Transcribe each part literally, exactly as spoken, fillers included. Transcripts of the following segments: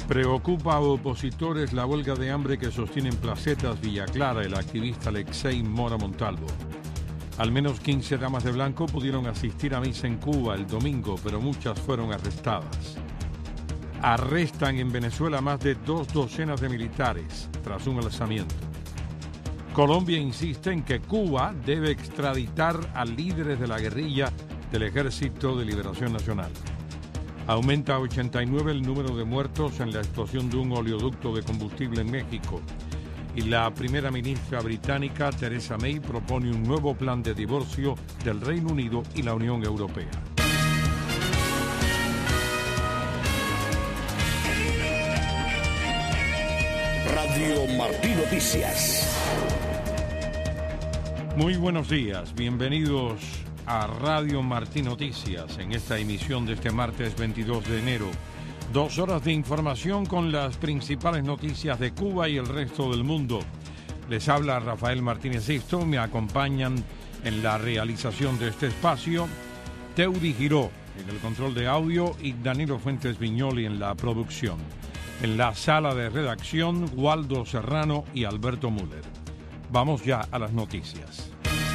Preocupa a opositores la huelga de hambre que sostiene en Placetas, Villa Clara, el activista Alexei Mora Montalvo. Al menos quince damas de blanco pudieron asistir a misa en Cuba el domingo, pero muchas fueron arrestadas. Arrestan en Venezuela más de dos docenas de militares tras un alzamiento. Colombia insiste en que Cuba debe extraditar a líderes de la guerrilla del Ejército de Liberación Nacional. Aumenta a ochenta y nueve el número de muertos en la explosión de un oleoducto de combustible en México. Y la primera ministra británica, Theresa May, propone un nuevo plan de divorcio del Reino Unido y la Unión Europea. Radio Martí Noticias. Muy buenos días, bienvenidos a Radio Martí Noticias en esta emisión de este martes veintidós de enero. Dos horas de información con las principales noticias de Cuba y el resto del mundo. Les habla Rafael Martínez Sisto, me acompañan en la realización de este espacio Teudi Giró en el control de audio y Danilo Fuentes Viñoli en la producción. En la sala de redacción, Waldo Serrano y Alberto Müller. Vamos ya a las noticias.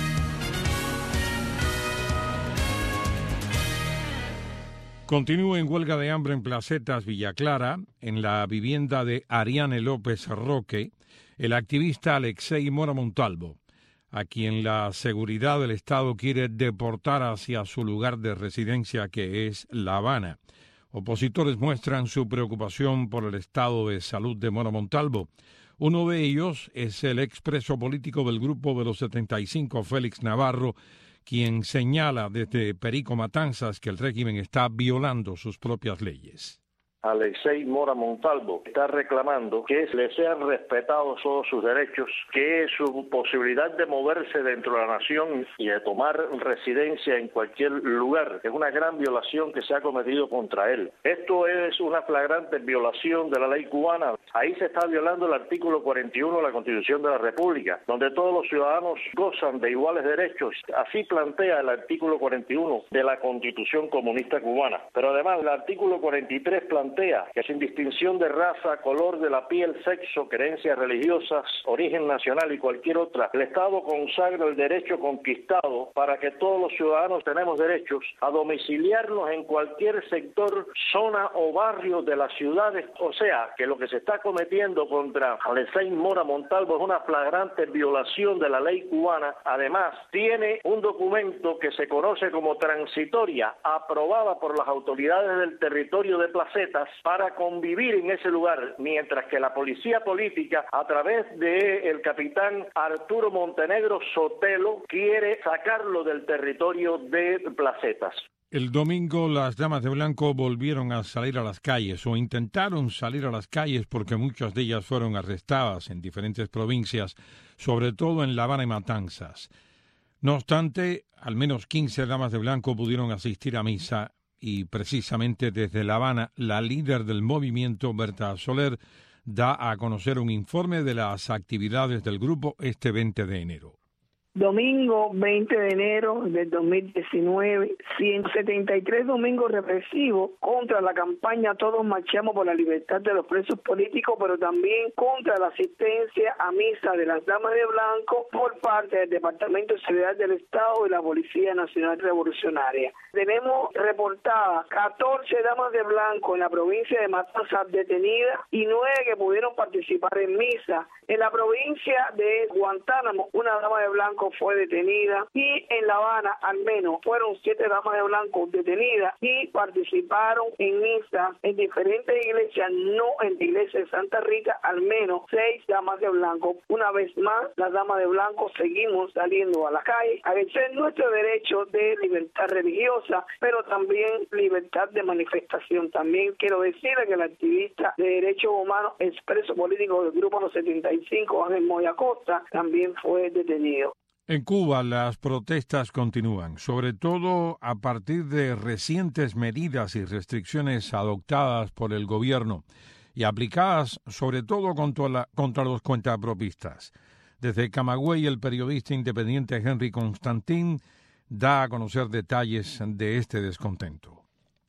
Continúa en huelga de hambre en Placetas, Villa Clara, en la vivienda de Ariane López Roque, el activista Alexei Mora Montalvo, a quien la seguridad del Estado quiere deportar hacia su lugar de residencia, que es La Habana. Opositores muestran su preocupación por el estado de salud de Mora Montalvo. Uno de ellos es el expreso político del Grupo de los setenta y cinco, Félix Navarro, quien señala desde Perico Matanzas que el régimen está violando sus propias leyes. Alexei Mora Montalvo está reclamando que le sean respetados todos sus derechos, que su posibilidad de moverse dentro de la nación y de tomar residencia en cualquier lugar es una gran violación que se ha cometido contra él. Esto es una flagrante violación de la ley cubana. Ahí se está violando el artículo cuarenta y uno de la Constitución de la República, donde todos los ciudadanos gozan de iguales derechos. Así plantea el artículo cuarenta y uno de la Constitución comunista cubana. Pero además el artículo cuarenta y tres plantea que sin distinción de raza, color de la piel, sexo, creencias religiosas, origen nacional y cualquier otra, el Estado consagra el derecho conquistado para que todos los ciudadanos tenemos derechos a domiciliarnos en cualquier sector, zona o barrio de las ciudades. O sea, que lo que se está cometiendo contra Alexei Mora Montalvo es una flagrante violación de la ley cubana. Además, tiene un documento que se conoce como transitoria, aprobada por las autoridades del territorio de Placetas, para convivir en ese lugar, mientras que la policía política, a través del capitán Arturo Montenegro Sotelo, quiere sacarlo del territorio de Placetas. El domingo las damas de blanco volvieron a salir a las calles, o intentaron salir a las calles, porque muchas de ellas fueron arrestadas en diferentes provincias, sobre todo en La Habana y Matanzas. No obstante, al menos quince damas de blanco pudieron asistir a misa. Y precisamente desde La Habana, la líder del movimiento, Berta Soler, da a conocer un informe de las actividades del grupo este veinte de enero. Domingo veinte de enero del dos mil diecinueve, ciento setenta y tres domingos represivos contra la campaña Todos Marchamos por la Libertad de los Presos Políticos, pero también contra la asistencia a misa de las Damas de Blanco por parte del Departamento de Seguridad del Estado y la Policía Nacional Revolucionaria. Tenemos reportadas catorce damas de blanco en la provincia de Matanzas detenidas y nueve que pudieron participar en misa. En la provincia de Guantánamo, una dama de blanco fue detenida, y en La Habana al menos fueron siete damas de blanco detenidas y participaron en misas en diferentes iglesias, no en la iglesia de Santa Rita, al menos seis damas de blanco. Una vez más, las damas de blanco seguimos saliendo a la calle a ejercer nuestro derecho de libertad religiosa, pero también libertad de manifestación. También quiero decirle que el activista de derechos humanos, expreso político del Grupo Los setenta y cinco, Ángel Moya Costa, también fue detenido. En Cuba las protestas continúan, sobre todo a partir de recientes medidas y restricciones adoptadas por el gobierno y aplicadas sobre todo contra, la, contra los cuentapropistas. Desde Camagüey, el periodista independiente Henry Constantín da a conocer detalles de este descontento.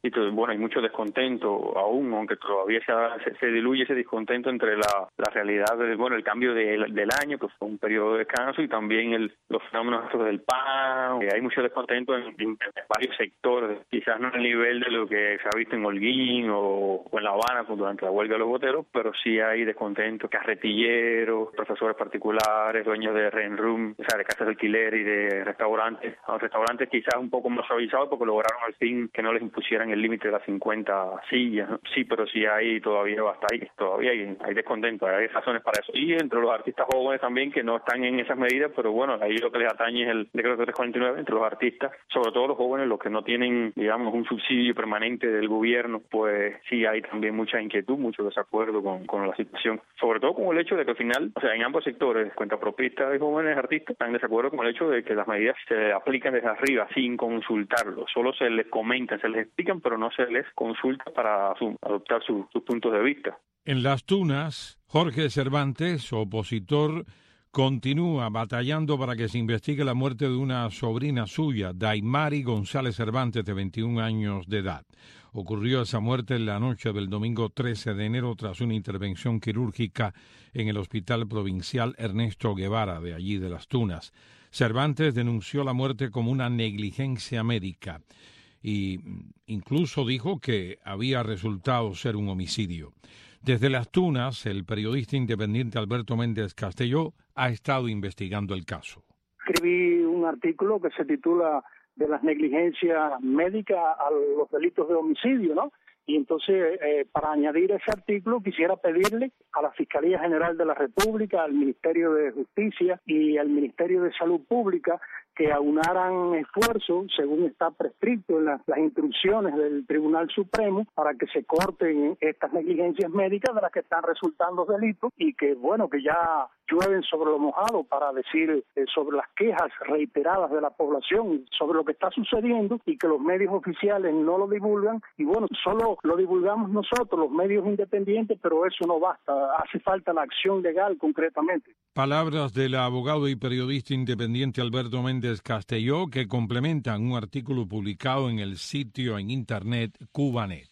y bueno, hay mucho descontento aún, aunque todavía se, se diluye ese descontento entre la, la realidad del, bueno, el cambio de, del año, que fue un periodo de descanso, y también el, los fenómenos estos del P A N. Hay mucho descontento en, en, en varios sectores, quizás no al nivel de lo que se ha visto en Holguín o, o en La Habana durante la huelga de los boteros, pero sí hay descontento, carretilleros, profesores particulares, dueños de rent room, o sea, de casas de alquiler y de restaurantes. A los restaurantes quizás un poco más suavizados porque lograron al fin que no les impusieran el límite de las cincuenta sillas, ¿no? Sí, pero sí hay todavía bastante, todavía hay, hay descontento, hay razones para eso. Y entre los artistas jóvenes también que no están en esas medidas, pero bueno, ahí lo que les atañe es el decreto trescientos cuarenta y nueve, entre los artistas, sobre todo los jóvenes, los que no tienen, digamos, un subsidio permanente del gobierno, pues sí hay también mucha inquietud, mucho desacuerdo con, con la situación, sobre todo con el hecho de que al final, o sea, en ambos sectores, cuentapropistas y jóvenes artistas, están en desacuerdo con el hecho de que las medidas se aplican desde arriba sin consultarlos, solo se les comentan, se les explican, pero no se les consulta para su, adoptar su, sus puntos de vista. En Las Tunas, Jorge Cervantes, opositor, continúa batallando para que se investigue la muerte de una sobrina suya, Daimari González Cervantes, de veintiún años de edad. Ocurrió esa muerte en la noche del domingo trece de enero tras una intervención quirúrgica en el Hospital Provincial Ernesto Guevara, de allí de Las Tunas. Cervantes denunció la muerte como una negligencia médica y incluso dijo que había resultado ser un homicidio. Desde Las Tunas, el periodista independiente Alberto Méndez Castelló ha estado investigando el caso. Escribí un artículo que se titula de las negligencias médicas a los delitos de homicidio, ¿no? Y entonces, eh, para añadir ese artículo, quisiera pedirle a la Fiscalía General de la República, al Ministerio de Justicia y al Ministerio de Salud Pública que aunaran esfuerzos, según está prescrito en la, las instrucciones del Tribunal Supremo, para que se corten estas negligencias médicas de las que están resultando delitos y que, bueno, que ya llueven sobre lo mojado para decir eh, sobre las quejas reiteradas de la población sobre lo que está sucediendo y que los medios oficiales no lo divulgan y, bueno, solo lo divulgamos nosotros, los medios independientes, pero eso no basta, hace falta la acción legal concretamente. Palabras del abogado y periodista independiente Alberto Méndez Castelló, que complementan un artículo publicado en el sitio en internet Cubanet.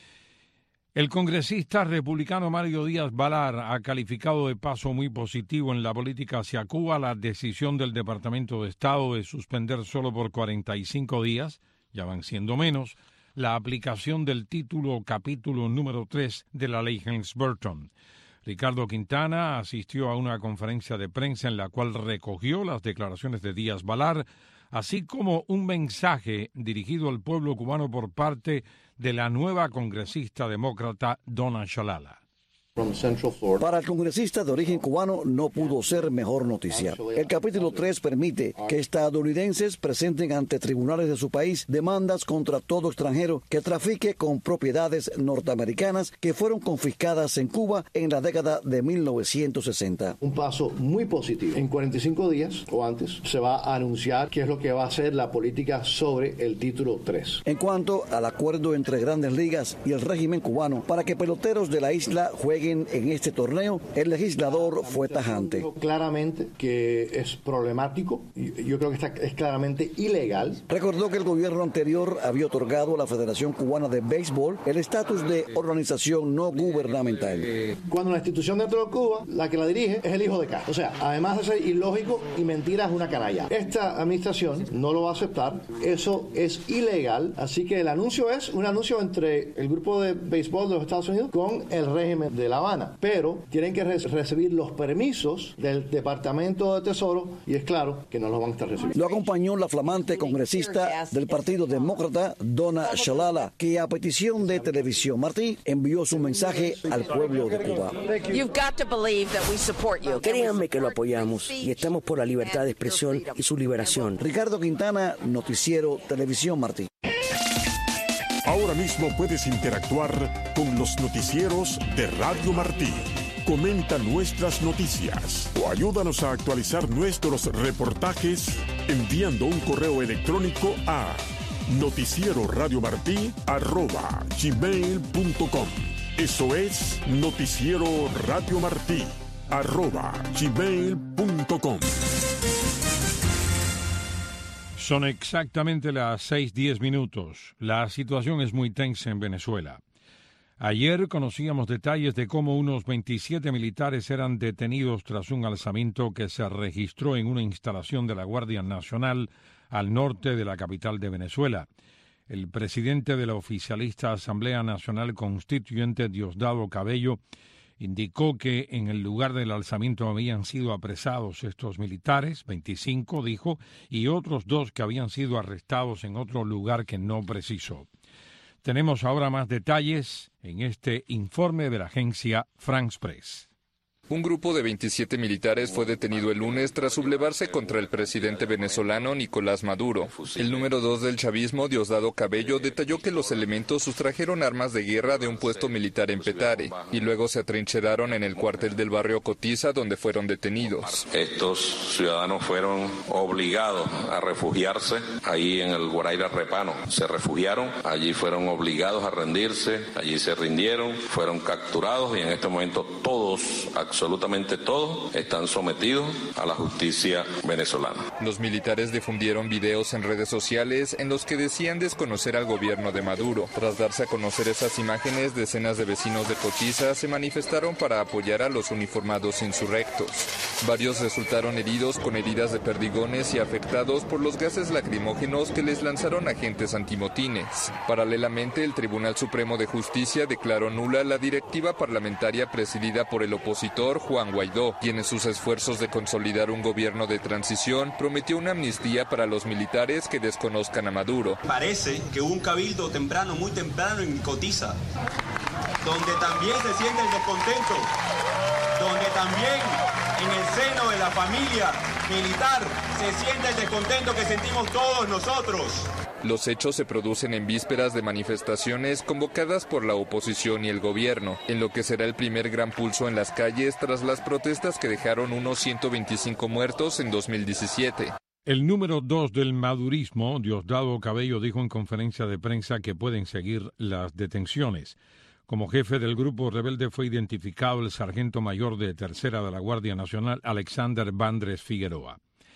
El congresista republicano Mario Díaz Balar ha calificado de paso muy positivo en la política hacia Cuba la decisión del Departamento de Estado de suspender solo por cuarenta y cinco días, ya van siendo menos, la aplicación del título o capítulo número tres de la ley Helms-Burton. Ricardo Quintana asistió a una conferencia de prensa en la cual recogió las declaraciones de Díaz Balar, así como un mensaje dirigido al pueblo cubano por parte de la nueva congresista demócrata Donna Shalala. Para el congresista de origen cubano no pudo ser mejor noticia. El capítulo tres permite que estadounidenses presenten ante tribunales de su país demandas contra todo extranjero que trafique con propiedades norteamericanas que fueron confiscadas en Cuba en la década de mil novecientos sesenta. Un paso muy positivo. En cuarenta y cinco días o antes se va a anunciar qué es lo que va a ser la política sobre el título tres. En cuanto al acuerdo entre Grandes Ligas y el régimen cubano para que peloteros de la isla jueguen en este torneo, el legislador fue tajante. Claramente que es problemático, yo creo que está, es claramente ilegal. Recordó que el gobierno anterior había otorgado a la Federación Cubana de Béisbol el estatus de organización no gubernamental. Cuando la institución dentro de Cuba, la que la dirige, es el hijo de Castro. O sea, además de ser ilógico y mentira, es una canalla. Esta administración no lo va a aceptar, eso es ilegal, así que el anuncio es un anuncio entre el grupo de béisbol de los Estados Unidos con el régimen de La Habana, pero tienen que re- recibir los permisos del Departamento de Tesoro y es claro que no los van a estar recibiendo. Lo acompañó la flamante congresista del Partido Demócrata, Donna Shalala, que a petición de Televisión Martí envió su mensaje al pueblo de Cuba. Créanme que lo apoyamos y estamos por la libertad de expresión y su liberación. Ricardo Quintana, Noticiero Televisión Martí. Ahora mismo puedes interactuar con los noticieros de Radio Martí. Comenta nuestras noticias o ayúdanos a actualizar nuestros reportajes enviando un correo electrónico a noticieroradiomartí arroba gmail punto com. Eso es noticieroradiomartí arroba gmail punto com. Son exactamente las seis diez minutos. La situación es muy tensa en Venezuela. Ayer conocíamos detalles de cómo unos veintisiete militares eran detenidos tras un alzamiento que se registró en una instalación de la Guardia Nacional al norte de la capital de Venezuela. El presidente de la oficialista Asamblea Nacional Constituyente, Diosdado Cabello, indicó que en el lugar del alzamiento habían sido apresados estos militares, veinticinco, dijo, y otros dos que habían sido arrestados en otro lugar que no precisó. Tenemos ahora más detalles en este informe de la agencia France Press. Un grupo de veintisiete militares fue detenido el lunes tras sublevarse contra el presidente venezolano Nicolás Maduro. El número dos del chavismo, Diosdado Cabello, detalló que los elementos sustrajeron armas de guerra de un puesto militar en Petare y luego se atrincheraron en el cuartel del barrio Cotiza, donde fueron detenidos. Estos ciudadanos fueron obligados a refugiarse ahí en el Guaraíra Repano. Se refugiaron, allí fueron obligados a rendirse, allí se rindieron, fueron capturados y en este momento todos actualmente Absolutamente todos están sometidos a la justicia venezolana. Los militares difundieron videos en redes sociales en los que decían desconocer al gobierno de Maduro. Tras darse a conocer esas imágenes, decenas de vecinos de Cotiza se manifestaron para apoyar a los uniformados insurrectos. Varios resultaron heridos con heridas de perdigones y afectados por los gases lacrimógenos que les lanzaron agentes antimotines. Paralelamente, el Tribunal Supremo de Justicia declaró nula la directiva parlamentaria presidida por el opositor Juan Guaidó, quien en sus esfuerzos de consolidar un gobierno de transición prometió una amnistía para los militares que desconozcan a Maduro. Parece que hubo un cabildo temprano, muy temprano en Cotiza, donde también se siente el descontento, donde también en el seno de la familia militar se siente el descontento que sentimos todos nosotros. Los hechos se producen en vísperas de manifestaciones convocadas por la oposición y el gobierno, en lo que será el primer gran pulso en las calles tras las protestas que dejaron unos ciento veinticinco muertos en dos mil diecisiete. El número dos del madurismo, Diosdado Cabello, dijo en conferencia de prensa que pueden seguir las detenciones. Como jefe del grupo rebelde fue identificado el sargento mayor de tercera de la Guardia Nacional, Alexander Bandres Figueroa.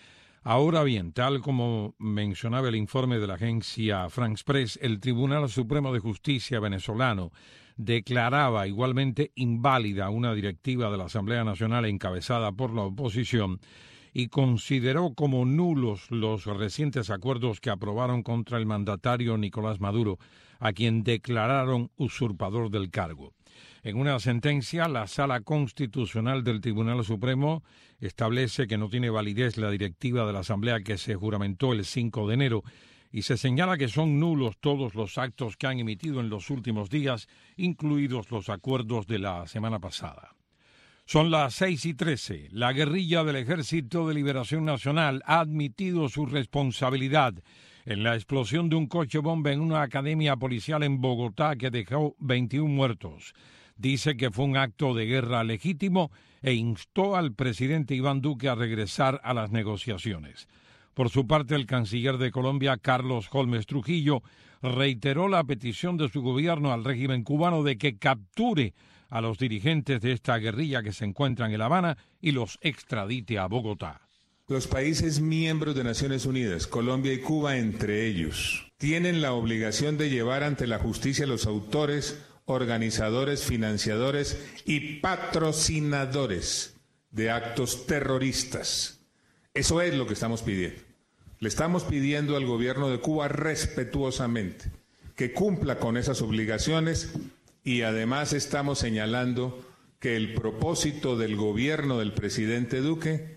Ahora bien, tal como mencionaba el informe de la agencia France Press, el Tribunal Supremo de Justicia venezolano declaraba igualmente inválida una directiva de la Asamblea Nacional encabezada por la oposición y consideró como nulos los recientes acuerdos que aprobaron contra el mandatario Nicolás Maduro, a quien declararon usurpador del cargo. En una sentencia, la Sala Constitucional del Tribunal Supremo establece que no tiene validez la directiva de la Asamblea que se juramentó el cinco de enero y se señala que son nulos todos los actos que han emitido en los últimos días, incluidos los acuerdos de la semana pasada. Son las seis y trece. La guerrilla del Ejército de Liberación Nacional ha admitido su responsabilidad en la explosión de un coche bomba en una academia policial en Bogotá que dejó veintiún muertos. Dice que fue un acto de guerra legítimo e instó al presidente Iván Duque a regresar a las negociaciones. Por su parte, el canciller de Colombia, Carlos Holmes Trujillo, reiteró la petición de su gobierno al régimen cubano de que capture a los dirigentes de esta guerrilla que se encuentran en La Habana y los extradite a Bogotá. Los países miembros de Naciones Unidas, Colombia y Cuba entre ellos, tienen la obligación de llevar ante la justicia a los autores, organizadores, financiadores y patrocinadores de actos terroristas. Eso es lo que estamos pidiendo. Le estamos pidiendo al gobierno de Cuba respetuosamente que cumpla con esas obligaciones y además estamos señalando que el propósito del gobierno del presidente Duque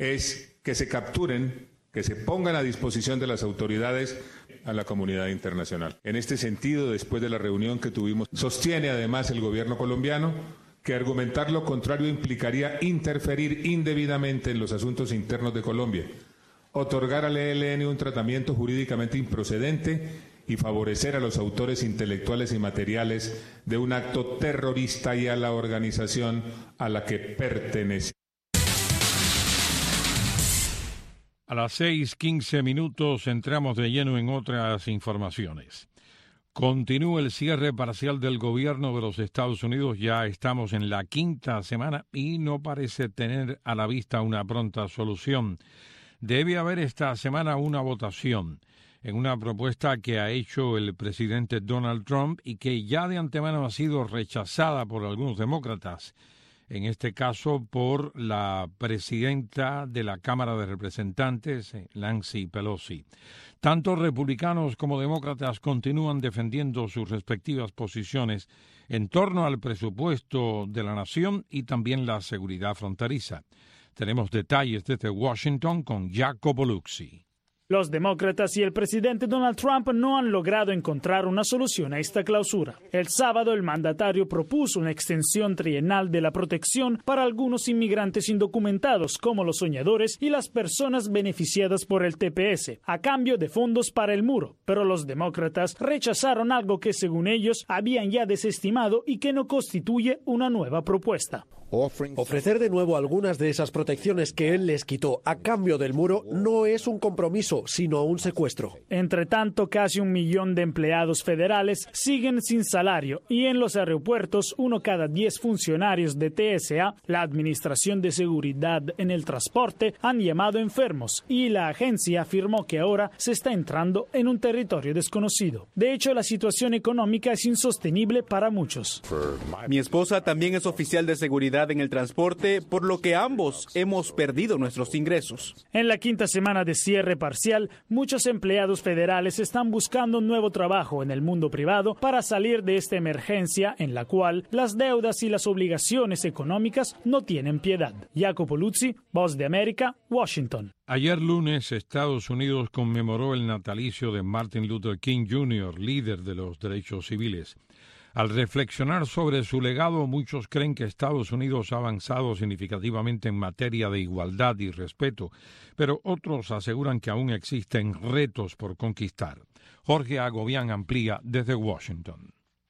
es que se capturen, que se pongan a disposición de las autoridades a la comunidad internacional. En este sentido, después de la reunión que tuvimos, sostiene además el gobierno colombiano que argumentar lo contrario implicaría interferir indebidamente en los asuntos internos de Colombia, otorgar al E L N un tratamiento jurídicamente improcedente y favorecer a los autores intelectuales y materiales de un acto terrorista y a la organización a la que pertenece. A las seis quince minutos entramos de lleno en otras informaciones. Continúa el cierre parcial del gobierno de los Estados Unidos. Ya estamos en la quinta semana y no parece tener a la vista una pronta solución. Debe haber esta semana una votación en una propuesta que ha hecho el presidente Donald Trump y que ya de antemano ha sido rechazada por algunos demócratas, en este caso por la presidenta de la Cámara de Representantes, Nancy Pelosi. Tanto republicanos como demócratas continúan defendiendo sus respectivas posiciones en torno al presupuesto de la nación y también la seguridad fronteriza. Tenemos detalles desde Washington con Jacopo Luzzi. Los demócratas y el presidente Donald Trump no han logrado encontrar una solución a esta clausura. El sábado, el mandatario propuso una extensión trienal de la protección para algunos inmigrantes indocumentados, como los soñadores y las personas beneficiadas por el T P S, a cambio de fondos para el muro. Pero los demócratas rechazaron algo que, según ellos, habían ya desestimado y que no constituye una nueva propuesta. Ofrecer de nuevo algunas de esas protecciones que él les quitó a cambio del muro no es un compromiso, sino un secuestro. Entre tanto, casi un millón de empleados federales siguen sin salario y en los aeropuertos uno cada diez funcionarios de T S A, la Administración de Seguridad en el Transporte, han llamado enfermos y la agencia afirmó que ahora se está entrando en un territorio desconocido. De hecho, la situación económica es insostenible para muchos. Mi esposa también es oficial de seguridad en el transporte, por lo que ambos hemos perdido nuestros ingresos. En la quinta semana de cierre parcial, muchos empleados federales están buscando un nuevo trabajo en el mundo privado para salir de esta emergencia en la cual las deudas y las obligaciones económicas no tienen piedad. Jacopo Luzzi, Voz de América, Washington. Ayer lunes, Estados Unidos conmemoró el natalicio de Martin Luther King junior, líder de los derechos civiles. Al reflexionar sobre su legado, muchos creen que Estados Unidos ha avanzado significativamente en materia de igualdad y respeto, pero otros aseguran que aún existen retos por conquistar. Jorge Agobián amplía desde Washington.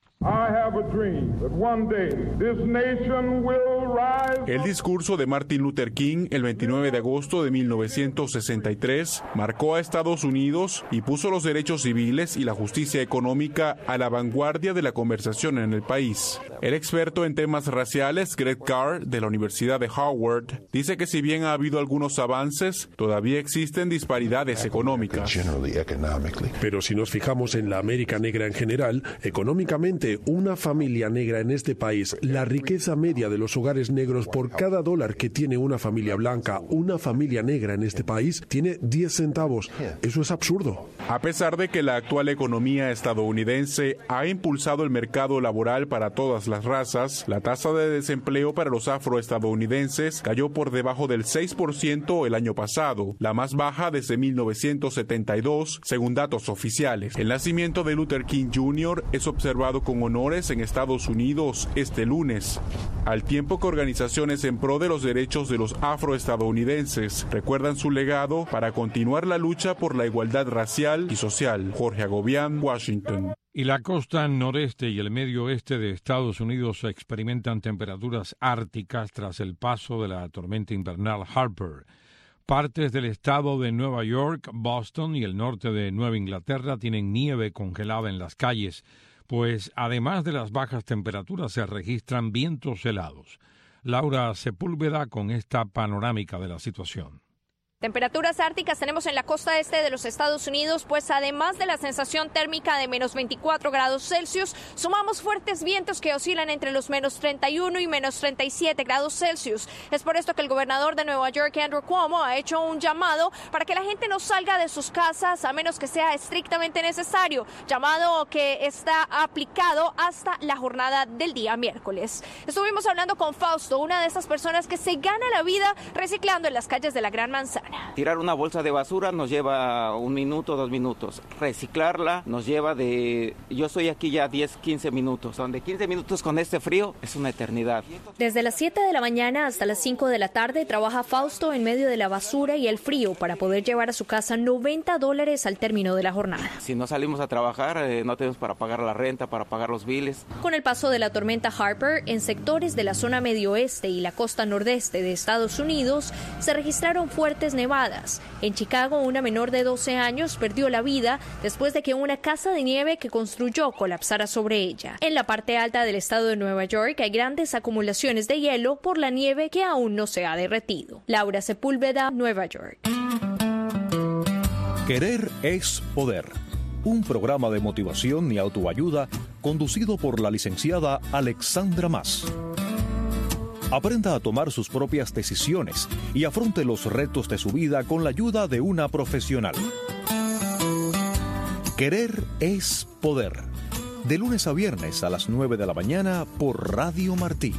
El discurso de Martin Luther King el veintinueve de agosto de mil novecientos sesenta y tres marcó a Estados Unidos y puso los derechos civiles y la justicia económica a la vanguardia de la conversación en el país. El experto en temas raciales, Greg Carr, de la Universidad de Howard, dice que si bien ha habido algunos avances, todavía existen disparidades económicas. Pero si nos fijamos en la América negra en general, económicamente, una familia negra en este país, la riqueza media de los hogares negros por cada dólar que tiene una familia blanca, una familia negra en este país tiene diez centavos. Eso es absurdo. A pesar de que la actual economía estadounidense ha impulsado el mercado laboral para todas las razas, la tasa de desempleo para los afroestadounidenses cayó por debajo del seis por ciento el año pasado, la más baja desde mil novecientos setenta y dos, según datos oficiales. El nacimiento de Luther King junior es observado con honores en Estados Unidos este lunes, al tiempo que organizaciones en pro de los derechos de los afroestadounidenses recuerdan su legado para continuar la lucha por la igualdad racial y social. Jorge Agobián, Washington. Y la costa noreste y el medio oeste de Estados Unidos experimentan temperaturas árticas tras el paso de la tormenta invernal Harper. Partes del estado de Nueva York, Boston y el norte de Nueva Inglaterra tienen nieve congelada en las calles, pues además de las bajas temperaturas se registran vientos helados. Laura Sepúlveda con esta panorámica de la situación. Temperaturas árticas tenemos en la costa este de los Estados Unidos, pues además de la sensación térmica de menos veinticuatro grados Celsius, sumamos fuertes vientos que oscilan entre los menos treinta y uno y menos treinta y siete grados Celsius. Es por esto que el gobernador de Nueva York, Andrew Cuomo, ha hecho un llamado para que la gente no salga de sus casas a menos que sea estrictamente necesario, llamado que está aplicado hasta la jornada del día miércoles. Estuvimos hablando con Fausto, una de esas personas que se gana la vida reciclando en las calles de la Gran Manzana. Tirar una bolsa de basura nos lleva un minuto, dos minutos. Reciclarla nos lleva de... Yo estoy aquí ya diez, quince minutos. Donde quince minutos con este frío es una eternidad. Desde las siete de la mañana hasta las cinco de la tarde trabaja Fausto en medio de la basura y el frío para poder llevar a su casa noventa dólares al término de la jornada. Si no salimos a trabajar, eh, no tenemos para pagar la renta, para pagar los biles. Con el paso de la tormenta Harper, en sectores de la zona medio oeste y la costa nordeste de Estados Unidos se registraron fuertes nevadas. En Chicago, una menor de doce años perdió la vida después de que una casa de nieve que construyó colapsara sobre ella. En la parte alta del estado de Nueva York hay grandes acumulaciones de hielo por la nieve que aún no se ha derretido. Laura Sepúlveda, Nueva York. Querer es poder. Un programa de motivación y autoayuda conducido por la licenciada Alexandra Mas. Aprenda a tomar sus propias decisiones y afronte los retos de su vida con la ayuda de una profesional. Querer es poder. De lunes a viernes a las nueve de la mañana por Radio Martí.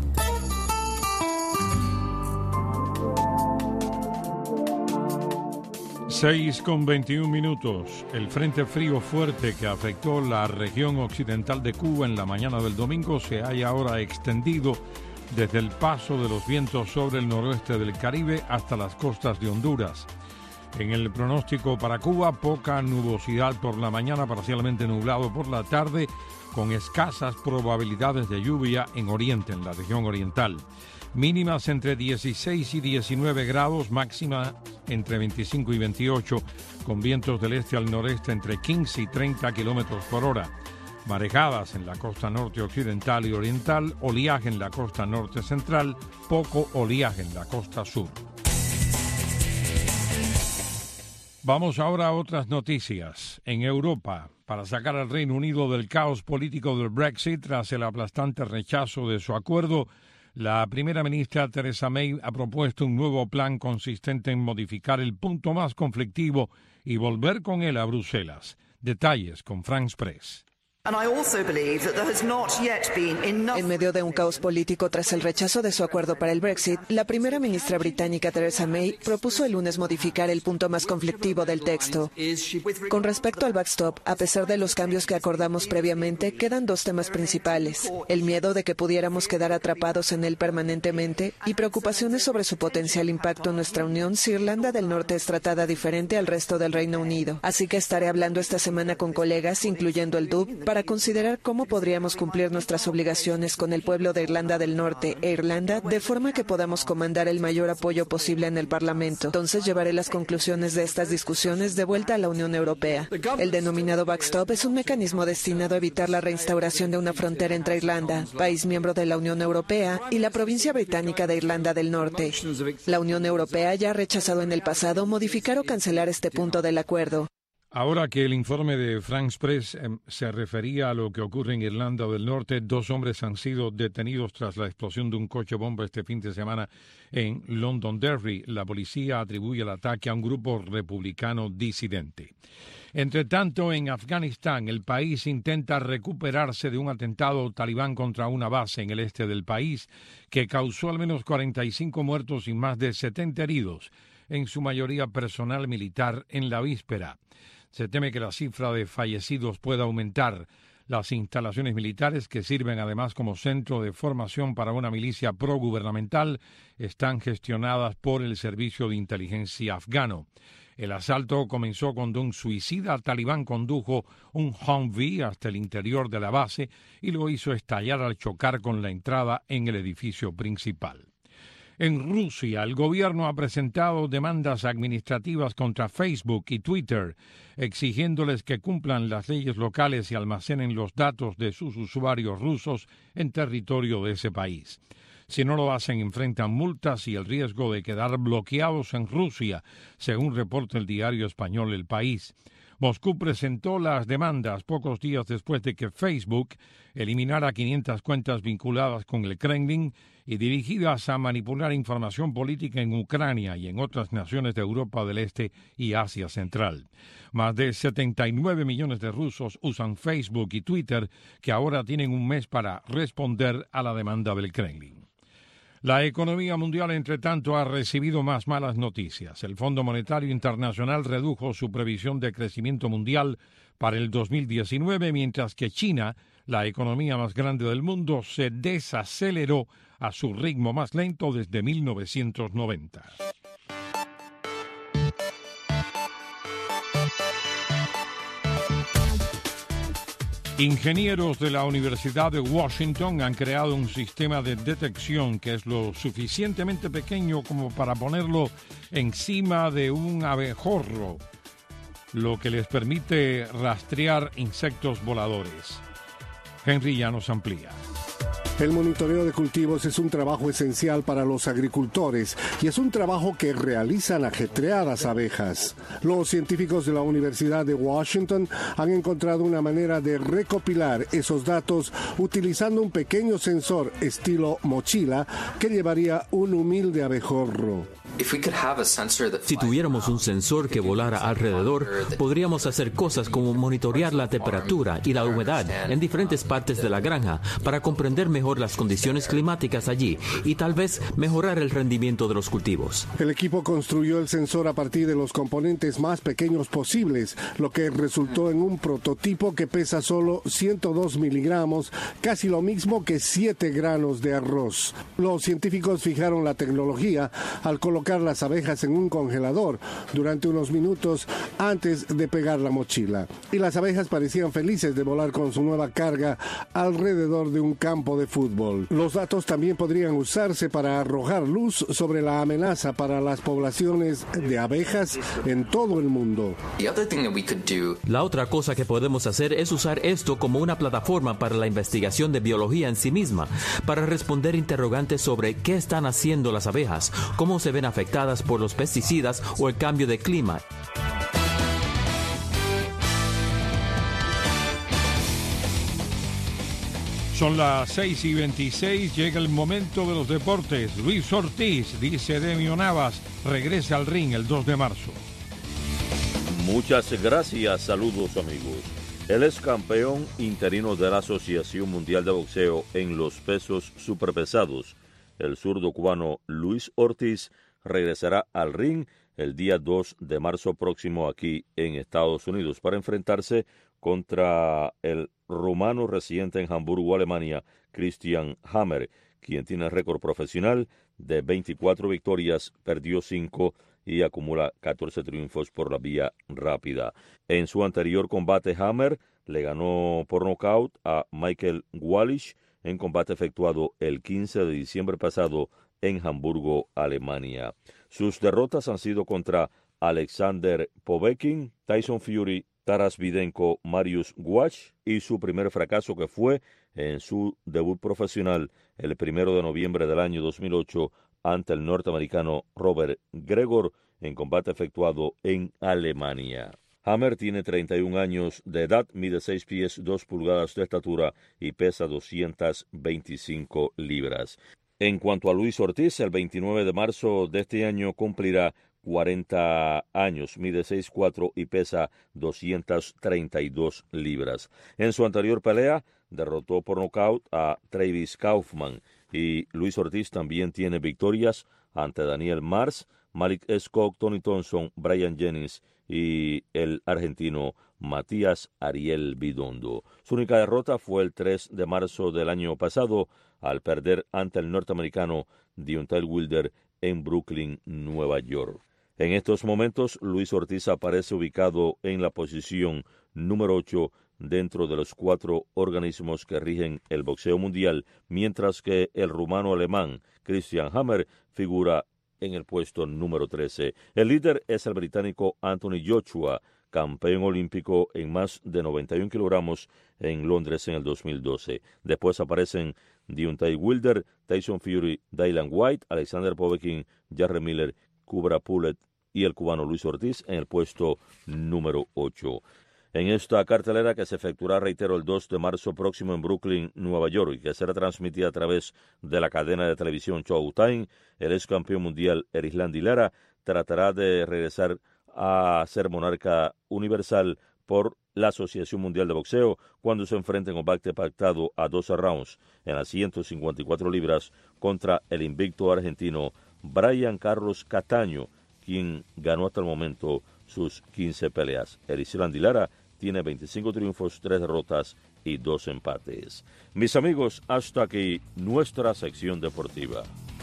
seis con veintiún minutos. El frente frío fuerte que afectó la región occidental de Cuba en la mañana del domingo se halla ahora extendido desde el paso de los vientos sobre el noroeste del Caribe hasta las costas de Honduras. En el pronóstico para Cuba, poca nubosidad por la mañana, parcialmente nublado por la tarde, con escasas probabilidades de lluvia en Oriente, en la región oriental. Mínimas entre dieciséis y diecinueve grados, máxima entre veinticinco y veintiocho, con vientos del este al noreste entre quince y treinta kilómetros por hora. Marejadas en la costa norte occidental y oriental, oleaje en la costa norte central, poco oleaje en la costa sur. Vamos ahora a otras noticias. En Europa, para sacar al Reino Unido del caos político del Brexit tras el aplastante rechazo de su acuerdo, la primera ministra Theresa May ha propuesto un nuevo plan consistente en modificar el punto más conflictivo y volver con él a Bruselas. Detalles con France Press. En medio de un caos político tras el rechazo de su acuerdo para el Brexit, la primera ministra británica Theresa May propuso el lunes modificar el punto más conflictivo del texto. Con respecto al backstop, a pesar de los cambios que acordamos previamente, quedan dos temas principales: el miedo de que pudiéramos quedar atrapados en él permanentemente y preocupaciones sobre su potencial impacto en nuestra unión si Irlanda del Norte es tratada diferente al resto del Reino Unido. Así que estaré hablando esta semana con colegas, incluyendo el D U P, para para considerar cómo podríamos cumplir nuestras obligaciones con el pueblo de Irlanda del Norte e Irlanda de forma que podamos comandar el mayor apoyo posible en el Parlamento. Entonces llevaré las conclusiones de estas discusiones de vuelta a la Unión Europea. El denominado backstop es un mecanismo destinado a evitar la reinstauración de una frontera entre Irlanda, país miembro de la Unión Europea, y la provincia británica de Irlanda del Norte. La Unión Europea ya ha rechazado en el pasado modificar o cancelar este punto del acuerdo. Ahora que el informe de France Press eh, se refería a lo que ocurre en Irlanda del Norte, dos hombres han sido detenidos tras la explosión de un coche bomba este fin de semana en Londonderry. La policía atribuye el ataque a un grupo republicano disidente. Entre tanto, en Afganistán, el país intenta recuperarse de un atentado talibán contra una base en el este del país que causó al menos cuarenta y cinco muertos y más de setenta heridos, en su mayoría personal militar, en la víspera. Se teme que la cifra de fallecidos pueda aumentar. Las instalaciones militares, que sirven además como centro de formación para una milicia progubernamental, están gestionadas por el Servicio de Inteligencia afgano. El asalto comenzó cuando un suicida talibán condujo un Humvee hasta el interior de la base y lo hizo estallar al chocar con la entrada en el edificio principal. En Rusia, el gobierno ha presentado demandas administrativas contra Facebook y Twitter, exigiéndoles que cumplan las leyes locales y almacenen los datos de sus usuarios rusos en territorio de ese país. Si no lo hacen, enfrentan multas y el riesgo de quedar bloqueados en Rusia, según reporta el diario español El País. Moscú presentó las demandas pocos días después de que Facebook eliminara quinientas cuentas vinculadas con el Kremlin y dirigidas a manipular información política en Ucrania y en otras naciones de Europa del Este y Asia Central. Más de setenta y nueve millones de rusos usan Facebook y Twitter, que ahora tienen un mes para responder a la demanda del Kremlin. La economía mundial, entre tanto, ha recibido más malas noticias. El Fondo Monetario Internacional redujo su previsión de crecimiento mundial para el dos mil diecinueve, mientras que China, la economía más grande del mundo, se desaceleró a su ritmo más lento desde mil novecientos noventa. Ingenieros de la Universidad de Washington han creado un sistema de detección que es lo suficientemente pequeño como para ponerlo encima de un abejorro, lo que les permite rastrear insectos voladores. Henry ya nos amplía. El monitoreo de cultivos es un trabajo esencial para los agricultores y es un trabajo que realizan ajetreadas abejas. Los científicos de la Universidad de Washington han encontrado una manera de recopilar esos datos utilizando un pequeño sensor estilo mochila que llevaría un humilde abejorro. Si tuviéramos un sensor que volara alrededor, podríamos hacer cosas como monitorear la temperatura y la humedad en diferentes partes de la granja para comprender mejor las condiciones climáticas allí y tal vez mejorar el rendimiento de los cultivos. El equipo construyó el sensor a partir de los componentes más pequeños posibles, lo que resultó en un prototipo que pesa solo ciento dos miligramos, casi lo mismo que siete granos de arroz. Los científicos fijaron la tecnología al colocar las abejas en un congelador durante unos minutos antes de pegar la mochila. Y las abejas parecían felices de volar con su nueva carga alrededor de un campo de fútbol. Los datos también podrían usarse para arrojar luz sobre la amenaza para las poblaciones de abejas en todo el mundo. La otra cosa que podemos hacer es usar esto como una plataforma para la investigación de biología en sí misma, para responder interrogantes sobre qué están haciendo las abejas, cómo se ven afectadas por los pesticidas o el cambio de clima. Son las seis y veintiséis, llega el momento de los deportes. Luis Ortiz, dice Demio Navas, regresa al ring el dos de marzo. Muchas gracias, saludos amigos. El ex campeón interino de la Asociación Mundial de Boxeo en los pesos superpesados, el zurdo cubano Luis Ortiz, regresará al ring el día dos de marzo próximo aquí en Estados Unidos para enfrentarse contra el rumano residente en Hamburgo, Alemania, Christian Hammer, quien tiene récord profesional de veinticuatro victorias, perdió cinco y acumula catorce triunfos por la vía rápida. En su anterior combate, Hammer le ganó por nocaut a Michael Wallisch en combate efectuado el quince de diciembre pasado en Hamburgo, Alemania. Sus derrotas han sido contra Alexander Povetkin, Tyson Fury, Taras Videnko, Mariusz Guach y su primer fracaso que fue en su debut profesional el primero de noviembre del año dos mil ocho ante el norteamericano Robert Gregor en combate efectuado en Alemania. Hammer tiene treinta y un años de edad, mide seis pies dos pulgadas de estatura y pesa doscientas veinticinco libras. En cuanto a Luis Ortiz, el veintinueve de marzo de este año cumplirá cuarenta años, mide seis cuatro y pesa doscientas treinta y dos libras. En su anterior pelea, derrotó por nocaut a Travis Kaufman y Luis Ortiz también tiene victorias ante Daniel Mars, Malik Scott, Tony Thompson, Brian Jennings y el argentino Matías Ariel Bidondo. Su única derrota fue el tres de marzo del año pasado al perder ante el norteamericano Deontay Wilder en Brooklyn, Nueva York. En estos momentos, Luis Ortiz aparece ubicado en la posición número ocho dentro de los cuatro organismos que rigen el boxeo mundial, mientras que el rumano alemán Christian Hammer figura en el puesto número trece. El líder es el británico Anthony Joshua, campeón olímpico en más de noventa y un kilogramos en Londres en el dos mil doce. Después aparecen Deontay Wilder, Tyson Fury, Dylan White, Alexander Povetkin, Jarrell Miller, Kubra Pullett y el cubano Luis Ortiz en el puesto número ocho. En esta cartelera que se efectuará, reitero, el dos de marzo próximo en Brooklyn, Nueva York, y que será transmitida a través de la cadena de televisión Showtime, el ex campeón mundial Erislandy Lara tratará de regresar a ser monarca universal por la Asociación Mundial de Boxeo cuando se enfrente en combate pactado a doce rounds en las ciento cincuenta y cuatro libras contra el invicto argentino Brian Carlos Cataño, quien ganó hasta el momento sus quince peleas. Erislandy Lara tiene veinticinco triunfos, tres derrotas y dos empates. Mis amigos, hasta aquí nuestra sección deportiva.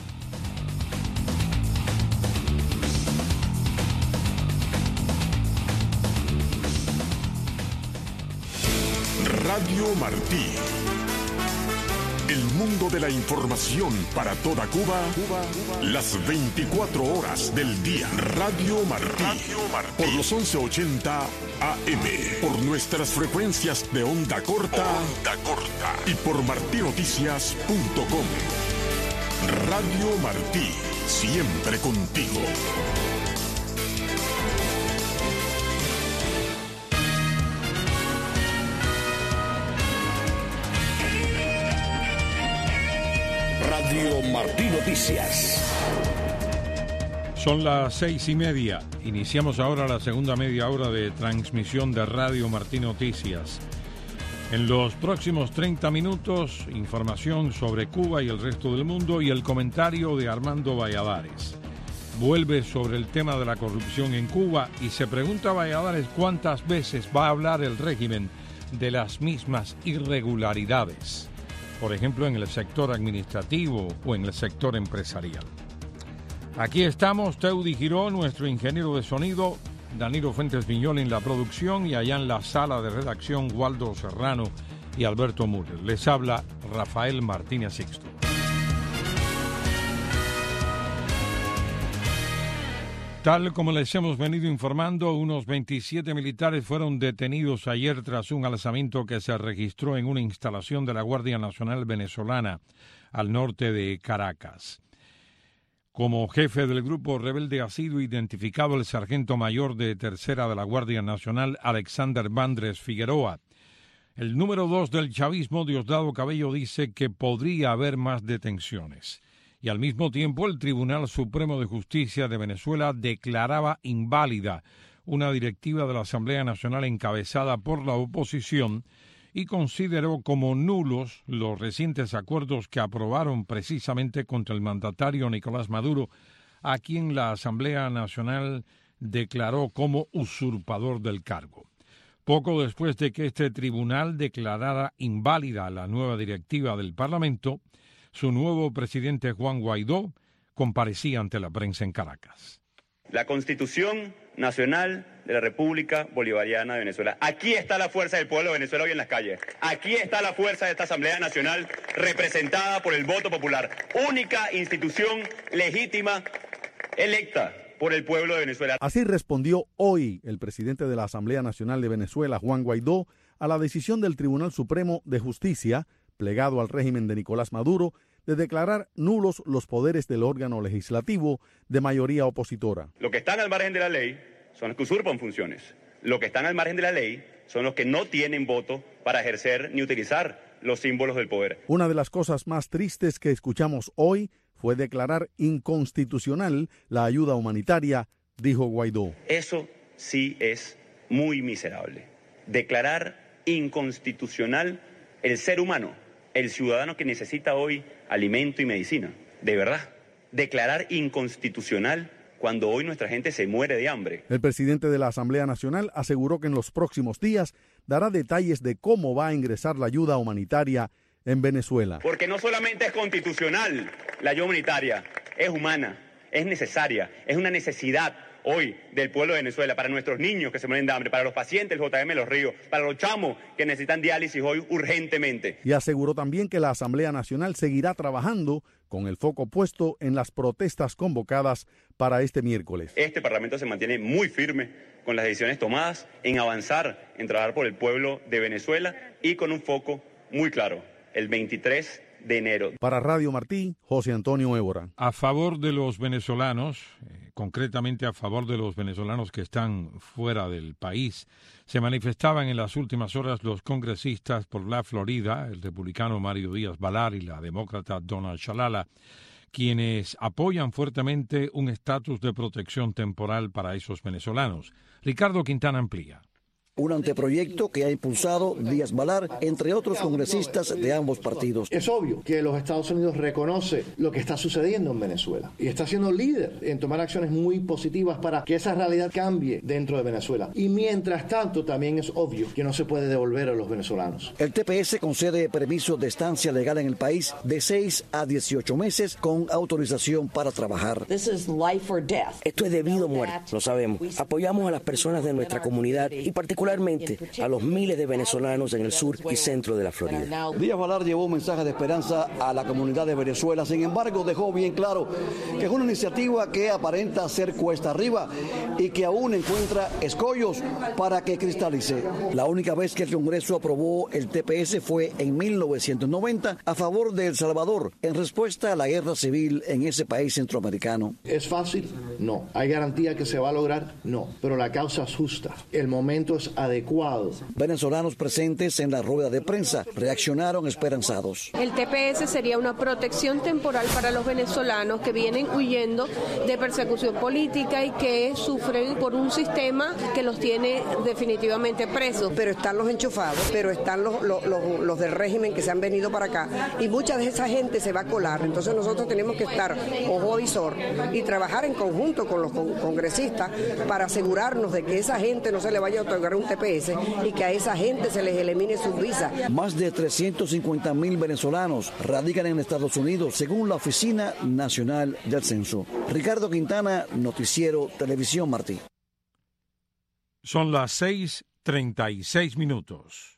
Radio Martí. El mundo de la información para toda Cuba, las veinticuatro horas del día. Radio Martí, por los once ochenta A M, por nuestras frecuencias de onda corta, onda corta y por martí noticias punto com. Radio Martí, siempre contigo. Radio Martí Noticias. Son las seis y media. Iniciamos ahora la segunda media hora de transmisión de Radio Martí Noticias. En los próximos treinta minutos, información sobre Cuba y el resto del mundo y el comentario de Armando Valladares. Vuelve sobre el tema de la corrupción en Cuba y se pregunta a Valladares cuántas veces va a hablar el régimen de las mismas irregularidades, por ejemplo en el sector administrativo o en el sector empresarial. Aquí estamos, Teudi Girón, nuestro ingeniero de sonido, Danilo Fuentes Viñol en la producción y allá en la sala de redacción Waldo Serrano y Alberto Müller. Les habla Rafael Martínez Sixto. Tal como les hemos venido informando, unos veintisiete militares fueron detenidos ayer tras un alzamiento que se registró en una instalación de la Guardia Nacional venezolana al norte de Caracas. Como jefe del grupo rebelde ha sido identificado el sargento mayor de tercera de la Guardia Nacional, Alexander Vandres Figueroa. El número dos del chavismo, Diosdado Cabello, dice que podría haber más detenciones. Y al mismo tiempo el Tribunal Supremo de Justicia de Venezuela declaraba inválida una directiva de la Asamblea Nacional encabezada por la oposición y consideró como nulos los recientes acuerdos que aprobaron precisamente contra el mandatario Nicolás Maduro, a quien la Asamblea Nacional declaró como usurpador del cargo. Poco después de que este tribunal declarara inválida la nueva directiva del Parlamento, su nuevo presidente Juan Guaidó comparecía ante la prensa en Caracas. La Constitución Nacional de la República Bolivariana de Venezuela. Aquí está la fuerza del pueblo de Venezuela hoy en las calles. Aquí está la fuerza de esta Asamblea Nacional representada por el voto popular. Única institución legítima electa por el pueblo de Venezuela. Así respondió hoy el presidente de la Asamblea Nacional de Venezuela, Juan Guaidó, a la decisión del Tribunal Supremo de Justicia, plegado al régimen de Nicolás Maduro, de declarar nulos los poderes del órgano legislativo de mayoría opositora. Los que están al margen de la ley son los que usurpan funciones. Los que están al margen de la ley son los que no tienen voto para ejercer ni utilizar los símbolos del poder. Una de las cosas más tristes que escuchamos hoy fue declarar inconstitucional la ayuda humanitaria, dijo Guaidó. Eso sí es muy miserable. Declarar inconstitucional el ser humano, el ciudadano que necesita hoy alimento y medicina. De verdad, declarar inconstitucional cuando hoy nuestra gente se muere de hambre. El presidente de la Asamblea Nacional aseguró que en los próximos días dará detalles de cómo va a ingresar la ayuda humanitaria en Venezuela. Porque no solamente es constitucional la ayuda humanitaria, es humana, es necesaria, es una necesidad hoy del pueblo de Venezuela, para nuestros niños que se mueren de hambre, para los pacientes del J M de los Ríos, para los chamos que necesitan diálisis hoy urgentemente. Y aseguró también que la Asamblea Nacional seguirá trabajando con el foco puesto en las protestas convocadas para este miércoles. Este Parlamento se mantiene muy firme con las decisiones tomadas en avanzar, en trabajar por el pueblo de Venezuela y con un foco muy claro, el veintitrés de enero. Para Radio Martí, José Antonio Évora. A favor de los venezolanos, eh, concretamente a favor de los venezolanos que están fuera del país, se manifestaban en las últimas horas los congresistas por la Florida, el republicano Mario Díaz Balar y la demócrata Donald Shalala, quienes apoyan fuertemente un estatus de protección temporal para esos venezolanos. Ricardo Quintana amplía. Un anteproyecto que ha impulsado Díaz Balar, entre otros congresistas de ambos partidos. Es obvio que los Estados Unidos reconoce lo que está sucediendo en Venezuela y está siendo líder en tomar acciones muy positivas para que esa realidad cambie dentro de Venezuela. Y mientras tanto, también es obvio que no se puede devolver a los venezolanos. El T P S concede permiso de estancia legal en el país de seis a dieciocho meses con autorización para trabajar. Esto es de vida o muerte, lo sabemos. Apoyamos a las personas de nuestra comunidad y particularmente particularmente a los miles de venezolanos en el sur y centro de la Florida. Díaz-Balart llevó un mensaje de esperanza a la comunidad de Venezuela, sin embargo dejó bien claro que es una iniciativa que aparenta ser cuesta arriba y que aún encuentra escollos para que cristalice. La única vez que el Congreso aprobó el T P S fue en mil novecientos noventa a favor de El Salvador, en respuesta a la guerra civil en ese país centroamericano. ¿Es fácil? No. ¿Hay garantía que se va a lograr? No. Pero la causa es justa. El momento es adecuado. Venezolanos presentes en la rueda de prensa reaccionaron esperanzados. El T P S sería una protección temporal para los venezolanos que vienen huyendo de persecución política y que sufren por un sistema que los tiene definitivamente presos. Pero están los enchufados, pero están los, los, los, los del régimen que se han venido para acá y mucha de esa gente se va a colar. Entonces nosotros tenemos que estar ojo visor y trabajar en conjunto con los con, congresistas para asegurarnos de que esa gente no se le vaya a otorgar un T P S y que a esa gente se les elimine sus visas. Más de trescientos cincuenta mil venezolanos radican en Estados Unidos, según la Oficina Nacional del Censo. Ricardo Quintana, Noticiero Televisión Martí. Son las seis treinta y seis minutos.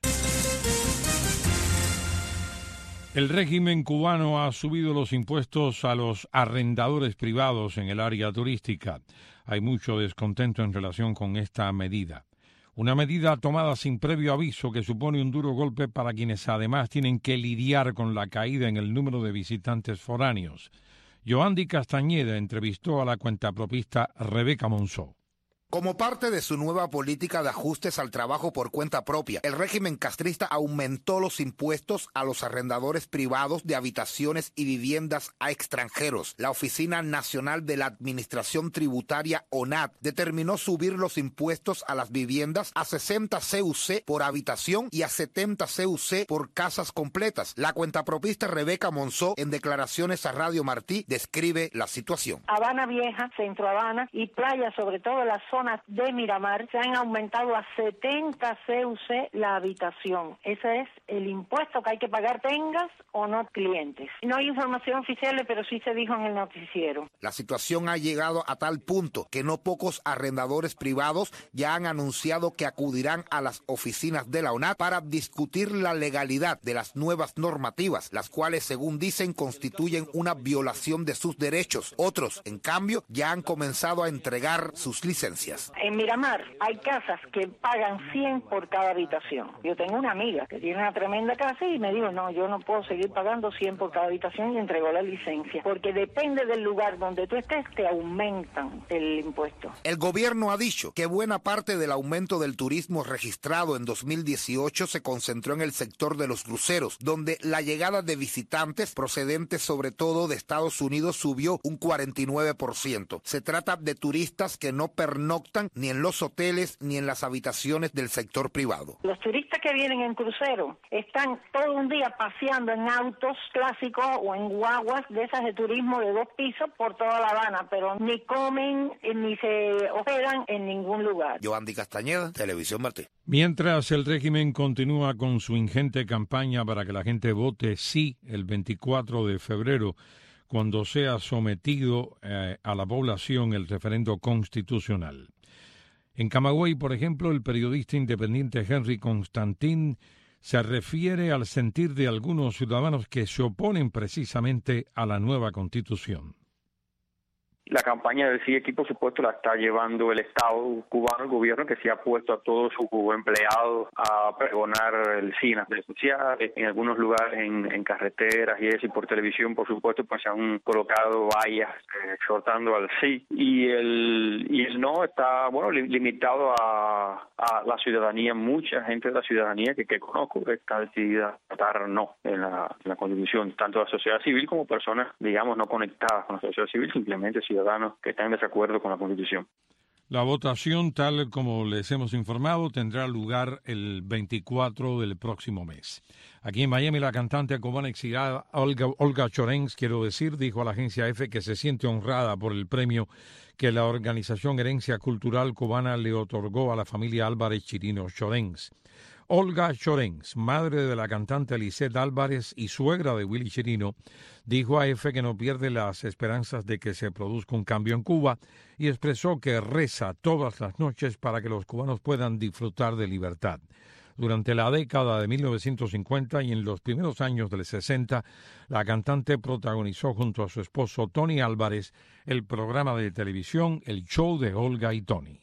El régimen cubano ha subido los impuestos a los arrendadores privados en el área turística. Hay mucho descontento en relación con esta medida. Una medida tomada sin previo aviso que supone un duro golpe para quienes además tienen que lidiar con la caída en el número de visitantes foráneos. Yoandi Castañeda entrevistó a la cuentapropista Rebeca Monzó. Como parte de su nueva política de ajustes al trabajo por cuenta propia, el régimen castrista aumentó los impuestos a los arrendadores privados de habitaciones y viviendas a extranjeros. La Oficina Nacional de la Administración Tributaria, O N A T, determinó subir los impuestos a las viviendas a sesenta C U C por habitación y a setenta C U C por casas completas. La cuentapropista Rebeca Monzó, en declaraciones a Radio Martí, describe la situación. Habana Vieja, Centro Habana y Playa, sobre todo las zonas de Miramar, se han aumentado a setenta C U C la habitación. Ese es el impuesto que hay que pagar, tengas o no clientes. No hay información oficial, pero sí se dijo en el noticiero. La situación ha llegado a tal punto que no pocos arrendadores privados ya han anunciado que acudirán a las oficinas de la O N A T para discutir la legalidad de las nuevas normativas, las cuales, según dicen, constituyen una violación de sus derechos. Otros, en cambio, ya han comenzado a entregar sus licencias. En Miramar hay casas que pagan cien por cada habitación. Yo tengo una amiga que tiene una tremenda casa y me dijo, no, yo no puedo seguir pagando cien por cada habitación, y entregó la licencia. Porque depende del lugar donde tú estés, te aumentan el impuesto. El gobierno ha dicho que buena parte del aumento del turismo registrado en dos mil dieciocho se concentró en el sector de los cruceros, donde la llegada de visitantes procedentes sobre todo de Estados Unidos subió un cuarenta y nueve por ciento. Se trata de turistas que no pernoctan ni en los hoteles ni en las habitaciones del sector privado. Los turistas que vienen en crucero están todo un día paseando en autos clásicos o en guaguas de esas de turismo de dos pisos por toda La Habana, pero ni comen ni se hospedan en ningún lugar. Yoandi Castañeda, Televisión Martí. Mientras el régimen continúa con su ingente campaña para que la gente vote sí el veinticuatro de febrero, cuando sea sometido eh, a la población el referendo constitucional. En Camagüey, por ejemplo, el periodista independiente Henry Constantin se refiere al sentir de algunos ciudadanos que se oponen precisamente a la nueva Constitución. La campaña del sí aquí, por supuesto, la está llevando el Estado cubano, el gobierno, que se ha puesto a todos sus empleados a pregonar el sí en las redes sociales, en algunos lugares en, en carreteras y eso, y por televisión, por supuesto, pues se han colocado vallas eh, exhortando al sí. Y el y el no está, bueno, li, limitado a, a la ciudadanía. Mucha gente de la ciudadanía que, que conozco que está decidida a votar no en la, en la Constitución, tanto la sociedad civil como personas, digamos, no conectadas con la sociedad civil, simplemente ciudadanos que están en desacuerdo con la Constitución. La votación, tal como les hemos informado, tendrá lugar el veinticuatro del próximo mes. Aquí en Miami, la cantante cubana exiliada Olga, Olga Chorens, quiero decir, dijo a la agencia EFE que se siente honrada por el premio que la organización Herencia Cultural Cubana le otorgó a la familia Álvarez Chirino Chorens. Olga Llorens, madre de la cantante Lisette Álvarez y suegra de Willy Chirino, dijo a EFE que no pierde las esperanzas de que se produzca un cambio en Cuba y expresó que reza todas las noches para que los cubanos puedan disfrutar de libertad. Durante la década de mil novecientos cincuenta y en los primeros años del sesenta, la cantante protagonizó junto a su esposo Tony Álvarez el programa de televisión El Show de Olga y Tony.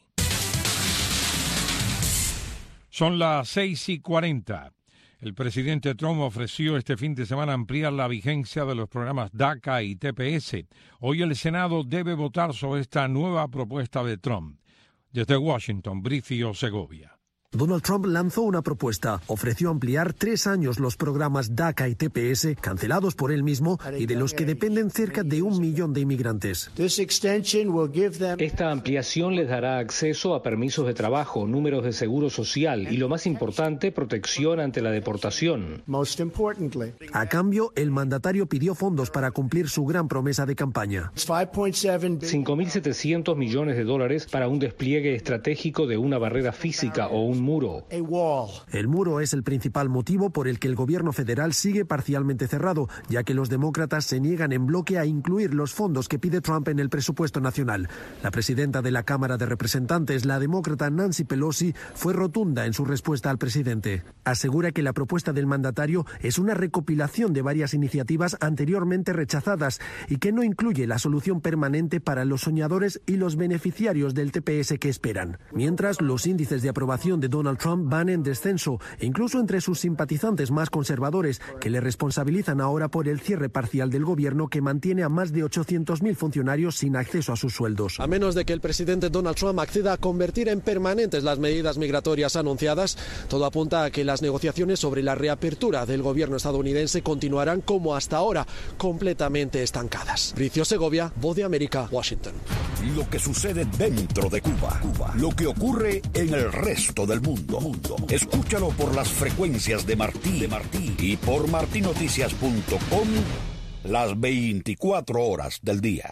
Son las seis y cuarenta. El presidente Trump ofreció este fin de semana ampliar la vigencia de los programas DACA y T P S. Hoy el Senado debe votar sobre esta nueva propuesta de Trump. Desde Washington, Bricio Segovia. Donald Trump lanzó una propuesta. Ofreció ampliar tres años los programas DACA y T P S, cancelados por él mismo y de los que dependen cerca de un millón de inmigrantes. Esta ampliación les dará acceso a permisos de trabajo, números de seguro social y, lo más importante, protección ante la deportación. A cambio, el mandatario pidió fondos para cumplir su gran promesa de campaña. cinco mil setecientos millones de dólares para un despliegue estratégico de una barrera física o un muro. El muro es el principal motivo por el que el gobierno federal sigue parcialmente cerrado, ya que los demócratas se niegan en bloque a incluir los fondos que pide Trump en el presupuesto nacional. La presidenta de la Cámara de Representantes, la demócrata Nancy Pelosi, fue rotunda en su respuesta al presidente. Asegura que la propuesta del mandatario es una recopilación de varias iniciativas anteriormente rechazadas y que no incluye la solución permanente para los soñadores y los beneficiarios del T P S que esperan. Mientras, los índices de aprobación de Donald Trump van en descenso, e incluso entre sus simpatizantes más conservadores, que le responsabilizan ahora por el cierre parcial del gobierno que mantiene a más de ochocientos mil funcionarios sin acceso a sus sueldos. A menos de que el presidente Donald Trump acceda a convertir en permanentes las medidas migratorias anunciadas, todo apunta a que las negociaciones sobre la reapertura del gobierno estadounidense continuarán como hasta ahora, completamente estancadas. Bricio Segovia, Voz de América, Washington. Lo que sucede dentro de Cuba, Cuba, lo que ocurre en el resto del mundo. mundo. Escúchalo por las frecuencias de Martí, de Martí y por martí noticias punto com las veinticuatro horas del día.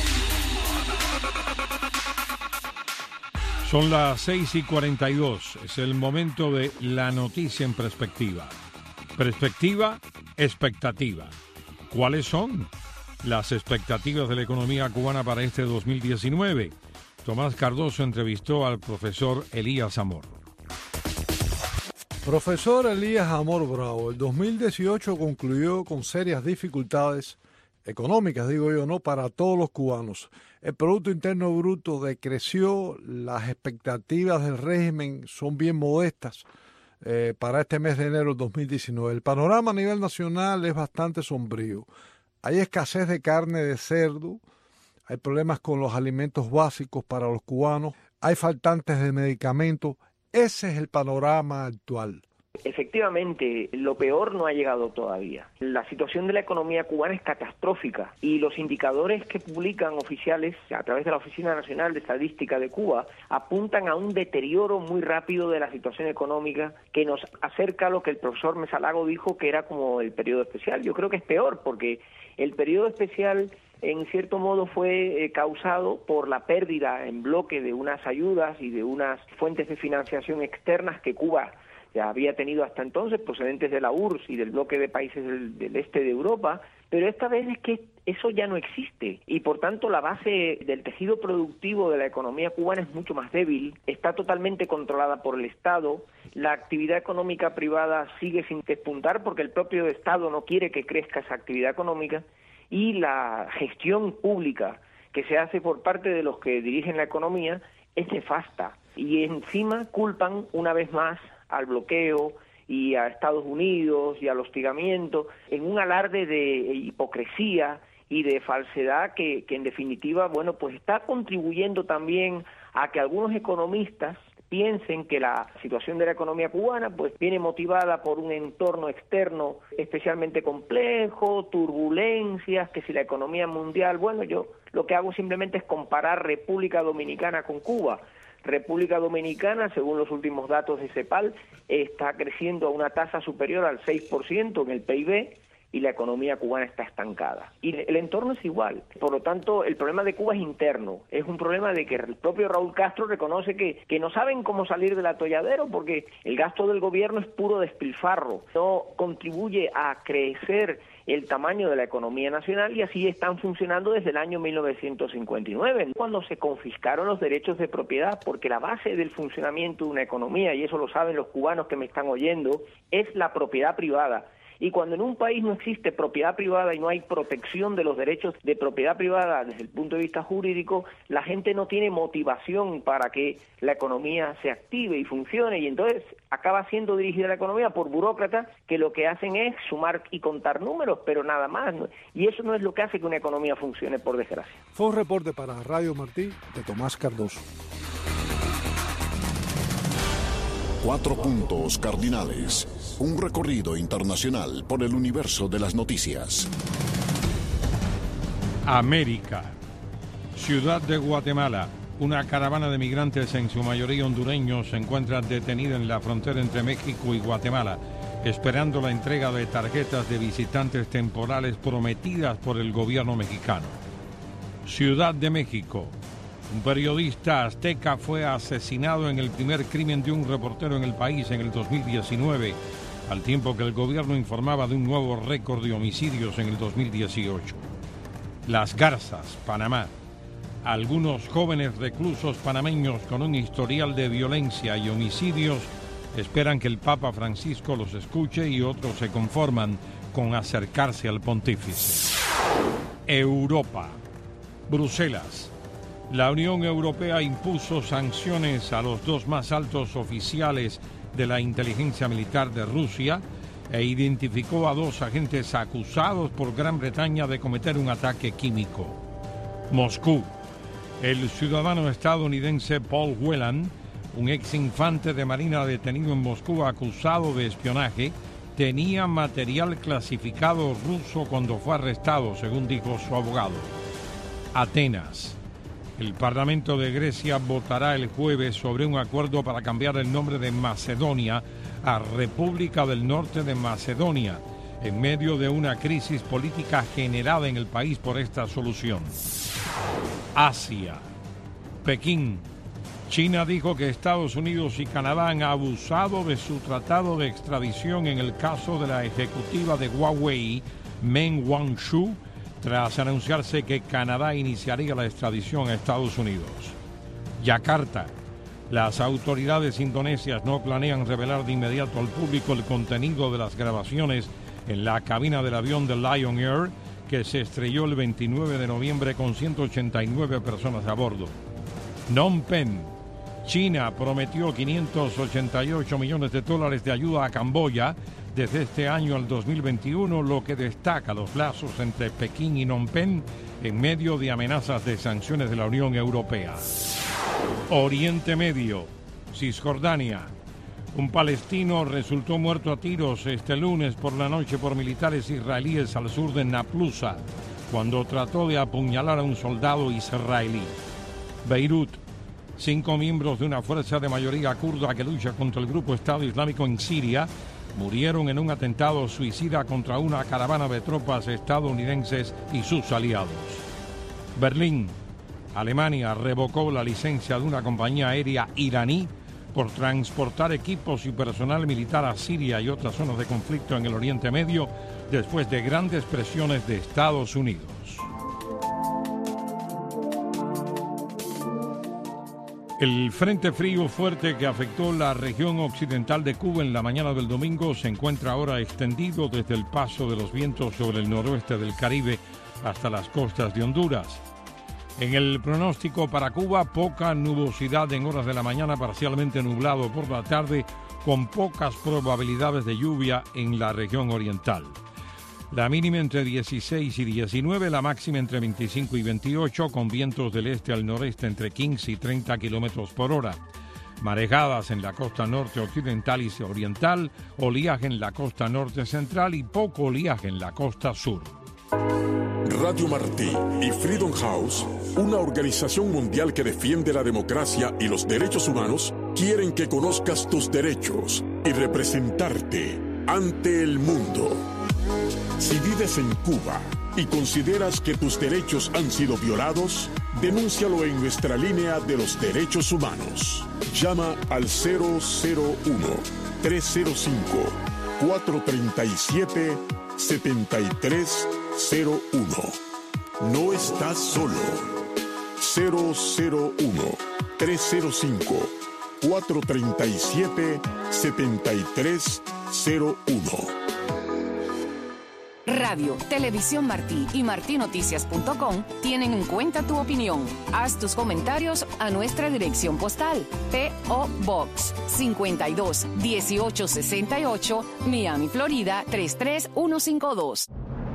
Son las seis y cuarenta y dos. Es el momento de la noticia en perspectiva. Perspectiva, expectativa. ¿Cuáles son las expectativas de la economía cubana para este dos mil diecinueve? Tomás Cardoso entrevistó al profesor Elías Amor. Profesor Elías Amor Bravo, el dos mil dieciocho concluyó con serias dificultades económicas, digo yo, ¿no?, para todos los cubanos. El Producto Interno Bruto decreció, las expectativas del régimen son bien modestas eh, para este mes de enero del dos mil diecinueve. El panorama a nivel nacional es bastante sombrío. Hay escasez de carne de cerdo, hay problemas con los alimentos básicos para los cubanos, hay faltantes de medicamentos. Ese es el panorama actual. Efectivamente, lo peor no ha llegado todavía. La situación de la economía cubana es catastrófica y los indicadores que publican oficiales a través de la Oficina Nacional de Estadística de Cuba apuntan a un deterioro muy rápido de la situación económica que nos acerca a lo que el profesor Mesalago dijo que era como el periodo especial. Yo creo que es peor porque el periodo especial en cierto modo fue eh, causado por la pérdida en bloque de unas ayudas y de unas fuentes de financiación externas que Cuba ya había tenido hasta entonces, procedentes de la U R S S y del bloque de países del, del este de Europa, pero esta vez es que eso ya no existe y por tanto la base del tejido productivo de la economía cubana es mucho más débil, está totalmente controlada por el Estado, la actividad económica privada sigue sin despuntar porque el propio Estado no quiere que crezca esa actividad económica y la gestión pública que se hace por parte de los que dirigen la economía es nefasta y encima culpan una vez más al bloqueo y a Estados Unidos y al hostigamiento en un alarde de hipocresía y de falsedad que, que en definitiva, bueno, pues está contribuyendo también a que algunos economistas piensen que la situación de la economía cubana pues viene motivada por un entorno externo especialmente complejo, turbulencias, que si la economía mundial, bueno, yo lo que hago simplemente es comparar República Dominicana con Cuba. República Dominicana, según los últimos datos de CEPAL, está creciendo a una tasa superior al seis por ciento en el P I B, y la economía cubana está estancada. Y el entorno es igual. Por lo tanto, el problema de Cuba es interno. Es un problema de que el propio Raúl Castro reconoce que, que no saben cómo salir del atolladero porque el gasto del gobierno es puro despilfarro. No contribuye a crecer el tamaño de la economía nacional y así están funcionando desde el año mil novecientos cincuenta y nueve, cuando se confiscaron los derechos de propiedad, porque la base del funcionamiento de una economía, y eso lo saben los cubanos que me están oyendo, es la propiedad privada. Y cuando en un país no existe propiedad privada y no hay protección de los derechos de propiedad privada desde el punto de vista jurídico, la gente no tiene motivación para que la economía se active y funcione, y entonces acaba siendo dirigida la economía por burócratas que lo que hacen es sumar y contar números, pero nada más, ¿no? Y eso no es lo que hace que una economía funcione, por desgracia. Fue un reporte para Radio Martí de Tomás Cardoso. Cuatro puntos cardinales. Un recorrido internacional por el universo de las noticias. América. Ciudad de Guatemala. Una caravana de migrantes, en su mayoría hondureños, se encuentra detenida en la frontera entre México y Guatemala, esperando la entrega de tarjetas de visitantes temporales prometidas por el gobierno mexicano. Ciudad de México. Un periodista azteca fue asesinado en el primer crimen de un reportero en el país en el dos mil diecinueve, al tiempo que el gobierno informaba de un nuevo récord de homicidios en el dos mil dieciocho. Las Garzas, Panamá. Algunos jóvenes reclusos panameños con un historial de violencia y homicidios esperan que el Papa Francisco los escuche y otros se conforman con acercarse al pontífice. Europa. Bruselas. La Unión Europea impuso sanciones a los dos más altos oficiales de la inteligencia militar de Rusia e identificó a dos agentes acusados por Gran Bretaña de cometer un ataque químico. Moscú. El ciudadano estadounidense Paul Whelan, un ex infante de Marina detenido en Moscú acusado de espionaje, tenía material clasificado ruso cuando fue arrestado, según dijo su abogado. Atenas. El Parlamento de Grecia votará el jueves sobre un acuerdo para cambiar el nombre de Macedonia a República del Norte de Macedonia, en medio de una crisis política generada en el país por esta solución. Asia. Pekín. China dijo que Estados Unidos y Canadá han abusado de su tratado de extradición en el caso de la ejecutiva de Huawei, Meng Wanzhou, tras anunciarse que Canadá iniciaría la extradición a Estados Unidos. Yakarta. Las autoridades indonesias no planean revelar de inmediato al público el contenido de las grabaciones en la cabina del avión de Lion Air, que se estrelló el veintinueve de noviembre con ciento ochenta y nueve personas a bordo. Phnom Penh. China prometió quinientos ochenta y ocho millones de dólares de ayuda a Camboya desde este año al dos mil veintiuno, lo que destaca los lazos entre Pekín y Phnom Penh en medio de amenazas de sanciones de la Unión Europea. Oriente Medio. Cisjordania. Un palestino resultó muerto a tiros este lunes por la noche por militares israelíes al sur de Naplusa, cuando trató de apuñalar a un soldado israelí. Beirut. Cinco miembros de una fuerza de mayoría kurda que lucha contra el grupo Estado Islámico en Siria murieron en un atentado suicida contra una caravana de tropas estadounidenses y sus aliados. Berlín. Alemania revocó la licencia de una compañía aérea iraní por transportar equipos y personal militar a Siria y otras zonas de conflicto en el Oriente Medio después de grandes presiones de Estados Unidos. El frente frío fuerte que afectó la región occidental de Cuba en la mañana del domingo se encuentra ahora extendido desde el paso de los vientos sobre el noroeste del Caribe hasta las costas de Honduras. En el pronóstico para Cuba, poca nubosidad en horas de la mañana, parcialmente nublado por la tarde, con pocas probabilidades de lluvia en la región oriental. La mínima entre dieciséis y diecinueve, la máxima entre veinticinco y veintiocho, con vientos del este al noreste entre quince y treinta kilómetros por hora. Marejadas en la costa norte occidental y oriental, oleaje en la costa norte central y poco oleaje en la costa sur. Radio Martí y Freedom House, una organización mundial que defiende la democracia y los derechos humanos, quieren que conozcas tus derechos y representarte ante el mundo. Si vives en Cuba y consideras que tus derechos han sido violados, denúncialo en nuestra línea de los derechos humanos. Llama al cero cero uno, tres cero cinco, cuatro tres siete, siete tres cero uno. No estás solo. cero cero uno, tres cero cinco, cuatro tres siete, siete tres cero uno. Radio, Televisión Martí y martí noticias punto com tienen en cuenta tu opinión. Haz tus comentarios a nuestra dirección postal. P O Box cincuenta y dos, dieciocho sesenta y ocho, Miami, Florida tres tres uno cinco dos.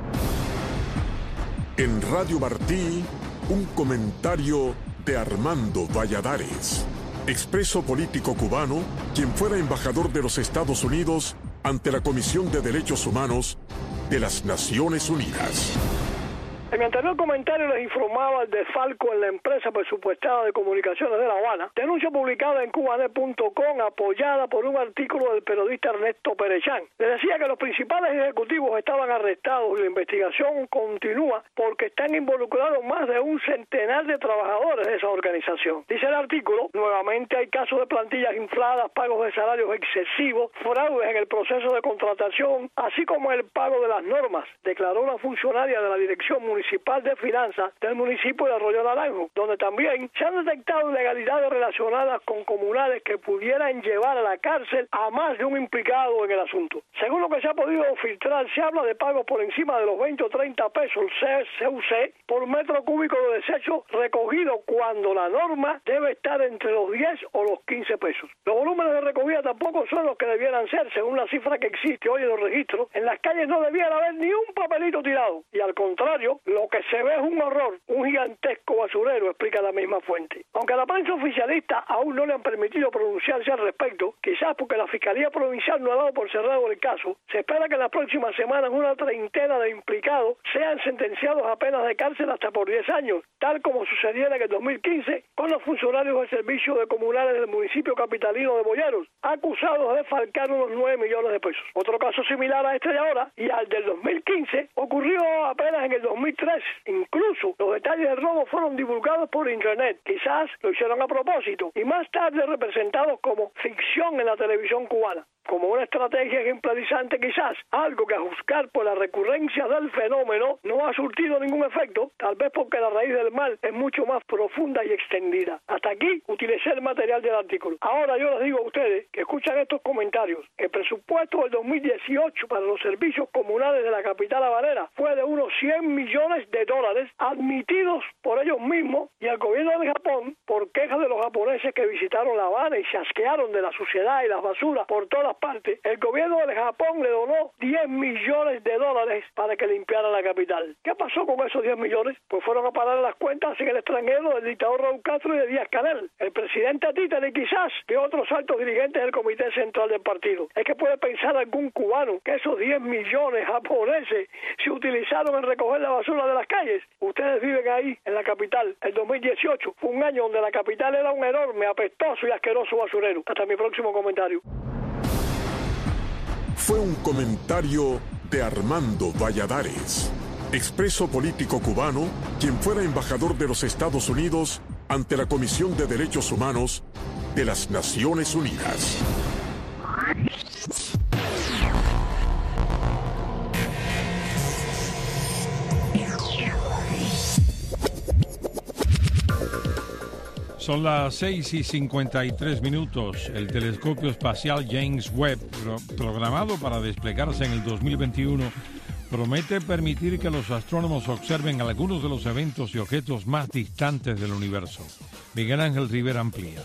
En Radio Martí, un comentario de Armando Valladares, expreso político cubano, quien fuera embajador de los Estados Unidos ante la Comisión de Derechos Humanos de las Naciones Unidas. En mi anterior comentario les informaba el desfalco en la empresa presupuestada de comunicaciones de La Habana, denuncia publicada en cubanet punto com apoyada por un artículo del periodista Ernesto Perechán. Les decía que los principales ejecutivos estaban arrestados y la investigación continúa porque están involucrados más de un centenar de trabajadores de esa organización. Dice el artículo, nuevamente hay casos de plantillas infladas, pagos de salarios excesivos, fraudes en el proceso de contratación, así como el pago de las normas, declaró una funcionaria de la Dirección Municipal Municipal de Finanzas del municipio de Arroyo Naranjo, donde también se han detectado ilegalidades relacionadas con comunales que pudieran llevar a la cárcel a más de un implicado en el asunto. Según lo que se ha podido filtrar, se habla de pagos por encima de los veinte o treinta pesos C U C por metro cúbico de desecho recogido cuando la norma debe estar entre los diez o los quince pesos. Los volúmenes de recogida tampoco son los que debieran ser, según la cifra que existe hoy en los registros. En las calles no debiera haber ni un papelito tirado y al contrario, lo que se ve es un horror, un gigantesco basurero, explica la misma fuente. Aunque a la prensa oficialista aún no le han permitido pronunciarse al respecto, quizás porque la Fiscalía Provincial no ha dado por cerrado el caso, se espera que en las próximas semanas una treintena de implicados sean sentenciados a penas de cárcel hasta por diez años, tal como sucediera en el dos mil quince con los funcionarios del Servicio de Comunales del municipio capitalino de Boyeros, acusados de falcar unos nueve millones de pesos. Otro caso similar a este de ahora y al del dos mil quince ocurrió apenas en el dos mil tres. Incluso los detalles del robo fueron divulgados por internet. Quizás lo hicieron a propósito y más tarde representados como ficción en la televisión cubana. Como una estrategia ejemplarizante quizás, algo que a juzgar por la recurrencia del fenómeno no ha surtido ningún efecto, tal vez porque la raíz del mal es mucho más profunda y extendida. Hasta aquí utilicé el material del artículo. Ahora yo les digo a ustedes que escuchan estos comentarios. El presupuesto del dos mil dieciocho para los servicios comunales de la capital habanera fue de unos cien millones de dólares admitidos por ellos mismos y el gobierno de Japón por quejas de los japoneses que visitaron La Habana y se asquearon de la suciedad y las basuras por todas parte, el gobierno de Japón le donó diez millones de dólares para que limpiara la capital. ¿Qué pasó con esos diez millones? Pues fueron a parar las cuentas en el extranjero del dictador Raúl Castro y de Díaz-Canel, el presidente títere quizás de otros altos dirigentes del Comité Central del partido. Es que puede pensar algún cubano que esos diez millones japoneses se utilizaron en recoger la basura de las calles. Ustedes viven ahí, en la capital. El dos mil dieciocho fue un año donde la capital era un enorme, apestoso y asqueroso basurero. Hasta mi próximo comentario. Fue un comentario de Armando Valladares, expreso político cubano, quien fuera embajador de los Estados Unidos ante la Comisión de Derechos Humanos de las Naciones Unidas. Son las seis y cincuenta y tres minutos. El telescopio espacial James Webb, pro programado para desplegarse en el dos mil veintiuno, promete permitir que los astrónomos observen algunos de los eventos y objetos más distantes del universo. Miguel Ángel Rivera amplía.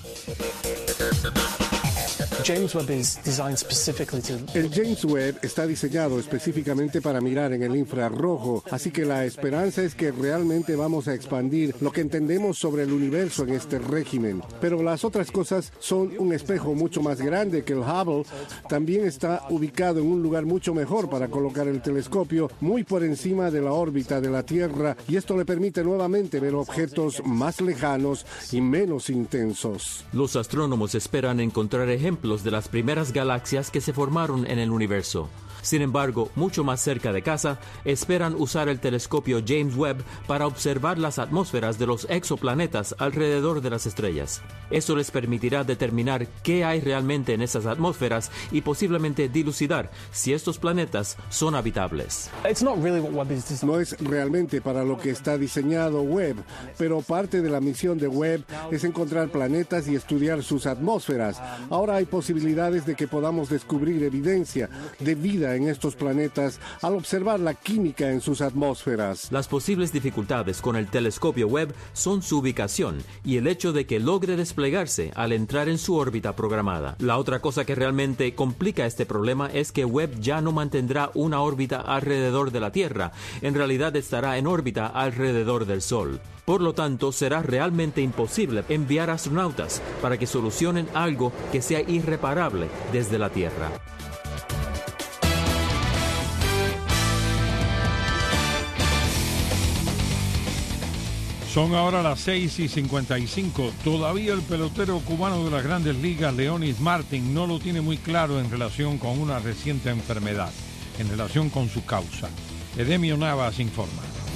James Webb is designed specifically to... El James Webb está diseñado específicamente para mirar en el infrarrojo, así que la esperanza es que realmente vamos a expandir lo que entendemos sobre el universo en este régimen. Pero las otras cosas son un espejo mucho más grande que el Hubble. También está ubicado en un lugar mucho mejor para colocar el telescopio muy por encima de la órbita de la Tierra, y esto le permite nuevamente ver objetos más lejanos y menos intensos. Los astrónomos esperan encontrar ejemplos de las primeras galaxias que se formaron en el universo. Sin embargo, mucho más cerca de casa, esperan usar el telescopio James Webb para observar las atmósferas de los exoplanetas alrededor de las estrellas. Eso les permitirá determinar qué hay realmente en esas atmósferas y posiblemente dilucidar si estos planetas son habitables. No es realmente para lo que está diseñado Webb, pero parte de la misión de Webb es encontrar planetas y estudiar sus atmósferas. Ahora hay posibilidades de que podamos descubrir evidencia de vida en estos planetas al observar la química en sus atmósferas. Las posibles dificultades con el telescopio Webb son su ubicación y el hecho de que logre desplegarse al entrar en su órbita programada. La otra cosa que realmente complica este problema es que Webb ya no mantendrá una órbita alrededor de la Tierra. En realidad estará en órbita alrededor del Sol. Por lo tanto, será realmente imposible enviar astronautas para que solucionen algo que sea irreparable desde la Tierra. Son ahora las seis y cincuenta y cinco. Todavía el pelotero cubano de las Grandes Ligas, Leonys Martin, no lo tiene muy claro en relación con una reciente enfermedad, en relación con su causa. Edemio Navas informa.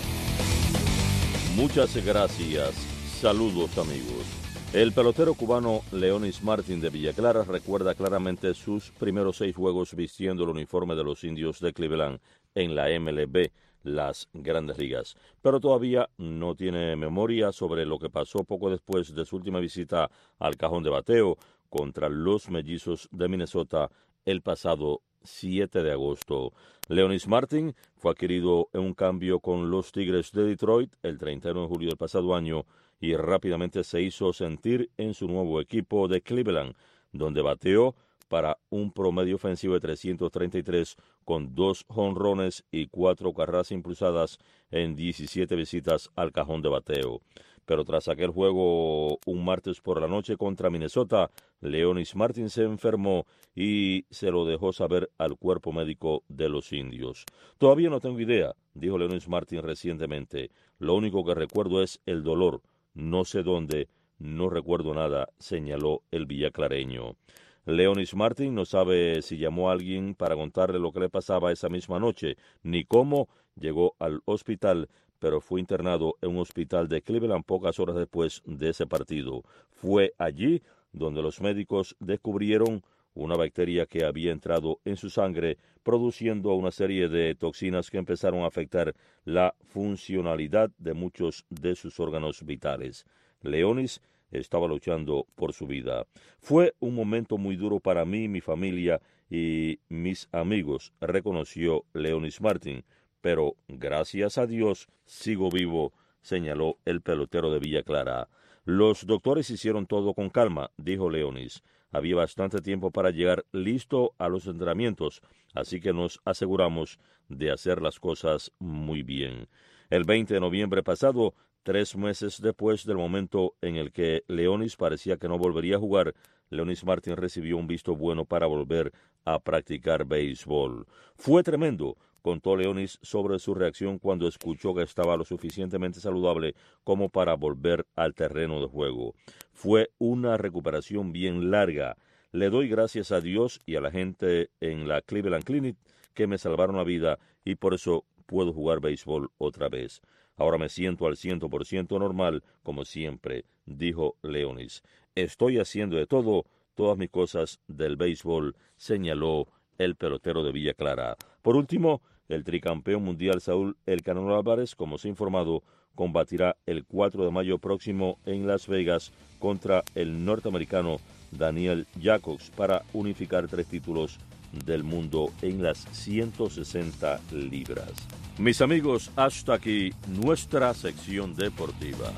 Muchas gracias. Saludos, amigos. El pelotero cubano Leonys Martin de Villa Clara recuerda claramente sus primeros seis juegos vistiendo el uniforme de los Indios de Cleveland en la M L B, las Grandes Ligas, pero todavía no tiene memoria sobre lo que pasó poco después de su última visita al cajón de bateo contra los Mellizos de Minnesota el pasado siete de agosto. Leonys Martin fue adquirido en un cambio con los Tigres de Detroit el treinta y uno de julio del pasado año y rápidamente se hizo sentir en su nuevo equipo de Cleveland, donde bateó para un promedio ofensivo de trescientos treinta y tres con dos jonrones y cuatro carreras impulsadas en diecisiete visitas al cajón de bateo. Pero tras aquel juego un martes por la noche contra Minnesota, Leonys Martin se enfermó y se lo dejó saber al cuerpo médico de los Indios. Todavía no tengo idea, dijo Leonys Martin recientemente. Lo único que recuerdo es el dolor. No sé dónde, no recuerdo nada, señaló el villaclareño. Leonys Martin no sabe si llamó a alguien para contarle lo que le pasaba esa misma noche, ni cómo llegó al hospital, pero fue internado en un hospital de Cleveland pocas horas después de ese partido. Fue allí donde los médicos descubrieron una bacteria que había entrado en su sangre, produciendo una serie de toxinas que empezaron a afectar la funcionalidad de muchos de sus órganos vitales. Leonys estaba luchando por su vida. Fue un momento muy duro para mí, mi familia y mis amigos, reconoció Leonys Martin, pero gracias a Dios sigo vivo, señaló el pelotero de Villa Clara. Los doctores hicieron todo con calma, dijo Leonys. Había bastante tiempo para llegar listo a los entrenamientos, así que nos aseguramos de hacer las cosas muy bien. El veinte de noviembre pasado, tres meses después del momento en el que Leonys parecía que no volvería a jugar, Leonys Martin recibió un visto bueno para volver a practicar béisbol. Fue tremendo, contó Leonys sobre su reacción cuando escuchó que estaba lo suficientemente saludable como para volver al terreno de juego. Fue una recuperación bien larga. Le doy gracias a Dios y a la gente en la Cleveland Clinic que me salvaron la vida y por eso puedo jugar béisbol otra vez. Ahora me siento al cien por ciento normal, como siempre, dijo Leonys. Estoy haciendo de todo, todas mis cosas del béisbol, señaló el pelotero de Villa Clara. Por último, el tricampeón mundial Saúl El Canelo Álvarez, como se ha informado, combatirá el cuatro de mayo próximo en Las Vegas contra el norteamericano Daniel Jacobs para unificar tres títulos del mundo en las ciento sesenta libras. Mis amigos, hasta aquí nuestra sección deportiva.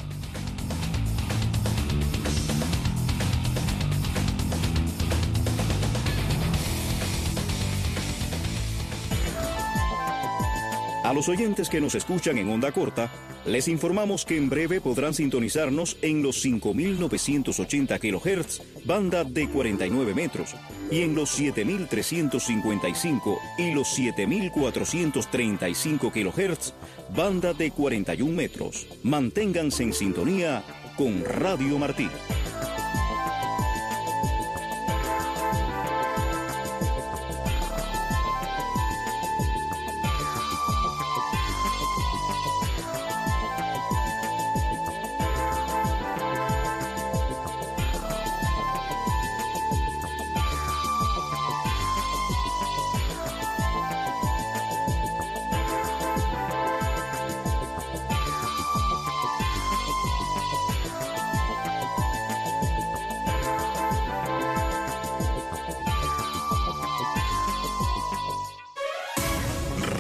A los oyentes que nos escuchan en onda corta, les informamos que en breve podrán sintonizarnos en los cinco mil novecientos ochenta kilohertz, banda de cuarenta y nueve metros, y en los siete mil trescientos cincuenta y cinco y los siete mil cuatrocientos treinta y cinco kilohertz, banda de cuarenta y un metros. Manténganse en sintonía con Radio Martí.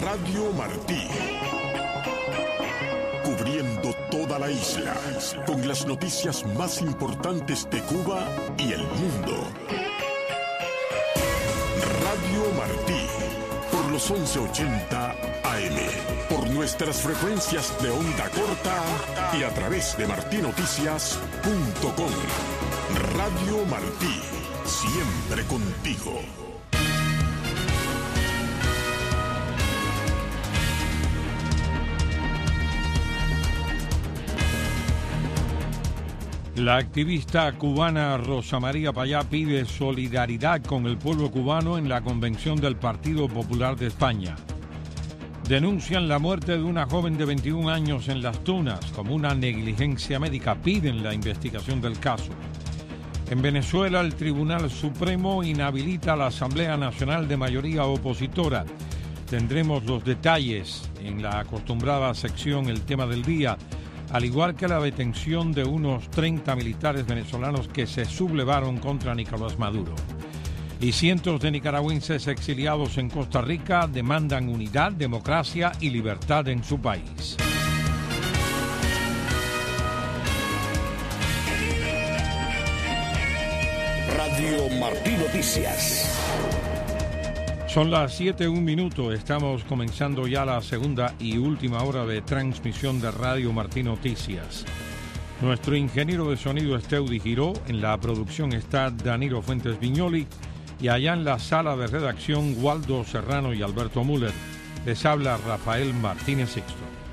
Radio Martí. Cubriendo toda la isla, con las noticias más importantes de Cuba y el mundo. Radio Martí, por los once ochenta A M, por nuestras frecuencias de onda corta y a través de martí noticias punto com. Radio Martí, siempre contigo. La activista cubana Rosa María Payá pide solidaridad con el pueblo cubano en la convención del Partido Popular de España. Denuncian la muerte de una joven de veintiún años en Las Tunas como una negligencia médica. Piden la investigación del caso. En Venezuela, el Tribunal Supremo inhabilita a la Asamblea Nacional de mayoría opositora. Tendremos los detalles en la acostumbrada sección El Tema del Día, al igual que la detención de unos treinta militares venezolanos que se sublevaron contra Nicolás Maduro. Y cientos de nicaragüenses exiliados en Costa Rica demandan unidad, democracia y libertad en su país. Radio Martí Noticias. Son las siete, un minuto. Estamos comenzando ya la segunda y última hora de transmisión de Radio Martí Noticias. Nuestro ingeniero de sonido es Teudi Giró, en la producción está Danilo Fuentes Viñoli y allá en la sala de redacción Waldo Serrano y Alberto Müller. Les habla Rafael Martínez Sixto.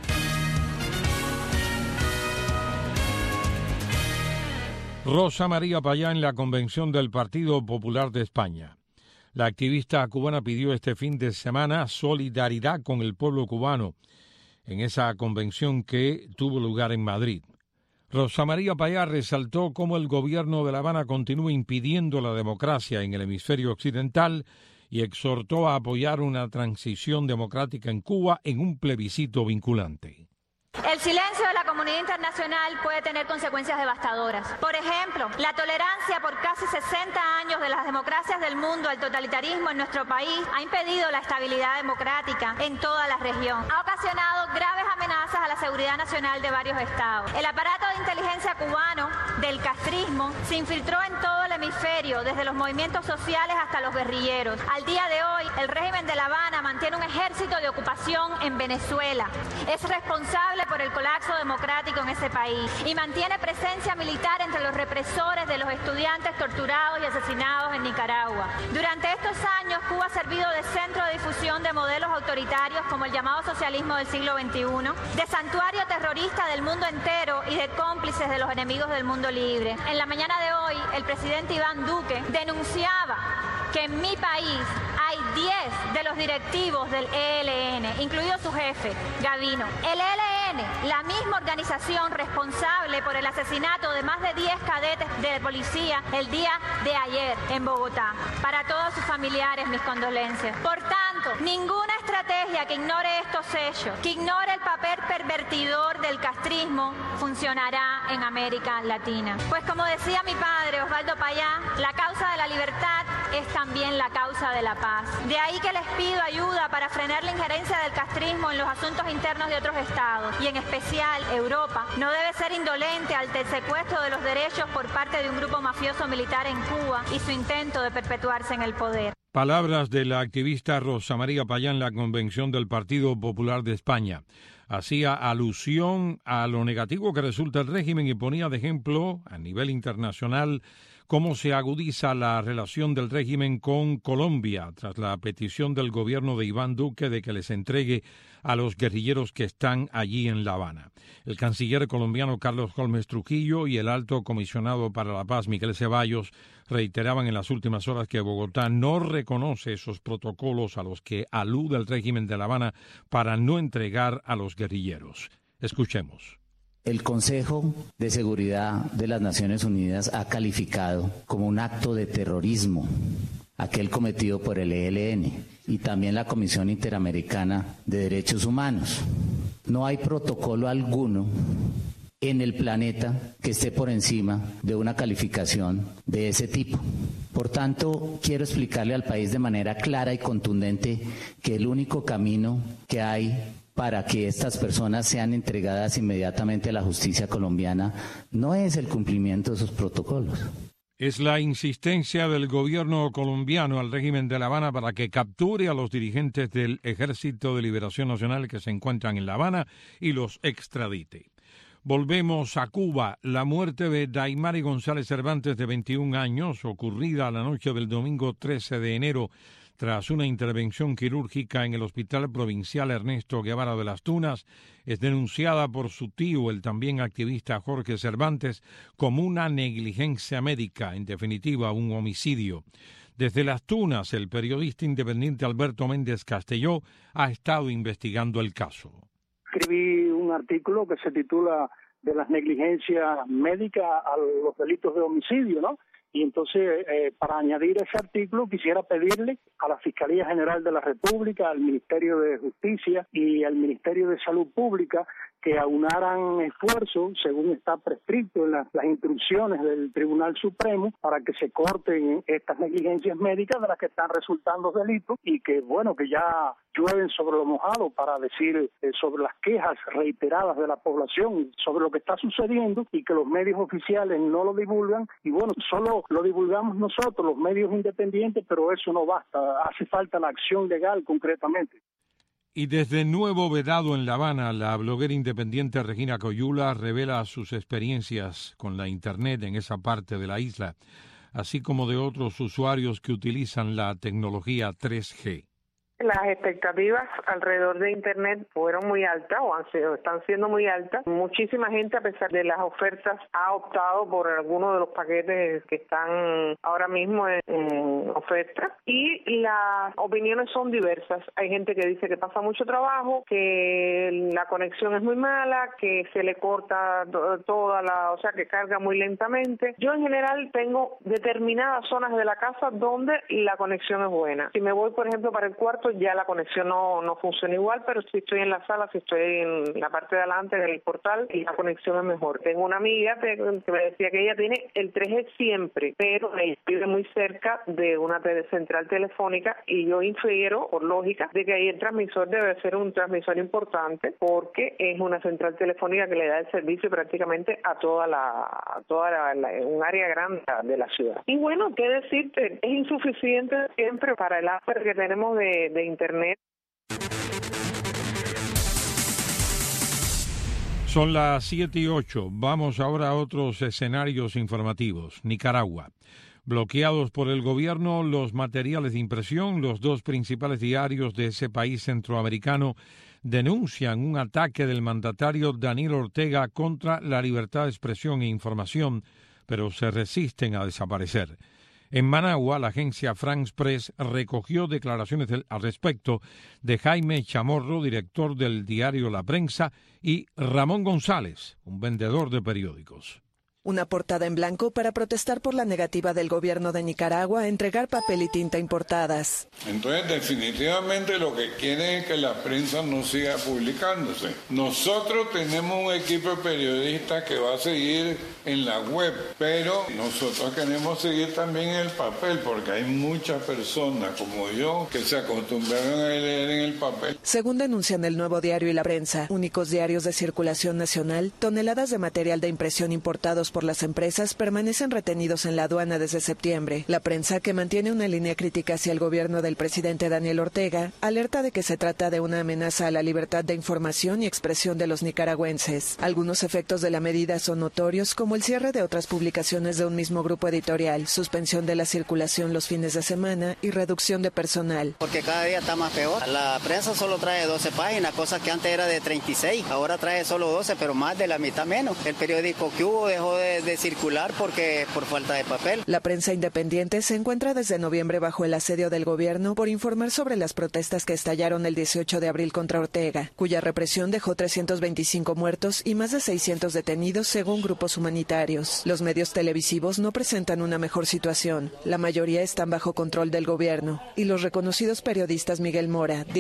Rosa María Payá en la convención del Partido Popular de España. La activista cubana pidió este fin de semana solidaridad con el pueblo cubano en esa convención que tuvo lugar en Madrid. Rosa María Payá resaltó cómo el gobierno de La Habana continúa impidiendo la democracia en el hemisferio occidental y exhortó a apoyar una transición democrática en Cuba en un plebiscito vinculante. El silencio de la comunidad internacional puede tener consecuencias devastadoras. Por ejemplo, la tolerancia por casi sesenta años de las democracias del mundo al totalitarismo en nuestro país ha impedido la estabilidad democrática en toda la región. Ha ocasionado graves amenazas a la seguridad nacional de varios estados. El aparato de inteligencia cubano del castrismo se infiltró en todo el hemisferio, desde los movimientos sociales hasta los guerrilleros. Al día de hoy, el régimen de La Habana mantiene un ejército de ocupación en Venezuela. Es responsable por el colapso democrático en ese país y mantiene presencia militar entre los represores de los estudiantes torturados y asesinados en Nicaragua. Durante estos años, Cuba ha servido de centro de difusión de modelos autoritarios como el llamado socialismo del siglo veintiuno, de santuario terrorista del mundo entero y de cómplices de los enemigos del mundo libre. En la mañana de hoy, el presidente Iván Duque denunciaba que en mi país hay diez de los directivos del E L N, incluido su jefe, Gavino. El E L N, la misma organización responsable por el asesinato de más de diez cadetes de policía el día de ayer en Bogotá. Para todos sus familiares, mis condolencias. Por tanto, ninguna estrategia que ignore estos hechos, que ignore el papel pervertidor del castrismo, funcionará en América Latina. Pues como decía mi padre, Osvaldo Payá, la causa de la libertad es también la causa de la paz. De ahí que les pido ayuda para frenar la injerencia del castrismo en los asuntos internos de otros estados, y en especial Europa no debe ser indolente ante el secuestro de los derechos por parte de un grupo mafioso militar en Cuba y su intento de perpetuarse en el poder. Palabras de la activista Rosa María Payá en la convención del Partido Popular de España. Hacía alusión a lo negativo que resulta el régimen y ponía de ejemplo a nivel internacional cómo se agudiza la relación del régimen con Colombia tras la petición del gobierno de Iván Duque de que les entregue a los guerrilleros que están allí en La Habana. El canciller colombiano Carlos Holmes Trujillo y el alto comisionado para la paz Miguel Ceballos reiteraban en las últimas horas que Bogotá no reconoce esos protocolos a los que alude el régimen de La Habana para no entregar a los guerrilleros. Escuchemos. El Consejo de Seguridad de las Naciones Unidas ha calificado como un acto de terrorismo aquel cometido por el E L N y también la Comisión Interamericana de Derechos Humanos. No hay protocolo alguno en el planeta que esté por encima de una calificación de ese tipo. Por tanto, quiero explicarle al país de manera clara y contundente que el único camino que hay para que estas personas sean entregadas inmediatamente a la justicia colombiana no es el cumplimiento de sus protocolos. Es la insistencia del gobierno colombiano al régimen de La Habana para que capture a los dirigentes del Ejército de Liberación Nacional que se encuentran en La Habana y los extradite. Volvemos a Cuba. La muerte de Daimari González Cervantes, de veintiún años, ocurrida la noche del domingo trece de enero, tras una intervención quirúrgica en el Hospital Provincial Ernesto Guevara de las Tunas, es denunciada por su tío, el también activista Jorge Cervantes, como una negligencia médica, en definitiva un homicidio. Desde Las Tunas, el periodista independiente Alberto Méndez Castelló ha estado investigando el caso. Escribí un artículo que se titula "De las negligencias médicas a los delitos de homicidio", ¿no? Y entonces, eh, para añadir ese artículo, quisiera pedirle a la Fiscalía General de la República, al Ministerio de Justicia y al Ministerio de Salud Pública que aunaran esfuerzos, según está prescrito en las, las instrucciones del Tribunal Supremo, para que se corten estas negligencias médicas de las que están resultando delitos y que, bueno, que ya llueven sobre lo mojado, para decir eh, sobre las quejas reiteradas de la población sobre lo que está sucediendo y que los medios oficiales no lo divulgan. Y bueno, solo lo divulgamos nosotros, los medios independientes, pero eso no basta, hace falta la acción legal concretamente. Y desde Nuevo Vedado en La Habana, la bloguera independiente Regina Coyula revela sus experiencias con la Internet en esa parte de la isla, así como de otros usuarios que utilizan la tecnología tres G. Las expectativas alrededor de Internet fueron muy altas o han sido, están siendo muy altas. Muchísima gente, a pesar de las ofertas, ha optado por algunos de los paquetes que están ahora mismo en, en oferta. Y las opiniones son diversas. Hay gente que dice que pasa mucho trabajo, que la conexión es muy mala, que se le corta toda la, o sea, que carga muy lentamente. Yo en general tengo determinadas zonas de la casa donde la conexión es buena. Si me voy, por ejemplo, para el cuarto, ya la conexión no, no funciona igual, pero si estoy en la sala, si estoy en la parte de adelante del portal, la conexión es mejor. Tengo una amiga que me decía que ella tiene el tres G siempre, pero ella vive muy cerca de una central telefónica y yo infiero, por lógica, de que ahí el transmisor debe ser un transmisor importante porque es una central telefónica que le da el servicio prácticamente a toda la, a toda la, la, un área grande de la ciudad. Y bueno, qué decirte, es insuficiente siempre para el after que tenemos de de Internet. Son las siete y ocho. Vamos ahora a otros escenarios informativos. Nicaragua. Bloqueados por el gobierno los materiales de impresión, los dos principales diarios de ese país centroamericano denuncian un ataque del mandatario Daniel Ortega contra la libertad de expresión e información, pero se resisten a desaparecer. En Managua, la agencia France Press recogió declaraciones del, al respecto de Jaime Chamorro, director del diario La Prensa, y Ramón González, un vendedor de periódicos. Una portada en blanco para protestar por la negativa del gobierno de Nicaragua a entregar papel y tinta importadas. Entonces, definitivamente lo que quieren es que la prensa no siga publicándose. Nosotros tenemos un equipo de periodistas que va a seguir en la web, pero nosotros queremos seguir también en el papel, porque hay muchas personas como yo que se acostumbraron a leer en el papel. Según denuncian el Nuevo Diario y La Prensa, únicos diarios de circulación nacional, toneladas de material de impresión importados por las empresas permanecen retenidos en la aduana desde septiembre. La Prensa, que mantiene una línea crítica hacia el gobierno del presidente Daniel Ortega, alerta de que se trata de una amenaza a la libertad de información y expresión de los nicaragüenses. Algunos efectos de la medida son notorios, como el cierre de otras publicaciones de un mismo grupo editorial, suspensión de la circulación los fines de semana y reducción de personal. Porque cada día está más peor. La prensa solo trae doce páginas, cosa que antes era de treinta y seis, ahora trae solo doce, pero más de la mitad menos. El periódico que hubo dejó de De, de circular porque por falta de papel. La Prensa Independiente se encuentra desde noviembre bajo el asedio del gobierno por informar sobre las protestas que estallaron el dieciocho de abril contra Ortega, cuya represión dejó trescientos veinticinco muertos y más de seiscientos detenidos según grupos humanitarios. Los medios televisivos no presentan una mejor situación. La mayoría están bajo control del gobierno y los reconocidos periodistas Miguel Mora, director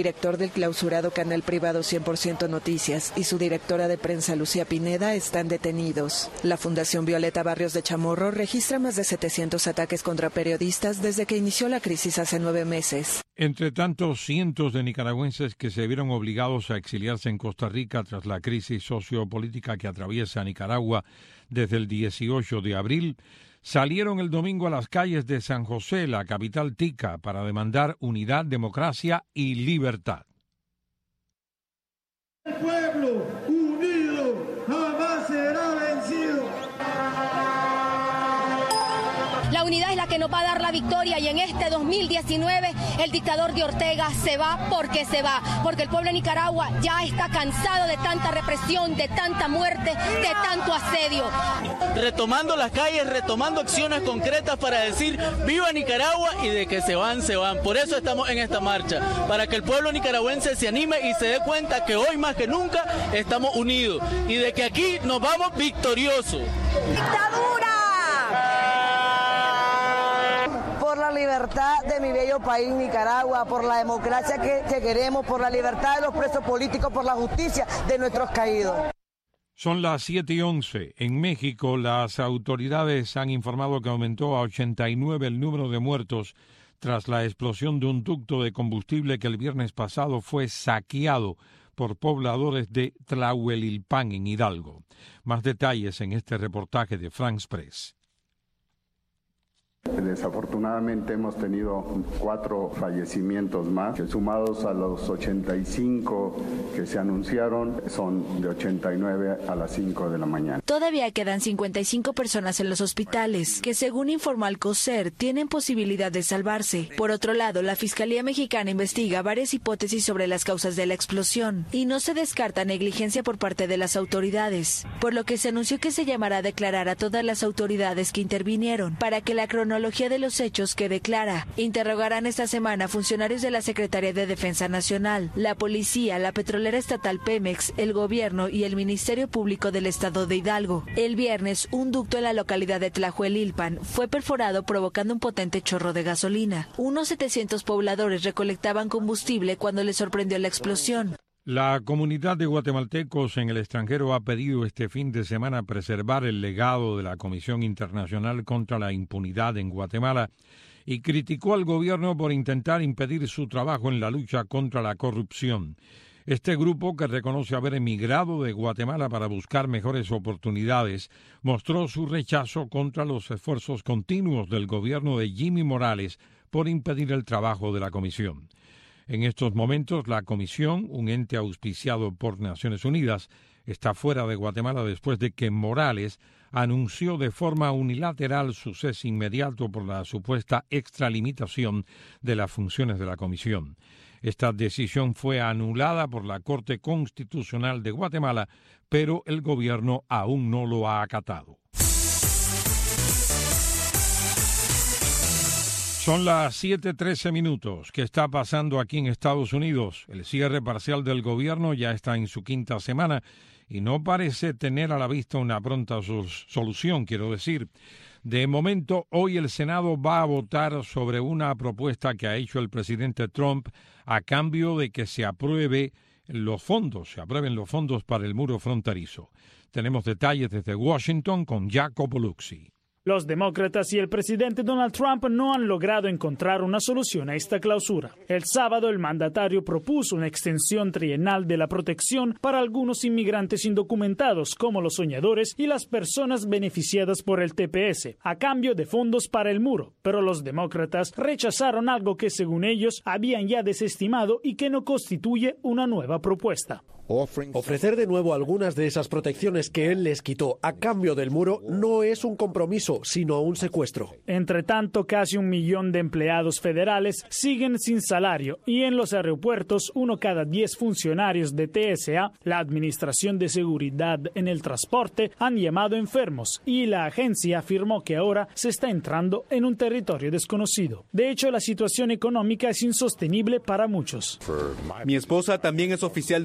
director del clausurado canal privado cien por ciento Noticias y su directora de prensa Lucía Pineda están detenidos. La Fundación Violeta Barrios de Chamorro registra más de setecientos ataques contra periodistas desde que inició la crisis hace nueve meses. Entre tanto, cientos de nicaragüenses que se vieron obligados a exiliarse en Costa Rica tras la crisis sociopolítica que atraviesa Nicaragua desde el dieciocho de abril, salieron el domingo a las calles de San José, la capital tica, para demandar unidad, democracia y libertad. El pueblo unido jamás será vencido. La unidad es la que nos va a dar la victoria y en este dos mil diecinueve el dictador de Ortega se va porque se va, porque el pueblo de Nicaragua ya está cansado de tanta represión, de tanta muerte, de tanto asedio. Retomando las calles, retomando acciones concretas para decir viva Nicaragua y de que se van, se van. Por eso estamos en esta marcha, para que el pueblo nicaragüense se anime y se dé cuenta que hoy más que nunca estamos unidos y de que aquí nos vamos victoriosos. ¡Dictadura! Por la libertad de mi bello país, Nicaragua, por la democracia que, que queremos, por la libertad de los presos políticos, por la justicia de nuestros caídos. Son las siete y once. En México, las autoridades han informado que aumentó a ochenta y nueve el número de muertos tras la explosión de un ducto de combustible que el viernes pasado fue saqueado por pobladores de Tlahuelilpan, en Hidalgo. Más detalles en este reportaje de France Press. Desafortunadamente hemos tenido cuatro fallecimientos más, que sumados a los ochenta y cinco que se anunciaron, son de ochenta y nueve a las cinco de la mañana. Todavía quedan cincuenta y cinco personas en los hospitales, que según informó Alcocer, tienen posibilidad de salvarse. Por otro lado, la Fiscalía Mexicana investiga varias hipótesis sobre las causas de la explosión, y no se descarta negligencia por parte de las autoridades, por lo que se anunció que se llamará a declarar a todas las autoridades que intervinieron, para que la cronología de los hechos quede clara. Interrogarán esta semana funcionarios de la Secretaría de Defensa Nacional, la Policía, la Petrolera Estatal Pemex, el Gobierno y el Ministerio Público del Estado de Hidalgo. El viernes, un ducto en la localidad de Tlahuelilpan fue perforado provocando un potente chorro de gasolina. Unos setecientos pobladores recolectaban combustible cuando les sorprendió la explosión. La comunidad de guatemaltecos en el extranjero ha pedido este fin de semana preservar el legado de la Comisión Internacional contra la Impunidad en Guatemala y criticó al gobierno por intentar impedir su trabajo en la lucha contra la corrupción. Este grupo, que reconoce haber emigrado de Guatemala para buscar mejores oportunidades, mostró su rechazo contra los esfuerzos continuos del gobierno de Jimmy Morales por impedir el trabajo de la comisión. En estos momentos, la comisión, un ente auspiciado por Naciones Unidas, está fuera de Guatemala después de que Morales anunció de forma unilateral su cese inmediato por la supuesta extralimitación de las funciones de la comisión. Esta decisión fue anulada por la Corte Constitucional de Guatemala, pero el gobierno aún no lo ha acatado. Son las siete trece minutos. ¿Qué está pasando aquí en Estados Unidos? El cierre parcial del gobierno ya está en su quinta semana y no parece tener a la vista una pronta solución, quiero decir. De momento, hoy el Senado va a votar sobre una propuesta que ha hecho el presidente Trump a cambio de que se apruebe los fondos, se aprueben los fondos para el muro fronterizo. Tenemos detalles desde Washington con Jacopo Luzzi. Los demócratas y el presidente Donald Trump no han logrado encontrar una solución a esta clausura. El sábado, el mandatario propuso una extensión trienal de la protección para algunos inmigrantes indocumentados, como los soñadores y las personas beneficiadas por el T P S, a cambio de fondos para el muro. Pero los demócratas rechazaron algo que, según ellos, habían ya desestimado y que no constituye una nueva propuesta. Ofrecer de nuevo algunas de esas protecciones que él les quitó a cambio del muro no es un compromiso, sino un secuestro. Entre tanto, casi un millón de empleados federales siguen sin salario y en los aeropuertos uno cada diez funcionarios de T S A, la Administración de Seguridad en el Transporte, han llamado enfermos y la agencia afirmó que ahora se está entrando en un territorio desconocido. De hecho, la situación económica es insostenible para muchos. Mi esposa también es oficial de seguridad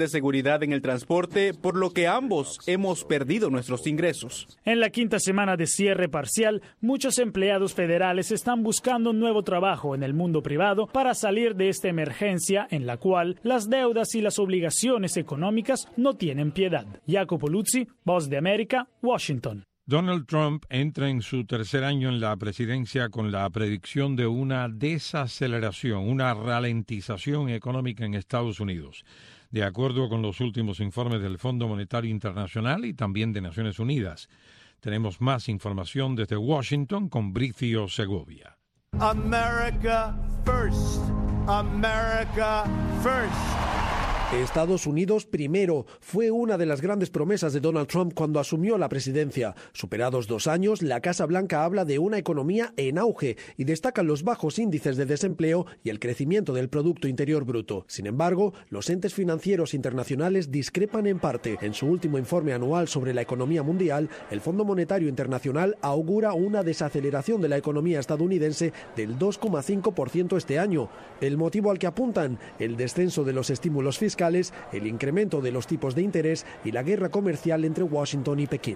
seguridad en el transporte, por lo que ambos hemos perdido nuestros ingresos. En la quinta semana de cierre parcial, muchos empleados federales están buscando un nuevo trabajo en el mundo privado para salir de esta emergencia en la cual las deudas y las obligaciones económicas no tienen piedad. Jacopo Luzzi, Voz de América, Washington. Donald Trump entra en su tercer año en la presidencia con la predicción de una desaceleración, una ralentización económica en Estados Unidos. De acuerdo con los últimos informes del Fondo Monetario Internacional y también de Naciones Unidas. Tenemos más información desde Washington con Bricio Segovia. America first. America first. Estados Unidos primero fue una de las grandes promesas de Donald Trump cuando asumió la presidencia. Superados dos años, la Casa Blanca habla de una economía en auge y destacan los bajos índices de desempleo y el crecimiento del Producto Interior Bruto. Sin embargo, los entes financieros internacionales discrepan en parte. En su último informe anual sobre la economía mundial, el Fondo Monetario Internacional augura una desaceleración de la economía estadounidense del dos coma cinco por ciento este año. El motivo al que apuntan, el descenso de los estímulos fiscales, el incremento de los tipos de interés y la guerra comercial entre Washington y Pekín.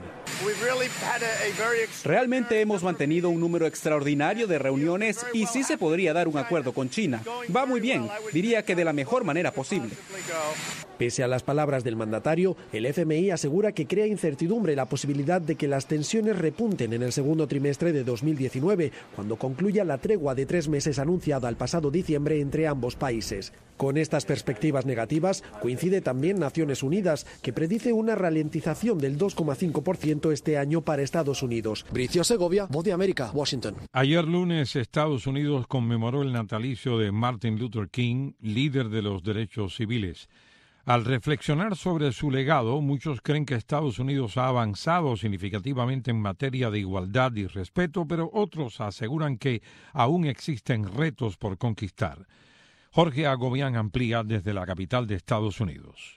Realmente hemos mantenido un número extraordinario de reuniones y sí se podría dar un acuerdo con China. Va muy bien, diría que de la mejor manera posible. Pese a las palabras del mandatario, el F M I asegura que crea incertidumbre la posibilidad de que las tensiones repunten en el segundo trimestre de dos mil diecinueve, cuando concluya la tregua de tres meses anunciada el pasado diciembre entre ambos países. Con estas perspectivas negativas, coincide también Naciones Unidas, que predice una ralentización del dos coma cinco por ciento este año para Estados Unidos. Bricio Segovia, Voz de América, Washington. Ayer lunes, Estados Unidos conmemoró el natalicio de Martin Luther King, líder de los derechos civiles. Al reflexionar sobre su legado, muchos creen que Estados Unidos ha avanzado significativamente en materia de igualdad y respeto, pero otros aseguran que aún existen retos por conquistar. Jorge Agobián amplía desde la capital de Estados Unidos.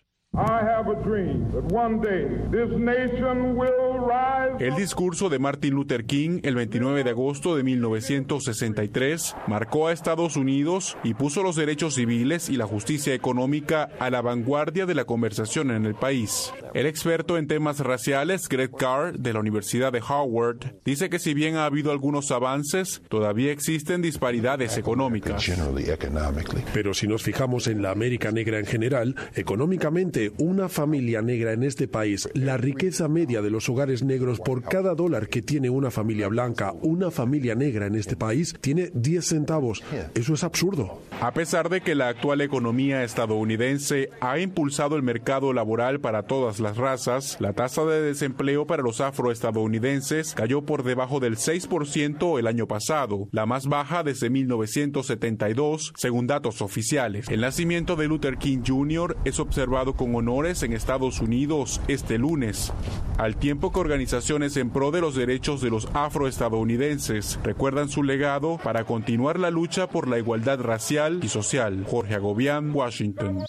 El discurso de Martin Luther King el veintinueve de agosto de mil novecientos sesenta y tres marcó a Estados Unidos y puso los derechos civiles y la justicia económica a la vanguardia de la conversación en el país. El experto en temas raciales Greg Carr de la Universidad de Howard dice que si bien ha habido algunos avances, todavía existen disparidades económicas. Pero si nos fijamos en la América negra en general, económicamente una familia negra en este país, la riqueza media de los hogares negros por cada dólar que tiene una familia blanca, una familia negra en este país tiene diez centavos. Eso es absurdo. A pesar de que la actual economía estadounidense ha impulsado el mercado laboral para todas las razas, la tasa de desempleo para los afroestadounidenses cayó por debajo del seis por ciento el año pasado, la más baja desde mil novecientos setenta y dos, según datos oficiales. El nacimiento de Luther King junior es observado con honores en Estados Unidos este lunes, al tiempo que organizaciones en pro de los derechos de los afroestadounidenses recuerdan su legado para continuar la lucha por la igualdad racial y social. Jorge Agobián, Washington.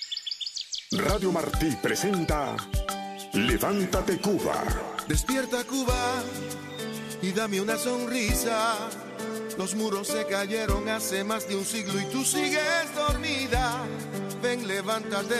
Radio Martí presenta Levántate Cuba. Despierta Cuba y dame una sonrisa. Los muros se cayeron hace más de un siglo y tú sigues dormida. Ven, levántate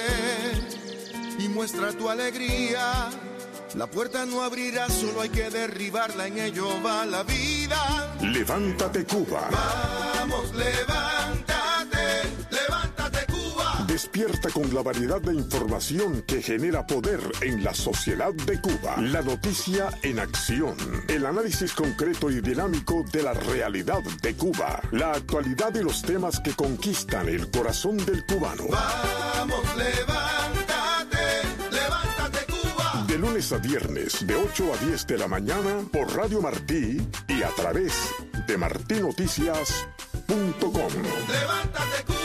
y muestra tu alegría. La puerta no abrirá, solo hay que derribarla, en ello va la vida. Levántate Cuba. Vamos, levántate, levántate Cuba. Despierta con la variedad de información que genera poder en la sociedad de Cuba. La noticia en acción. El análisis concreto y dinámico de la realidad de Cuba. La actualidad y los temas que conquistan el corazón del cubano. Vamos, levántate, levántate Cuba. De lunes a viernes, de ocho a diez de la mañana, por Radio Martí y a través de martí noticias punto com. Levántate Cuba.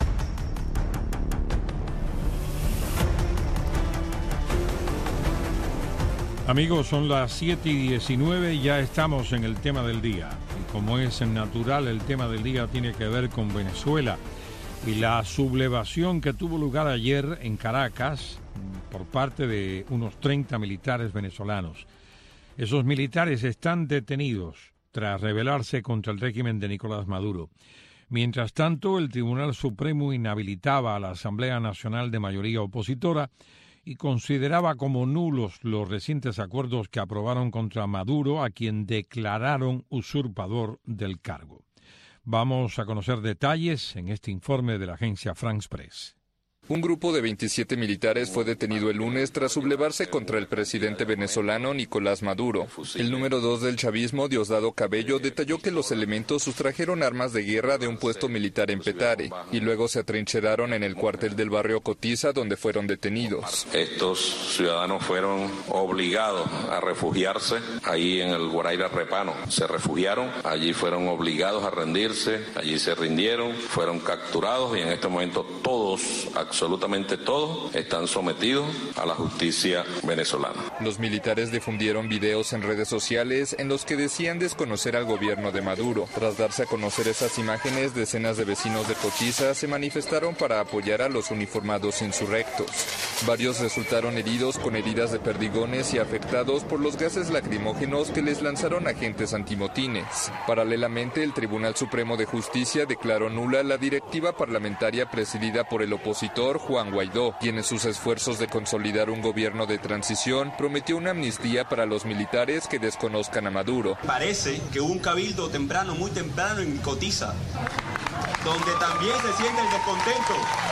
Amigos, son las siete y diecinueve y ya estamos en el tema del día. Y como es natural, el tema del día tiene que ver con Venezuela y la sublevación que tuvo lugar ayer en Caracas por parte de unos treinta militares venezolanos. Esos militares están detenidos tras rebelarse contra el régimen de Nicolás Maduro. Mientras tanto, el Tribunal Supremo inhabilitaba a la Asamblea Nacional de mayoría opositora y consideraba como nulos los recientes acuerdos que aprobaron contra Maduro, a quien declararon usurpador del cargo. Vamos a conocer detalles en este informe de la agencia France Press. Un grupo de veintisiete militares fue detenido el lunes tras sublevarse contra el presidente venezolano Nicolás Maduro. El número dos del chavismo, Diosdado Cabello, detalló que los elementos sustrajeron armas de guerra de un puesto militar en Petare y luego se atrincheraron en el cuartel del barrio Cotiza, donde fueron detenidos. Estos ciudadanos fueron obligados a refugiarse ahí en el Guaraíra Repano. Se refugiaron, allí fueron obligados a rendirse, allí se rindieron, fueron capturados y en este momento todos absolutamente todos están sometidos a la justicia venezolana. Los militares difundieron videos en redes sociales en los que decían desconocer al gobierno de Maduro. Tras darse a conocer esas imágenes, decenas de vecinos de Cochiza se manifestaron para apoyar a los uniformados insurrectos. Varios resultaron heridos con heridas de perdigones y afectados por los gases lacrimógenos que les lanzaron agentes antimotines. Paralelamente, el Tribunal Supremo de Justicia declaró nula la directiva parlamentaria presidida por el opositor Juan Guaidó, quien en sus esfuerzos de consolidar un gobierno de transición prometió una amnistía para los militares que desconozcan a Maduro. Parece que hubo un cabildo temprano, muy temprano en Cotiza, donde también se siente el descontento,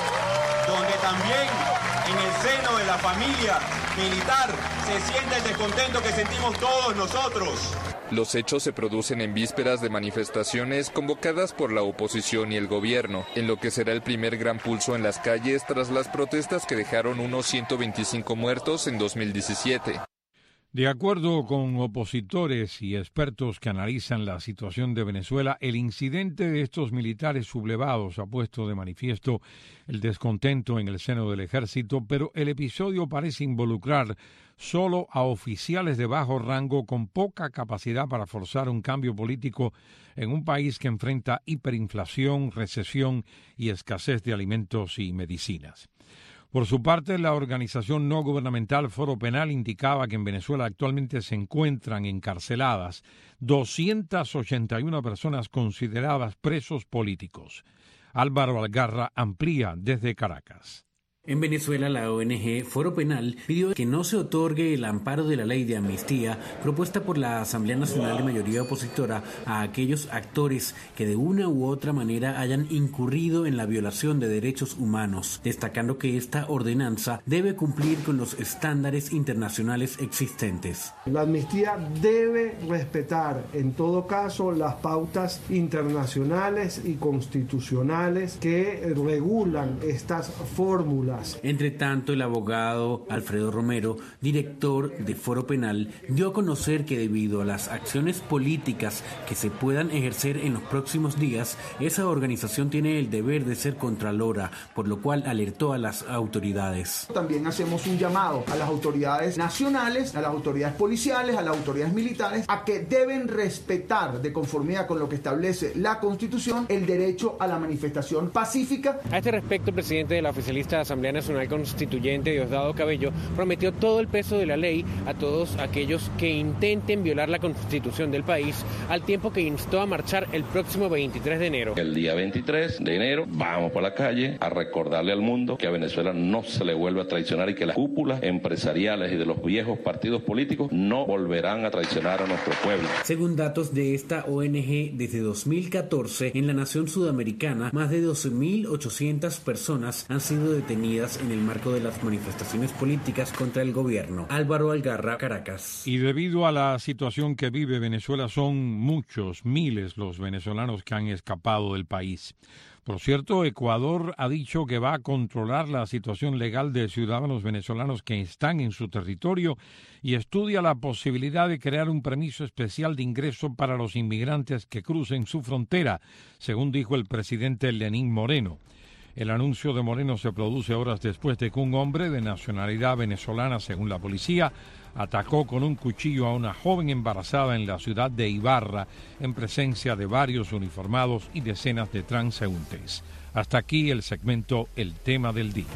donde también en el seno de la familia militar se siente el descontento que sentimos todos nosotros. Los hechos se producen en vísperas de manifestaciones convocadas por la oposición y el gobierno, en lo que será el primer gran pulso en las calles tras las protestas que dejaron unos ciento veinticinco muertos en dos mil diecisiete. De acuerdo con opositores y expertos que analizan la situación de Venezuela, el incidente de estos militares sublevados ha puesto de manifiesto el descontento en el seno del ejército, pero el episodio parece involucrar solo a oficiales de bajo rango con poca capacidad para forzar un cambio político en un país que enfrenta hiperinflación, recesión y escasez de alimentos y medicinas. Por su parte, la organización no gubernamental Foro Penal indicaba que en Venezuela actualmente se encuentran encarceladas doscientas ochenta y una personas consideradas presos políticos. Álvaro Algarra amplía desde Caracas. En Venezuela, la O N G Foro Penal pidió que no se otorgue el amparo de la ley de amnistía propuesta por la Asamblea Nacional de mayoría opositora a aquellos actores que de una u otra manera hayan incurrido en la violación de derechos humanos, destacando que esta ordenanza debe cumplir con los estándares internacionales existentes. La amnistía debe respetar, en todo caso, las pautas internacionales y constitucionales que regulan estas fórmulas. Entre tanto, el abogado Alfredo Romero, director de Foro Penal, dio a conocer que debido a las acciones políticas que se puedan ejercer en los próximos días, esa organización tiene el deber de ser contralora, por lo cual alertó a las autoridades. También hacemos un llamado a las autoridades nacionales, a las autoridades policiales, a las autoridades militares, a que deben respetar, de conformidad con lo que establece la Constitución, el derecho a la manifestación pacífica. A este respecto, el presidente de la oficialista Asamblea Nacional Constituyente, Diosdado Cabello, prometió todo el peso de la ley a todos aquellos que intenten violar la Constitución del país, al tiempo que instó a marchar el próximo veintitrés de enero. El día veintitrés de enero vamos por la calle a recordarle al mundo que a Venezuela no se le vuelve a traicionar y que las cúpulas empresariales y de los viejos partidos políticos no volverán a traicionar a nuestro pueblo. Según datos de esta O N G, desde dos mil catorce, en la nación sudamericana, más de doce mil ochocientas personas han sido detenidas en el marco de las manifestaciones políticas contra el gobierno. Álvaro Algarra, Caracas. Y debido a la situación que vive Venezuela, son muchos, miles los venezolanos que han escapado del país. Por cierto, Ecuador ha dicho que va a controlar la situación legal de ciudadanos venezolanos que están en su territorio y estudia la posibilidad de crear un permiso especial de ingreso para los inmigrantes que crucen su frontera, según dijo el presidente Lenín Moreno. El anuncio de Moreno se produce horas después de que un hombre de nacionalidad venezolana, según la policía, atacó con un cuchillo a una joven embarazada en la ciudad de Ibarra, en presencia de varios uniformados y decenas de transeúntes. Hasta aquí el segmento El Tema del Día.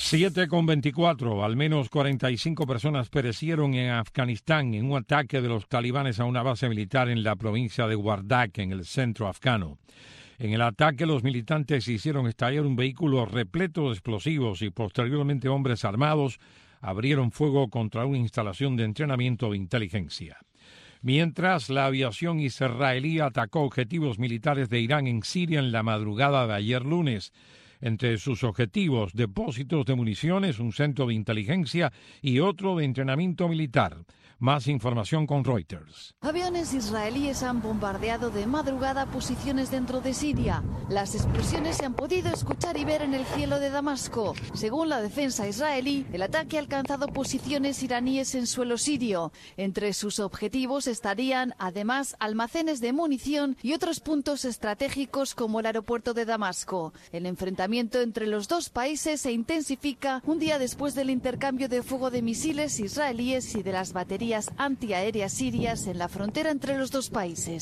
siete con veinticuatro. Al menos cuarenta y cinco personas perecieron en Afganistán en un ataque de los talibanes a una base militar en la provincia de Wardak, en el centro afgano. En el ataque, los militantes hicieron estallar un vehículo repleto de explosivos y posteriormente hombres armados abrieron fuego contra una instalación de entrenamiento de inteligencia. Mientras, la aviación israelí atacó objetivos militares de Irán en Siria en la madrugada de ayer lunes. Entre sus objetivos, depósitos de municiones, un centro de inteligencia y otro de entrenamiento militar. Más información con Reuters. Aviones israelíes han bombardeado de madrugada posiciones dentro de Siria. Las explosiones se han podido escuchar y ver en el cielo de Damasco. Según la defensa israelí, el ataque ha alcanzado posiciones iraníes en suelo sirio. Entre sus objetivos estarían, además, almacenes de munición y otros puntos estratégicos como el aeropuerto de Damasco. El enfrentamiento entre los dos países se intensifica un día después del intercambio de fuego de misiles israelíes y de las baterías antiaéreas sirias en la frontera entre los dos países.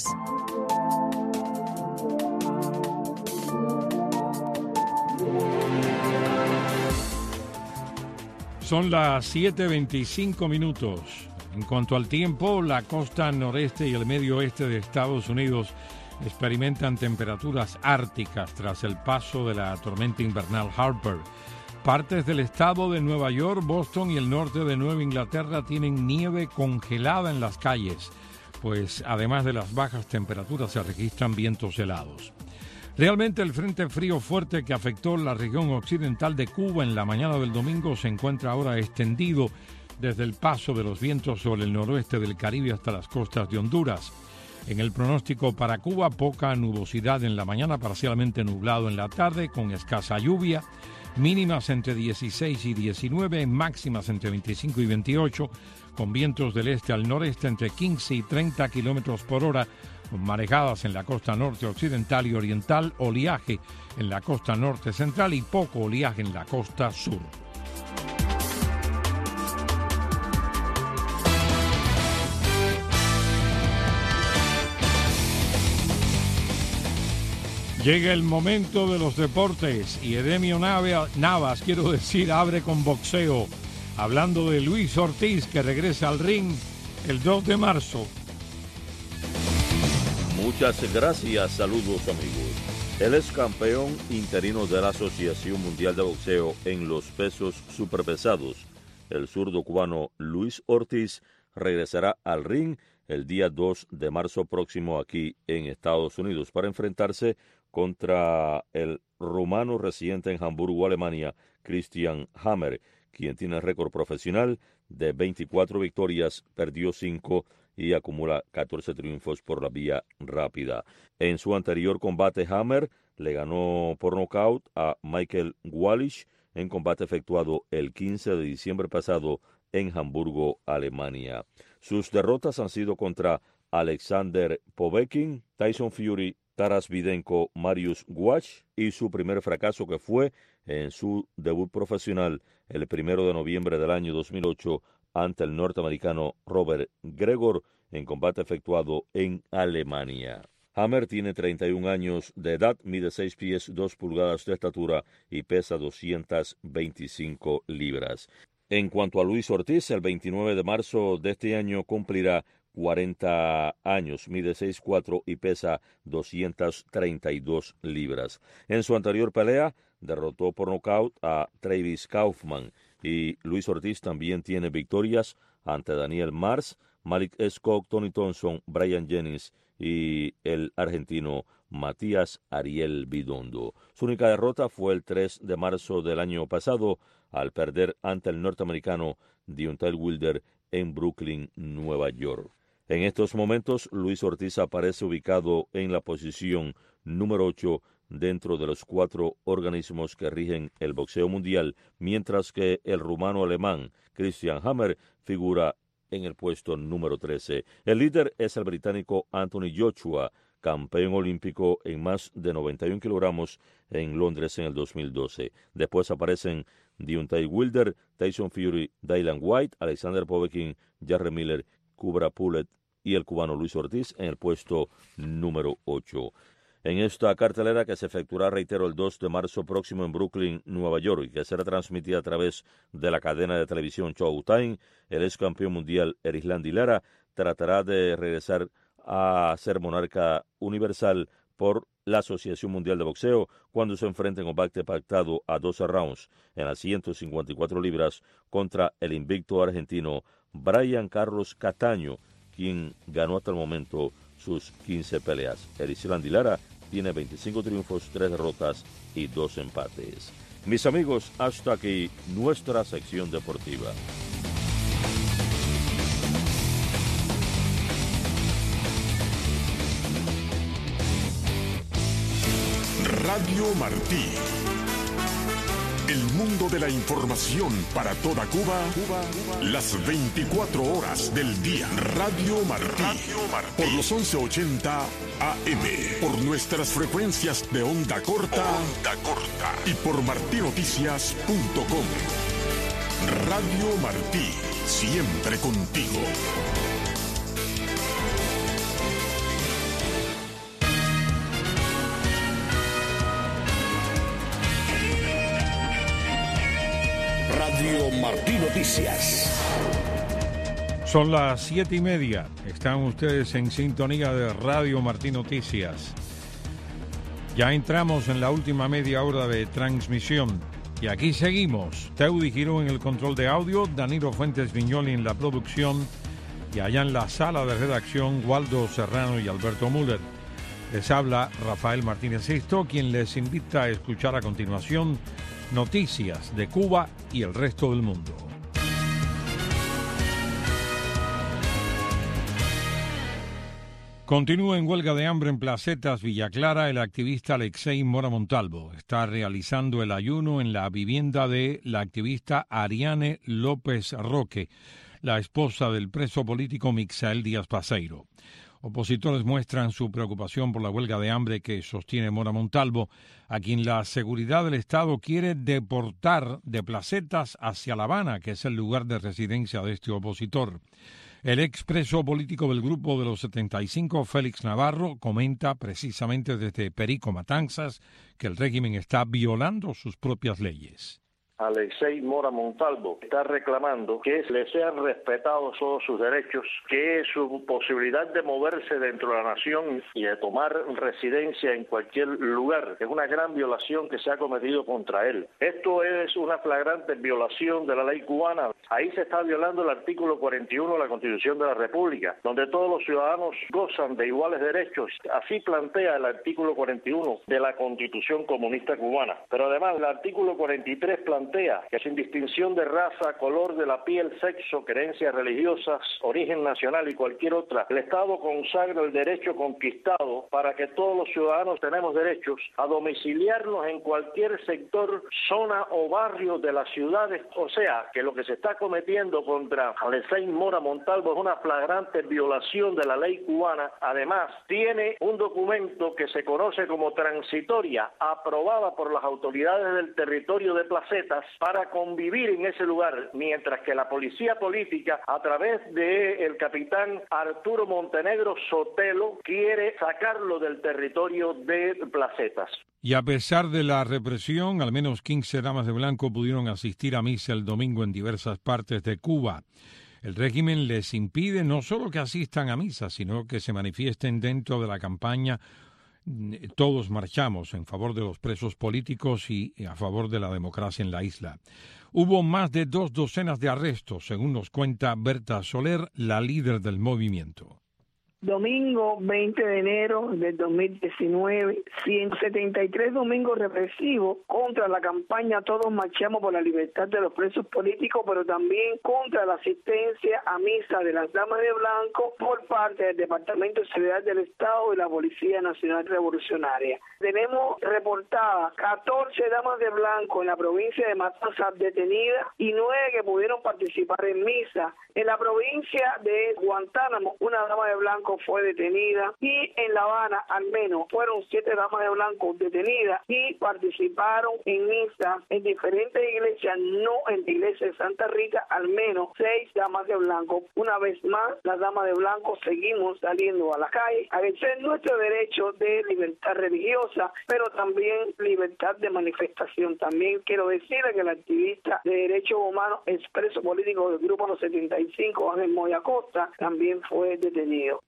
Son las siete veinticinco minutos. En cuanto al tiempo, la costa noreste y el medio oeste de Estados Unidos experimentan temperaturas árticas tras el paso de la tormenta invernal Harper. Partes del estado de Nueva York, Boston y el norte de Nueva Inglaterra tienen nieve congelada en las calles, pues además de las bajas temperaturas se registran vientos helados. Realmente el frente frío fuerte que afectó la región occidental de Cuba en la mañana del domingo se encuentra ahora extendido desde el paso de los vientos sobre el noroeste del Caribe hasta las costas de Honduras. En el pronóstico para Cuba, poca nubosidad en la mañana, parcialmente nublado en la tarde, con escasa lluvia. Mínimas entre dieciséis y diecinueve, máximas entre veinticinco y veintiocho, con vientos del este al noreste entre quince y treinta kilómetros por hora, con marejadas en la costa norte occidental y oriental, oleaje en la costa norte central y poco oleaje en la costa sur. Llega el momento de los deportes y Edemio Navas, quiero decir, abre con boxeo, hablando de Luis Ortiz, que regresa al ring el dos de marzo. Muchas gracias, saludos amigos. Él es campeón interino de la Asociación Mundial de Boxeo en los pesos superpesados. El zurdo cubano Luis Ortiz regresará al ring el día dos de marzo próximo aquí en Estados Unidos para enfrentarse contra el rumano residente en Hamburgo, Alemania, Christian Hammer, quien tiene récord profesional de veinticuatro victorias, perdió cinco y acumula catorce triunfos por la vía rápida. En su anterior combate, Hammer le ganó por nocaut a Michael Wallisch en combate efectuado el quince de diciembre pasado en Hamburgo, Alemania. Sus derrotas han sido contra Alexander Povetkin, Tyson Fury, Taras Videnko, Mariusz Guach y su primer fracaso que fue en su debut profesional el primero de noviembre del año dos mil ocho ante el norteamericano Robert Gregor en combate efectuado en Alemania. Hammer tiene treinta y un años de edad, mide seis pies dos pulgadas de estatura y pesa doscientas veinticinco libras. En cuanto a Luis Ortiz, el veintinueve de marzo de este año cumplirá cuarenta años, mide seis cuatro y pesa doscientas treinta y dos libras. En su anterior pelea, derrotó por nocaut a Travis Kaufman y Luis Ortiz también tiene victorias ante Daniel Mars, Malik Scott, Tony Thompson, Brian Jennings y el argentino Matías Ariel Bidondo. Su única derrota fue el tres de marzo del año pasado al perder ante el norteamericano Deontay Wilder en Brooklyn, Nueva York. En estos momentos, Luis Ortiz aparece ubicado en la posición número ocho dentro de los cuatro organismos que rigen el boxeo mundial, mientras que el rumano alemán Christian Hammer figura en el puesto número trece. El líder es el británico Anthony Joshua, campeón olímpico en más de noventa y un kilogramos en Londres en el dos mil doce. Después aparecen Deontay Wilder, Tyson Fury, Dylan White, Alexander Povetkin, Jarrell Miller, Kubrat Pulev y el cubano Luis Ortiz en el puesto número ocho. En esta cartelera que se efectuará, reitero, el dos de marzo próximo en Brooklyn, Nueva York, y que será transmitida a través de la cadena de televisión Showtime, el ex campeón mundial Erislandy Lara tratará de regresar a ser monarca universal por la Asociación Mundial de Boxeo cuando se enfrente en combate pactado a doce rounds en las ciento cincuenta y cuatro libras contra el invicto argentino Brian Carlos Cataño, quien ganó hasta el momento sus quince peleas. Erislandy Lara tiene veinticinco triunfos, tres derrotas y dos empates. Mis amigos, hasta aquí nuestra sección deportiva. Radio Martí. El mundo de la información para toda Cuba, Cuba, Cuba, las veinticuatro horas del día. Radio Martí. Radio Martí. Por los once ochenta A M. Por nuestras frecuencias de onda corta. Onda corta. Y por martí noticias punto com. Radio Martí. Siempre contigo. Radio Martí Noticias. Son las siete y media. Están ustedes en sintonía de Radio Martí Noticias. Ya entramos en la última media hora de transmisión. Y aquí seguimos. Teudi Giró en el control de audio, Danilo Fuentes Viñoli en la producción. Y allá en la sala de redacción, Waldo Serrano y Alberto Müller. Les habla Rafael Martínez Sisto, quien les invita a escuchar a continuación noticias de Cuba y el resto del mundo. Continúa en huelga de hambre en Placetas, Villa Clara, el activista Alexei Mora Montalvo. Está realizando el ayuno en la vivienda de la activista Ariane López Roque, la esposa del preso político Mixael Díaz Paseiro. Opositores muestran su preocupación por la huelga de hambre que sostiene Mora Montalvo, a quien la seguridad del Estado quiere deportar de Placetas hacia La Habana, que es el lugar de residencia de este opositor. El expreso político del Grupo de los setenta y cinco, Félix Navarro, comenta precisamente desde Perico, Matanzas, que el régimen está violando sus propias leyes. Alexei Mora Montalvo está reclamando que le sean respetados todos sus derechos, que su posibilidad de moverse dentro de la nación y de tomar residencia en cualquier lugar es una gran violación que se ha cometido contra él. Esto es una flagrante violación de la ley cubana. Ahí se está violando el artículo cuarenta y uno de la Constitución de la República, donde todos los ciudadanos gozan de iguales derechos. Así plantea el artículo cuarenta y uno de la Constitución comunista cubana. Pero además el artículo cuarenta y tres plantea que sin distinción de raza, color de la piel, sexo, creencias religiosas, origen nacional y cualquier otra, el Estado consagra el derecho conquistado para que todos los ciudadanos tenemos derechos a domiciliarnos en cualquier sector, zona o barrio de las ciudades. O sea, que lo que se está cometiendo contra Alexei Mora Montalvo es una flagrante violación de la ley cubana. Además, tiene un documento que se conoce como transitoria, aprobada por las autoridades del territorio de Placetas, para convivir en ese lugar, mientras que la policía política, a través del capitán Arturo Montenegro Sotelo, quiere sacarlo del territorio de Placetas. Y a pesar de la represión, al menos quince damas de blanco pudieron asistir a misa el domingo en diversas partes de Cuba. El régimen les impide no solo que asistan a misa, sino que se manifiesten dentro de la campaña Todos marchamos en favor de los presos políticos y a favor de la democracia en la isla. Hubo más de dos docenas de arrestos, según nos cuenta Berta Soler, la líder del movimiento. Domingo veinte de enero del dos mil diecinueve, ciento setenta y tres domingos represivos contra la campaña Todos marchamos por la libertad de los presos políticos, pero también contra la asistencia a misa de las damas de blanco por parte del Departamento de Seguridad del Estado y la Policía Nacional Revolucionaria. Tenemos reportadas catorce damas de blanco en la provincia de Matanzas detenidas y nueve que pudieron participar en misa. En la provincia de Guantánamo, una dama de blanco blanco fue detenida y en La Habana al menos fueron siete damas de blanco detenidas y participaron en misas en diferentes iglesias, no en la iglesia de Santa Rita, al menos seis damas de blanco. Una vez más, las damas de blanco seguimos saliendo a la calle a ejercer nuestro derecho de libertad religiosa, pero también libertad de manifestación. También quiero decirle que el activista de derechos humanos, expreso político del Grupo Los setenta y cinco, Ángel Moya Costa, también fue detenido.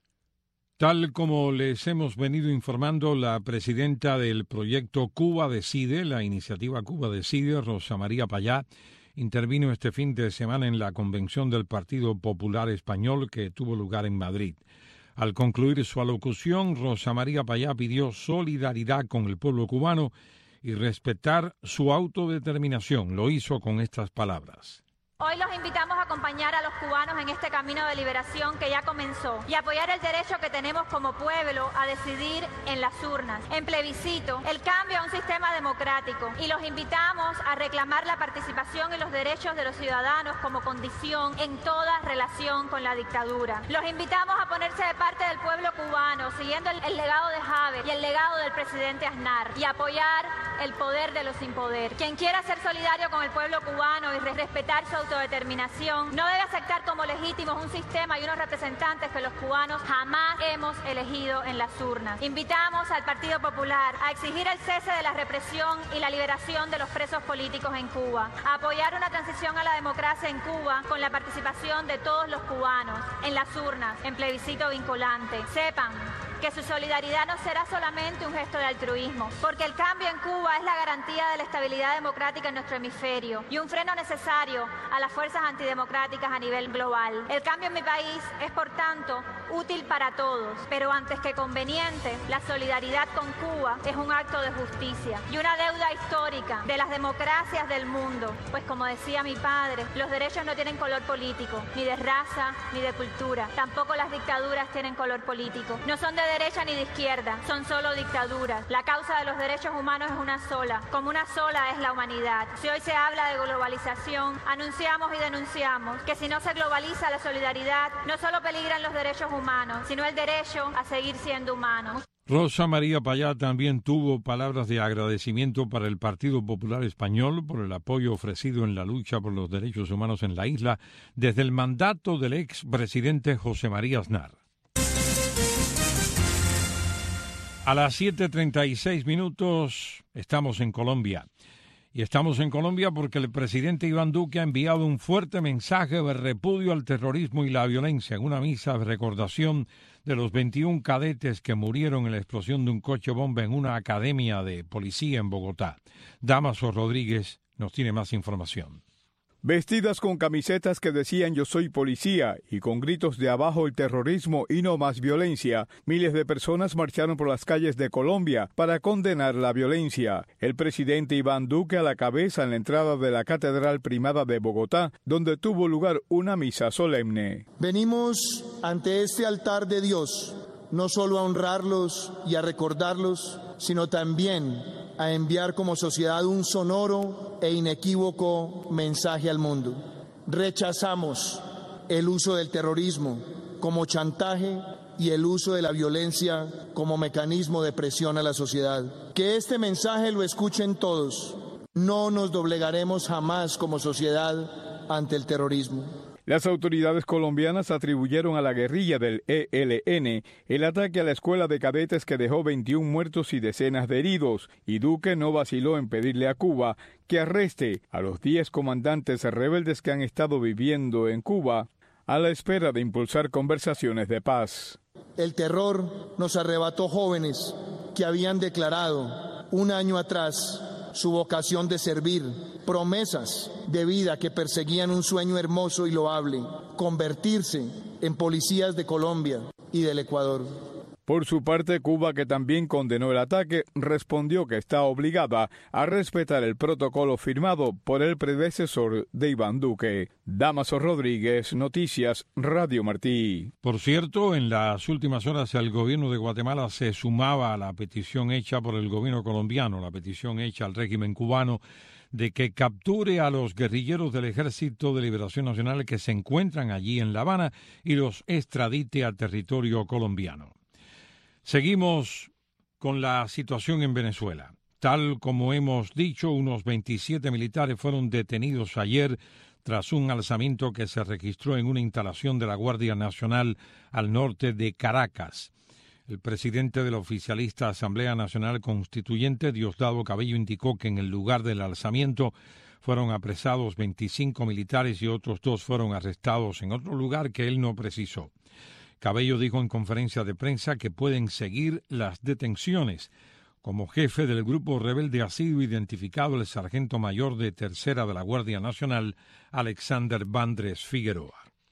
Tal como les hemos venido informando, la presidenta del proyecto Cuba Decide, la iniciativa Cuba Decide, Rosa María Payá, intervino este fin de semana en la convención del Partido Popular Español que tuvo lugar en Madrid. Al concluir su alocución, Rosa María Payá pidió solidaridad con el pueblo cubano y respetar su autodeterminación. Lo hizo con estas palabras. Hoy los invitamos a acompañar a los cubanos en este camino de liberación que ya comenzó y apoyar el derecho que tenemos como pueblo a decidir en las urnas, en plebiscito, el cambio a un sistema democrático, y los invitamos a reclamar la participación y los derechos de los ciudadanos como condición en toda relación con la dictadura. Los invitamos a ponerse de parte del pueblo cubano, siguiendo el, el legado de Javes y el legado del presidente Aznar, y apoyar el poder de los sin poder. Quien quiera ser solidario con el pueblo cubano y respetar su autodeterminación no debe aceptar como legítimos un sistema y unos representantes que los cubanos jamás hemos elegido en las urnas. Invitamos al Partido Popular a exigir el cese de la represión y la liberación de los presos políticos en Cuba, a apoyar una transición a la democracia en Cuba con la participación de todos los cubanos en las urnas, en plebiscito vinculante. Sepan que su solidaridad no será solamente un gesto de altruismo, porque el cambio en Cuba es la garantía de la estabilidad democrática en nuestro hemisferio y un freno necesario a las fuerzas antidemocráticas a nivel global. El cambio en mi país es, por tanto, útil para todos, pero antes que conveniente, la solidaridad con Cuba es un acto de justicia y una deuda histórica de las democracias del mundo, pues como decía mi padre, los derechos no tienen color político, ni de raza, ni de cultura. Tampoco las dictaduras tienen color político. No son de derecha ni de izquierda, son solo dictaduras. La causa de los derechos humanos es una sola, como una sola es la humanidad. Si hoy se habla de globalización, anunciamos y denunciamos que si no se globaliza la solidaridad, no solo peligran los derechos humanos, sino el derecho a seguir siendo humanos. Rosa María Payá también tuvo palabras de agradecimiento para el Partido Popular Español por el apoyo ofrecido en la lucha por los derechos humanos en la isla desde el mandato del expresidente José María Aznar. A las siete treinta y seis minutos estamos en Colombia. Y estamos en Colombia porque el presidente Iván Duque ha enviado un fuerte mensaje de repudio al terrorismo y la violencia en una misa de recordación de los veintiún cadetes que murieron en la explosión de un coche bomba en una academia de policía en Bogotá. Damaso Rodríguez nos tiene más información. Vestidas con camisetas que decían "Yo soy policía" y con gritos de "Abajo el terrorismo y no más violencia", miles de personas marcharon por las calles de Colombia para condenar la violencia. El presidente Iván Duque a la cabeza en la entrada de la Catedral Primada de Bogotá, donde tuvo lugar una misa solemne. Venimos ante este altar de Dios, no solo a honrarlos y a recordarlos, sino también a enviar como sociedad un sonoro e inequívoco mensaje al mundo. Rechazamos el uso del terrorismo como chantaje y el uso de la violencia como mecanismo de presión a la sociedad. Que este mensaje lo escuchen todos. No nos doblegaremos jamás como sociedad ante el terrorismo. Las autoridades colombianas atribuyeron a la guerrilla del E L N el ataque a la escuela de cadetes que dejó veintiún muertos y decenas de heridos, y Duque no vaciló en pedirle a Cuba que arreste a los diez comandantes rebeldes que han estado viviendo en Cuba a la espera de impulsar conversaciones de paz. El terror nos arrebató jóvenes que habían declarado un año atrás su vocación de servir, promesas de vida que perseguían un sueño hermoso y loable, convertirse en policías de Colombia y del Ecuador. Por su parte, Cuba, que también condenó el ataque, respondió que está obligada a respetar el protocolo firmado por el predecesor de Iván Duque. Damaso Rodríguez, Noticias, Radio Martí. Por cierto, en las últimas horas el gobierno de Guatemala se sumaba a la petición hecha por el gobierno colombiano, la petición hecha al régimen cubano, de que capture a los guerrilleros del Ejército de Liberación Nacional que se encuentran allí en La Habana y los extradite a territorio colombiano. Seguimos con la situación en Venezuela. Tal como hemos dicho, unos veintisiete militares fueron detenidos ayer tras un alzamiento que se registró en una instalación de la Guardia Nacional al norte de Caracas. El presidente de la oficialista Asamblea Nacional Constituyente, Diosdado Cabello, indicó que en el lugar del alzamiento fueron apresados veinticinco militares y otros dos fueron arrestados en otro lugar que él no precisó. Cabello dijo en conferencia de prensa que pueden seguir las detenciones. Como jefe del grupo rebelde ha sido identificado el sargento mayor de tercera de la Guardia Nacional, Alexander Bandres Figueroa.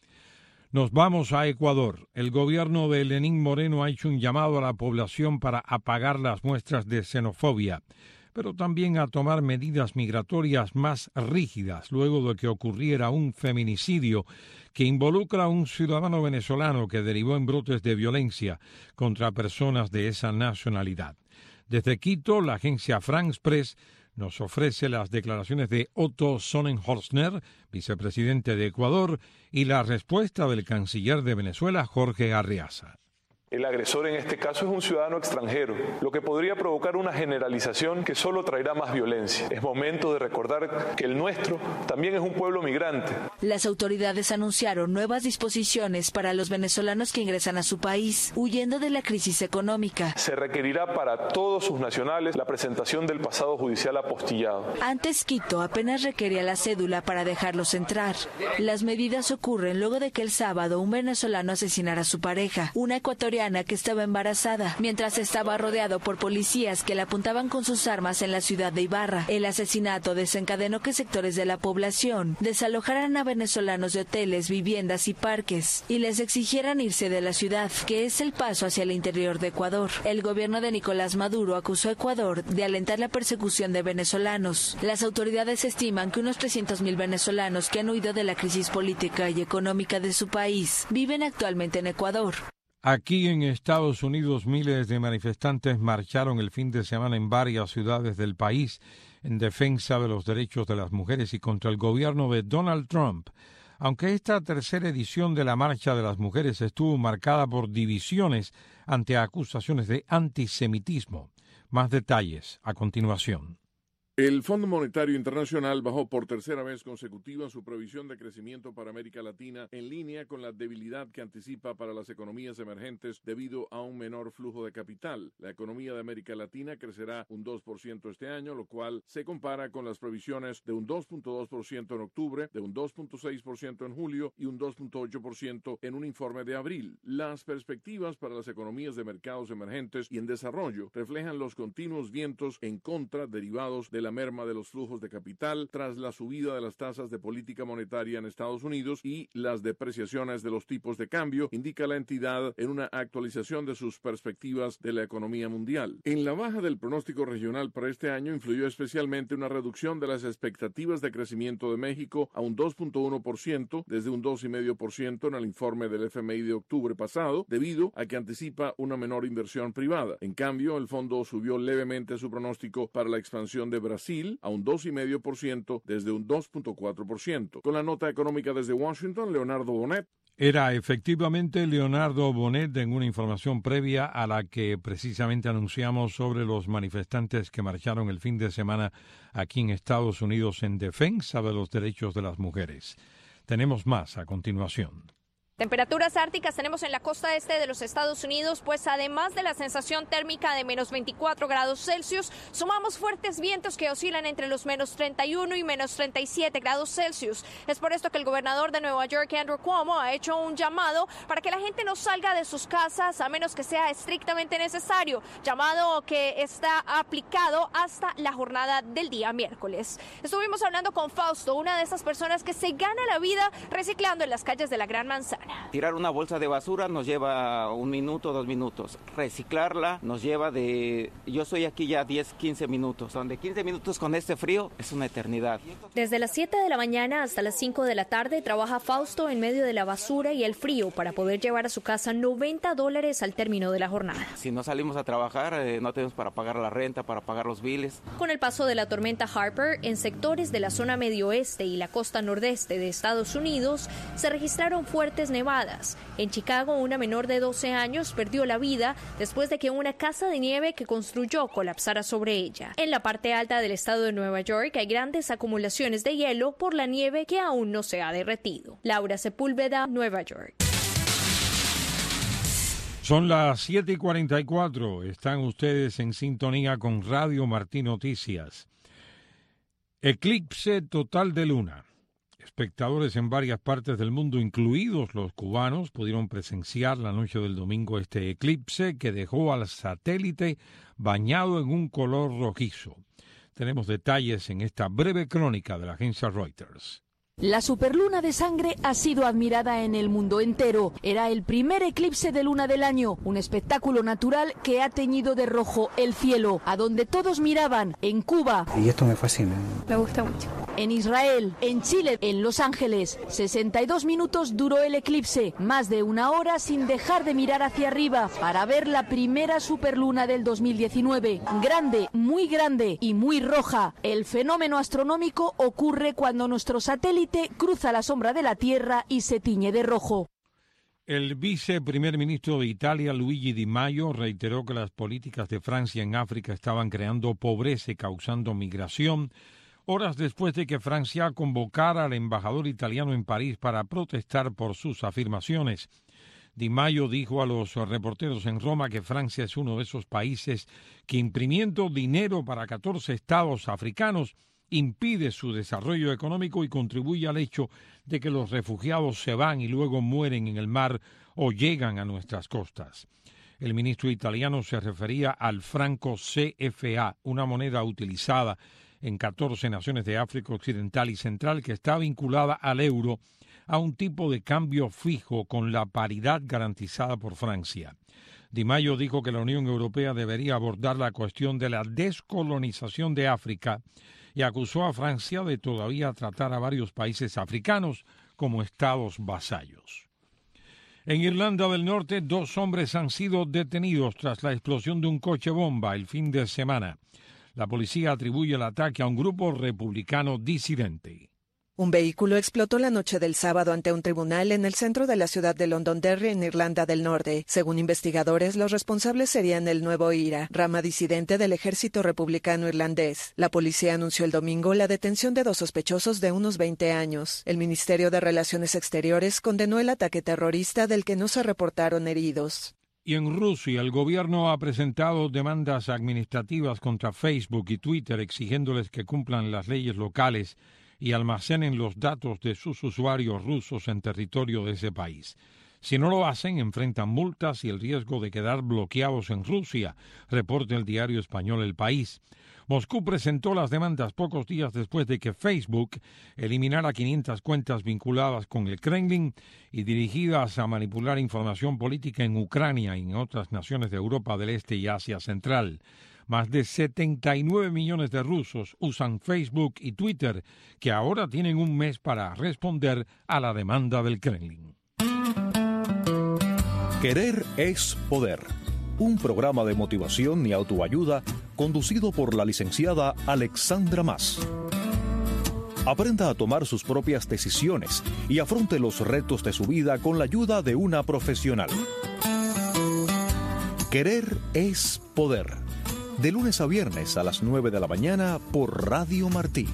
Nos vamos a Ecuador. El gobierno de Lenín Moreno ha hecho un llamado a la población para apagar las muestras de xenofobia, pero también a tomar medidas migratorias más rígidas luego de que ocurriera un feminicidio que involucra a un ciudadano venezolano que derivó en brotes de violencia contra personas de esa nacionalidad. Desde Quito, la agencia France Press nos ofrece las declaraciones de Otto Sonnenhorstner, vicepresidente de Ecuador, y la respuesta del canciller de Venezuela, Jorge Arriaza. El agresor en este caso es un ciudadano extranjero, lo que podría provocar una generalización que solo traerá más violencia. Es momento de recordar que el nuestro también es un pueblo migrante. Las autoridades anunciaron nuevas disposiciones para los venezolanos que ingresan a su país, huyendo de la crisis económica. Se requerirá para todos sus nacionales la presentación del pasado judicial apostillado. Antes, Quito apenas requería la cédula para dejarlos entrar. Las medidas ocurren luego de que el sábado un venezolano asesinara a su pareja, una ecuatoriana que estaba embarazada, mientras estaba rodeado por policías que le apuntaban con sus armas en la ciudad de Ibarra. El asesinato desencadenó que sectores de la población desalojaran a venezolanos de hoteles, viviendas y parques y les exigieran irse de la ciudad, que es el paso hacia el interior de Ecuador. El gobierno de Nicolás Maduro acusó a Ecuador de alentar la persecución de venezolanos. Las autoridades estiman que unos trescientos mil venezolanos que han huido de la crisis política y económica de su país viven actualmente en Ecuador. Aquí en Estados Unidos, miles de manifestantes marcharon el fin de semana en varias ciudades del país en defensa de los derechos de las mujeres y contra el gobierno de Donald Trump. Aunque esta tercera edición de la Marcha de las Mujeres estuvo marcada por divisiones ante acusaciones de antisemitismo. Más detalles a continuación. El Fondo Monetario Internacional bajó por tercera vez consecutiva su previsión de crecimiento para América Latina en línea con la debilidad que anticipa para las economías emergentes debido a un menor flujo de capital. La economía de América Latina crecerá un dos por ciento este año, lo cual se compara con las previsiones de un dos punto dos por ciento en octubre, de un dos punto seis por ciento en julio y un dos punto ocho por ciento en un informe de abril. Las perspectivas para las economías de mercados emergentes y en desarrollo reflejan los continuos vientos en contra derivados de la la merma de los flujos de capital tras la subida de las tasas de política monetaria en Estados Unidos y las depreciaciones de los tipos de cambio, indica la entidad en una actualización de sus perspectivas de la economía mundial. En la baja del pronóstico regional para este año influyó especialmente una reducción de las expectativas de crecimiento de México a un dos punto uno por ciento desde un dos punto cinco por ciento en el informe del F M I de octubre pasado, debido a que anticipa una menor inversión privada. En cambio, el fondo subió levemente su pronóstico para la expansión de Brasil Brasil a un dos punto cinco por ciento desde un dos punto cuatro por ciento. Con la nota económica desde Washington, Leonardo Bonet. Era efectivamente Leonardo Bonet en una información previa a la que precisamente anunciamos sobre los manifestantes que marcharon el fin de semana aquí en Estados Unidos en defensa de los derechos de las mujeres. Tenemos más a continuación. Temperaturas árticas tenemos en la costa este de los Estados Unidos, pues además de la sensación térmica de menos veinticuatro grados Celsius, sumamos fuertes vientos que oscilan entre los menos treinta y uno y menos treinta y siete grados Celsius. Es por esto que el gobernador de Nueva York, Andrew Cuomo, ha hecho un llamado para que la gente no salga de sus casas a menos que sea estrictamente necesario, llamado que está aplicado hasta la jornada del día miércoles. Estuvimos hablando con Fausto, una de esas personas que se gana la vida reciclando en las calles de la Gran Manzana. funciona. Tirar una bolsa de basura nos lleva un minuto, dos minutos. Reciclarla nos lleva de... Yo estoy aquí ya diez, quince minutos. Son de quince minutos con este frío, es una eternidad. Desde las siete de la mañana hasta las cinco de la tarde trabaja Fausto en medio de la basura y el frío para poder llevar a su casa noventa dólares al término de la jornada. Si no salimos a trabajar, eh, no tenemos para pagar la renta, para pagar los biles. Con el paso de la tormenta Harper, en sectores de la zona medio oeste y la costa nordeste de Estados Unidos se registraron fuertes nevadas. En Chicago, una menor de doce años perdió la vida después de que una casa de nieve que construyó colapsara sobre ella. En la parte alta del estado de Nueva York hay grandes acumulaciones de hielo por la nieve que aún no se ha derretido. Laura Sepúlveda, Nueva York. Son las siete y cuarenta y cuatro. Están ustedes en sintonía con Radio Martí Noticias. Eclipse total de luna. Espectadores en varias partes del mundo, incluidos los cubanos, pudieron presenciar la noche del domingo este eclipse que dejó al satélite bañado en un color rojizo. Tenemos detalles en esta breve crónica de la agencia Reuters. La superluna de sangre ha sido admirada en el mundo entero. Era el primer eclipse de luna del año, un espectáculo natural que ha teñido de rojo el cielo, a donde todos miraban, en Cuba. Y esto me fascina. Me gusta mucho. En Israel, en Chile, en Los Ángeles. sesenta y dos minutos duró el eclipse, más de una hora sin dejar de mirar hacia arriba para ver la primera superluna del dos mil diecinueve. Grande, muy grande y muy roja. El fenómeno astronómico ocurre cuando nuestro satélite cruza la sombra de la Tierra y se tiñe de rojo. El viceprimer ministro de Italia, Luigi Di Maio, reiteró que las políticas de Francia en África estaban creando pobreza y causando migración, horas después de que Francia convocara al embajador italiano en París para protestar por sus afirmaciones. Di Maio dijo a los reporteros en Roma que Francia es uno de esos países que, imprimiendo dinero para catorce estados africanos, impide su desarrollo económico y contribuye al hecho de que los refugiados se van y luego mueren en el mar o llegan a nuestras costas. El ministro italiano se refería al franco C F A, una moneda utilizada en catorce naciones de África Occidental y Central que está vinculada al euro, a un tipo de cambio fijo con la paridad garantizada por Francia. Di Maio dijo que la Unión Europea debería abordar la cuestión de la descolonización de África y acusó a Francia de todavía tratar a varios países africanos como estados vasallos. En Irlanda del Norte, dos hombres han sido detenidos tras la explosión de un coche bomba el fin de semana. La policía atribuye el ataque a un grupo republicano disidente. Un vehículo explotó la noche del sábado ante un tribunal en el centro de la ciudad de Londonderry, en Irlanda del Norte. Según investigadores, los responsables serían el Nuevo IRA, rama disidente del ejército republicano irlandés. La policía anunció el domingo la detención de dos sospechosos de unos veinte años. El Ministerio de Relaciones Exteriores condenó el ataque terrorista del que no se reportaron heridos. Y en Rusia, el gobierno ha presentado demandas administrativas contra Facebook y Twitter exigiéndoles que cumplan las leyes locales y almacenen los datos de sus usuarios rusos en territorio de ese país. Si no lo hacen, enfrentan multas y el riesgo de quedar bloqueados en Rusia, reporta el diario español El País. Moscú presentó las demandas pocos días después de que Facebook eliminara quinientas cuentas vinculadas con el Kremlin y dirigidas a manipular información política en Ucrania y en otras naciones de Europa del Este y Asia Central. Más de setenta y nueve millones de rusos usan Facebook y Twitter, que ahora tienen un mes para responder a la demanda del Kremlin. Querer es poder. Un programa de motivación y autoayuda conducido por la licenciada Alexandra Mas. Aprenda a tomar sus propias decisiones y afronte los retos de su vida con la ayuda de una profesional. Querer es poder. De lunes a viernes a las nueve de la mañana por Radio Martí.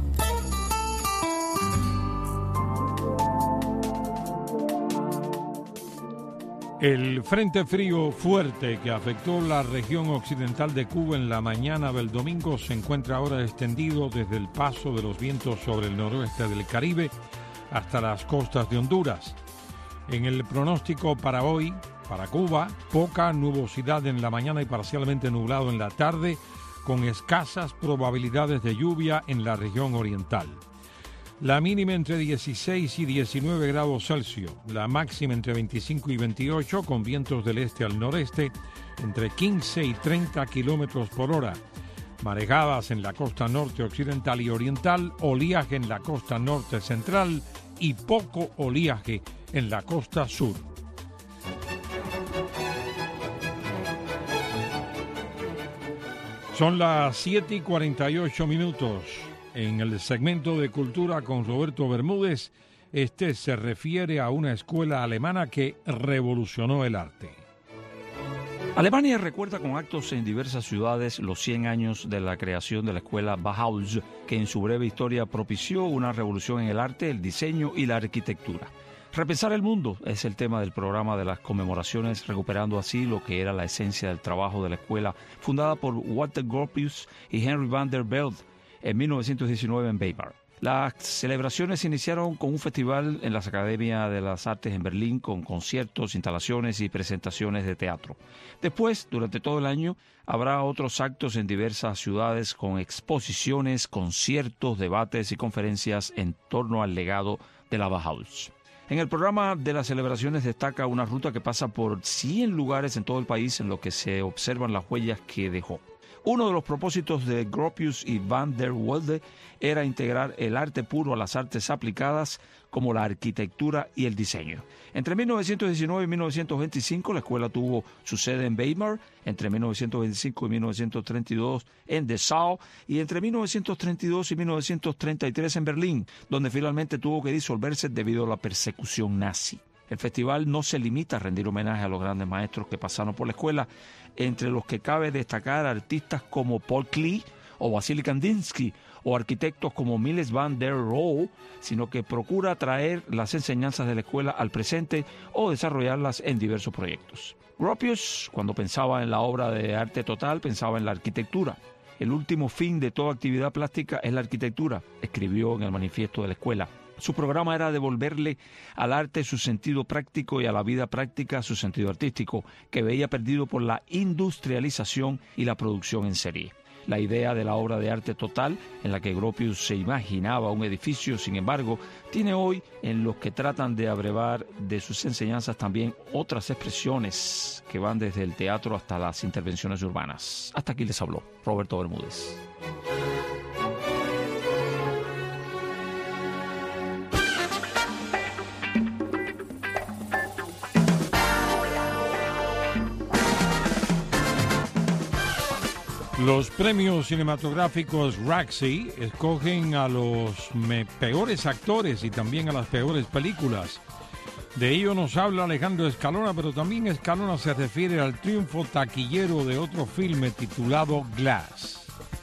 El frente frío fuerte que afectó la región occidental de Cuba en la mañana del domingo se encuentra ahora extendido desde el paso de los vientos sobre el noroeste del Caribe hasta las costas de Honduras. En el pronóstico para hoy, para Cuba, poca nubosidad en la mañana y parcialmente nublado en la tarde, con escasas probabilidades de lluvia en la región oriental. La mínima entre dieciséis y diecinueve grados Celsius, la máxima entre veinticinco y veintiocho, con vientos del este al noreste entre quince y treinta kilómetros por hora. Marejadas en la costa norte occidental y oriental, oleaje en la costa norte central y poco oleaje en la costa sur. Son las siete y cuarenta y ocho minutos. En el segmento de Cultura con Roberto Bermúdez, este se refiere a una escuela alemana que revolucionó el arte. Alemania recuerda con actos en diversas ciudades los cien años de la creación de la escuela Bauhaus, que en su breve historia propició una revolución en el arte, el diseño y la arquitectura. Repensar el mundo es el tema del programa de las conmemoraciones, recuperando así lo que era la esencia del trabajo de la escuela, fundada por Walter Gropius y Henry van der Velde en mil novecientos diecinueve en Weimar. Las celebraciones se iniciaron con un festival en las Academias de las Artes en Berlín, con conciertos, instalaciones y presentaciones de teatro. Después, durante todo el año, habrá otros actos en diversas ciudades con exposiciones, conciertos, debates y conferencias en torno al legado de la Bauhaus. En el programa de las celebraciones destaca una ruta que pasa por cien lugares en todo el país en los que se observan las huellas que dejó. Uno de los propósitos de Gropius y van der Velde era integrar el arte puro a las artes aplicadas como la arquitectura y el diseño. Entre mil novecientos diecinueve y mil novecientos veinticinco la escuela tuvo su sede en Weimar, entre mil novecientos veinticinco y mil novecientos treinta y dos en Dessau y entre mil novecientos treinta y dos y mil novecientos treinta y tres en Berlín, donde finalmente tuvo que disolverse debido a la persecución nazi. El festival no se limita a rendir homenaje a los grandes maestros que pasaron por la escuela, entre los que cabe destacar artistas como Paul Klee o Vasily Kandinsky o arquitectos como Mies van der Rohe, sino que procura traer las enseñanzas de la escuela al presente o desarrollarlas en diversos proyectos. Gropius, cuando pensaba en la obra de arte total, pensaba en la arquitectura. El último fin de toda actividad plástica es la arquitectura, escribió en el manifiesto de la escuela. Su programa era devolverle al arte su sentido práctico y a la vida práctica su sentido artístico, que veía perdido por la industrialización y la producción en serie. La idea de la obra de arte total, en la que Gropius se imaginaba un edificio, sin embargo, tiene hoy en los que tratan de abrevar de sus enseñanzas también otras expresiones que van desde el teatro hasta las intervenciones urbanas. Hasta aquí les habló Roberto Bermúdez. Los premios cinematográficos Razzie escogen a los me- peores actores y también a las peores películas. De ello nos habla Alejandro Escalona, pero también Escalona se refiere al triunfo taquillero de otro filme titulado Glass.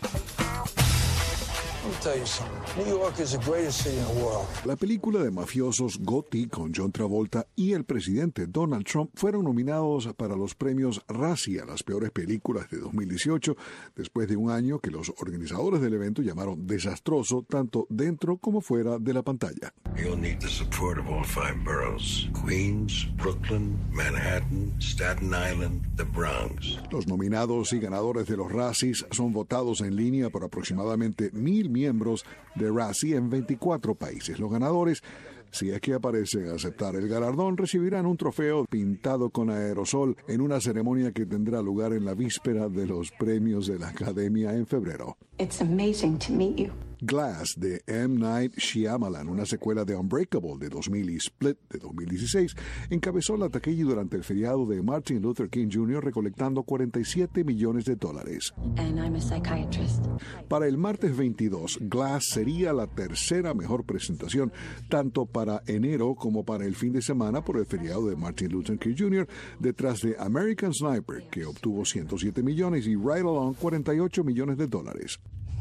La película de mafiosos Gotti con John Travolta y el presidente Donald Trump fueron nominados para los premios Razzie a las peores películas de dos mil dieciocho, después de un año que los organizadores del evento llamaron desastroso tanto dentro como fuera de la pantalla. You'll need the support of all five boroughs: Queens, Brooklyn, Manhattan, Staten Island, the Bronx. Los nominados y ganadores de los Razzies son votados en línea por aproximadamente mil miembros de Razzie en veinticuatro países. Los ganadores, si es que aparecen a aceptar el galardón, recibirán un trofeo pintado con aerosol en una ceremonia que tendrá lugar en la víspera de los premios de la Academia en febrero. It's amazing to meet you. Glass de M. Night Shyamalan, una secuela de Unbreakable de dos mil y Split de dos mil dieciséis, encabezó la taquilla durante el feriado de Martin Luther King junior recolectando cuarenta y siete millones de dólares. And I'm a psychiatrist. Para el martes veintidós, Glass sería la tercera mejor presentación, tanto para enero como para el fin de semana por el feriado de Martin Luther King junior, detrás de American Sniper, que obtuvo ciento siete millones, y Ride Along, cuarenta y ocho millones de dólares.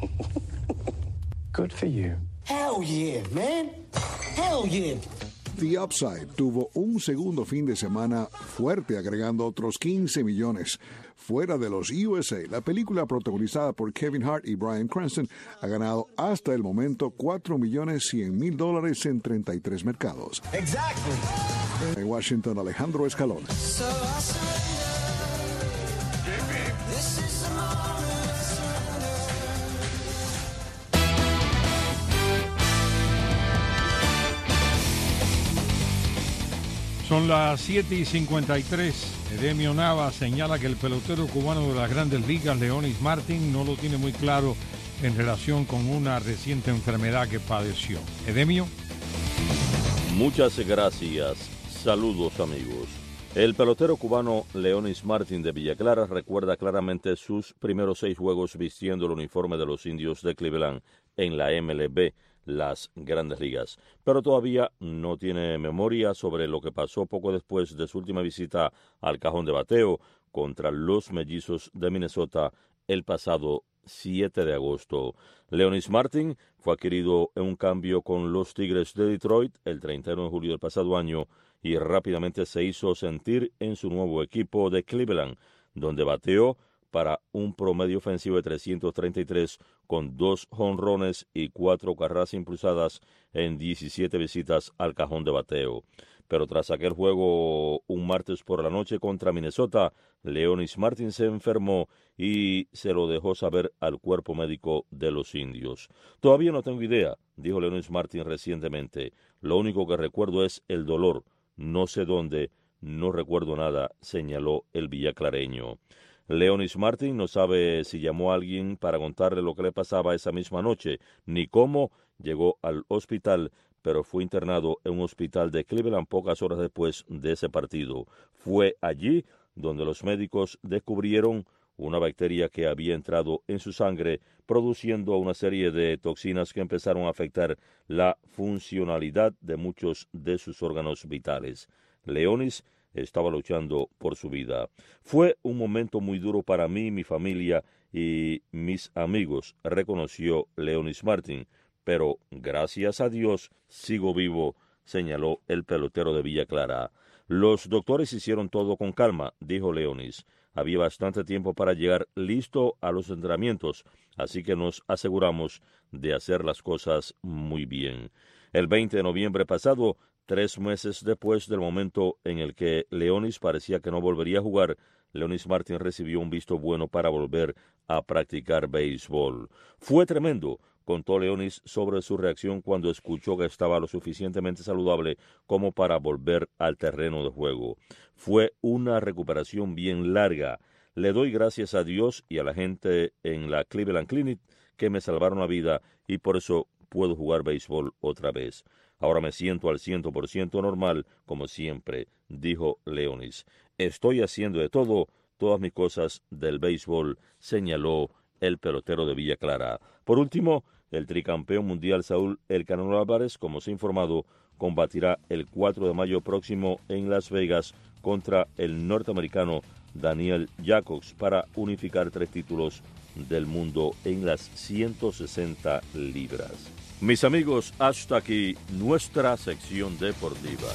Good for you. Hell yeah, man. Hell yeah. The Upside tuvo un segundo fin de semana fuerte, agregando otros quince millones. Fuera de los U S A, la película protagonizada por Kevin Hart y Bryan Cranston ha ganado hasta el momento cuatro millones cien mil dólares en treinta y tres mercados. Exactly. En Washington, Alejandro Escalona. So I surrender. This is the moment. Son las siete y cincuenta y tres. Edemio Nava señala que el pelotero cubano de las Grandes Ligas, Leonis Martin, no lo tiene muy claro en relación con una reciente enfermedad que padeció. Edemio. Muchas gracias. Saludos, amigos. El pelotero cubano Leonis Martin de Villa Clara recuerda claramente sus primeros seis juegos vistiendo el uniforme de los Indios de Cleveland en la M L B, las Grandes Ligas, pero todavía no tiene memoria sobre lo que pasó poco después de su última visita al cajón de bateo contra los Mellizos de Minnesota el pasado siete de agosto. Leonis Martin fue adquirido en un cambio con los Tigres de Detroit el treinta y uno de julio del pasado año y rápidamente se hizo sentir en su nuevo equipo de Cleveland, donde bateó para un promedio ofensivo de trescientos treinta y tres con dos jonrones y cuatro carreras impulsadas en diecisiete visitas al cajón de bateo. Pero tras aquel juego un martes por la noche contra Minnesota, Leonis Martin se enfermó y se lo dejó saber al cuerpo médico de los Indios. Todavía no tengo idea, dijo Leonis Martin recientemente. Lo único que recuerdo es el dolor. No sé dónde, no recuerdo nada, señaló el villaclareño. Leonis Martin no sabe si llamó a alguien para contarle lo que le pasaba esa misma noche, ni cómo llegó al hospital, pero fue internado en un hospital de Cleveland pocas horas después de ese partido. Fue allí donde los médicos descubrieron una bacteria que había entrado en su sangre, produciendo una serie de toxinas que empezaron a afectar la funcionalidad de muchos de sus órganos vitales. Leonis estaba luchando por su vida. Fue un momento muy duro para mí, mi familia y mis amigos, reconoció Leonis Martin, pero gracias a Dios sigo vivo, señaló el pelotero de Villa Clara. Los doctores hicieron todo con calma, dijo Leonis. Había bastante tiempo para llegar listo a los entrenamientos, así que nos aseguramos de hacer las cosas muy bien. El veinte de noviembre pasado, tres meses después del momento en el que Leonis parecía que no volvería a jugar, Leonis Martin recibió un visto bueno para volver a practicar béisbol. Fue tremendo, contó Leonis sobre su reacción cuando escuchó que estaba lo suficientemente saludable como para volver al terreno de juego. Fue una recuperación bien larga. Le doy gracias a Dios y a la gente en la Cleveland Clinic que me salvaron la vida y por eso puedo jugar béisbol otra vez. Ahora me siento al cien por ciento normal, como siempre, dijo Leonis. Estoy haciendo de todo, todas mis cosas del béisbol, señaló el pelotero de Villa Clara. Por último, el tricampeón mundial Saúl El Canelo Álvarez, como se ha informado, combatirá el cuatro de mayo próximo en Las Vegas contra el norteamericano Daniel Jacobs para unificar tres títulos del mundo en las ciento sesenta libras. Mis amigos, hasta aquí nuestra sección deportiva.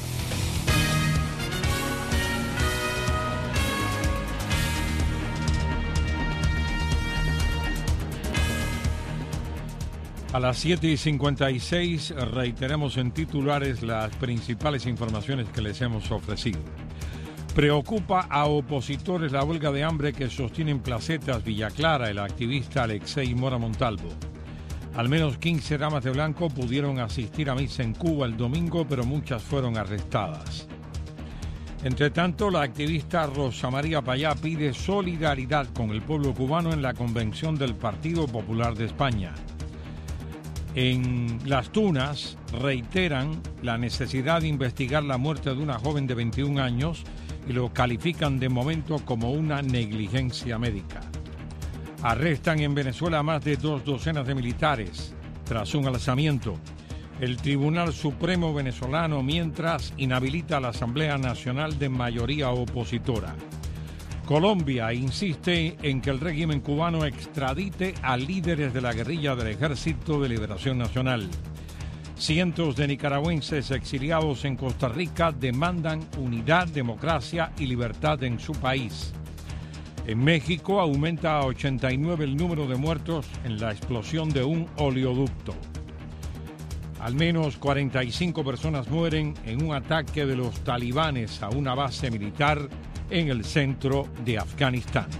A las siete y cincuenta y seis reiteramos en titulares las principales informaciones que les hemos ofrecido. Preocupa a opositores la huelga de hambre que sostiene en Placetas, Villa Clara, el activista Alexei Mora Montalvo. Al menos quince damas de blanco pudieron asistir a misa en Cuba el domingo, pero muchas fueron arrestadas. Entre tanto, la activista Rosa María Payá pide solidaridad con el pueblo cubano en la convención del Partido Popular de España. En Las Tunas reiteran la necesidad de investigar la muerte de una joven de veintiún años y lo califican de momento como una negligencia médica. Arrestan en Venezuela a más de dos docenas de militares tras un alzamiento. El Tribunal Supremo venezolano, mientras, inhabilita a la Asamblea Nacional de mayoría opositora. Colombia insiste en que el régimen cubano extradite a líderes de la guerrilla del Ejército de Liberación Nacional. Cientos de nicaragüenses exiliados en Costa Rica demandan unidad, democracia y libertad en su país. En México aumenta a ochenta y nueve el número de muertos en la explosión de un oleoducto. Al menos cuarenta y cinco personas mueren en un ataque de los talibanes a una base militar en el centro de Afganistán.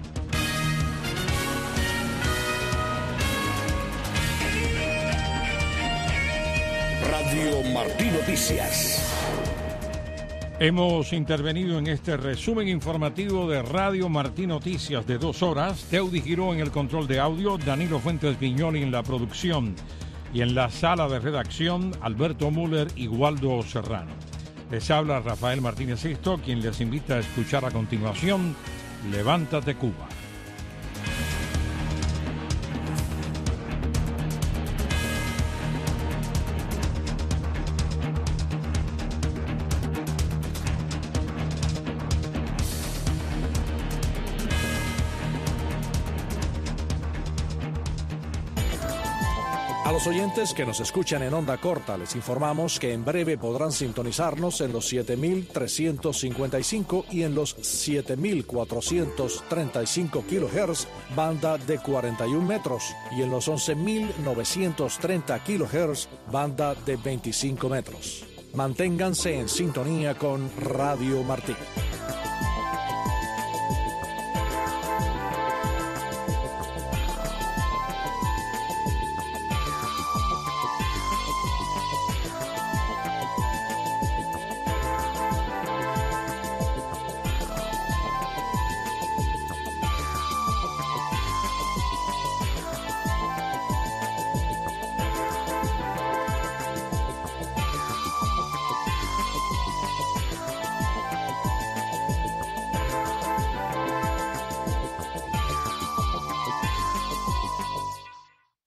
Radio Martí Noticias. Hemos intervenido en este resumen informativo de Radio Martí Noticias de dos horas. Teudi Giró en el control de audio, Danilo Fuentes Viñoli en la producción y en la sala de redacción, Alberto Müller y Waldo Serrano. Les habla Rafael Martínez Sisto, quien les invita a escuchar a continuación Levántate Cuba. A los oyentes que nos escuchan en onda corta, les informamos que en breve podrán sintonizarnos en los siete mil trescientos cincuenta y cinco y en los siete mil cuatrocientos treinta y cinco kilohertz, banda de cuarenta y un metros, y en los once mil novecientos treinta kilohertz, banda de veinticinco metros. Manténganse en sintonía con Radio Martí.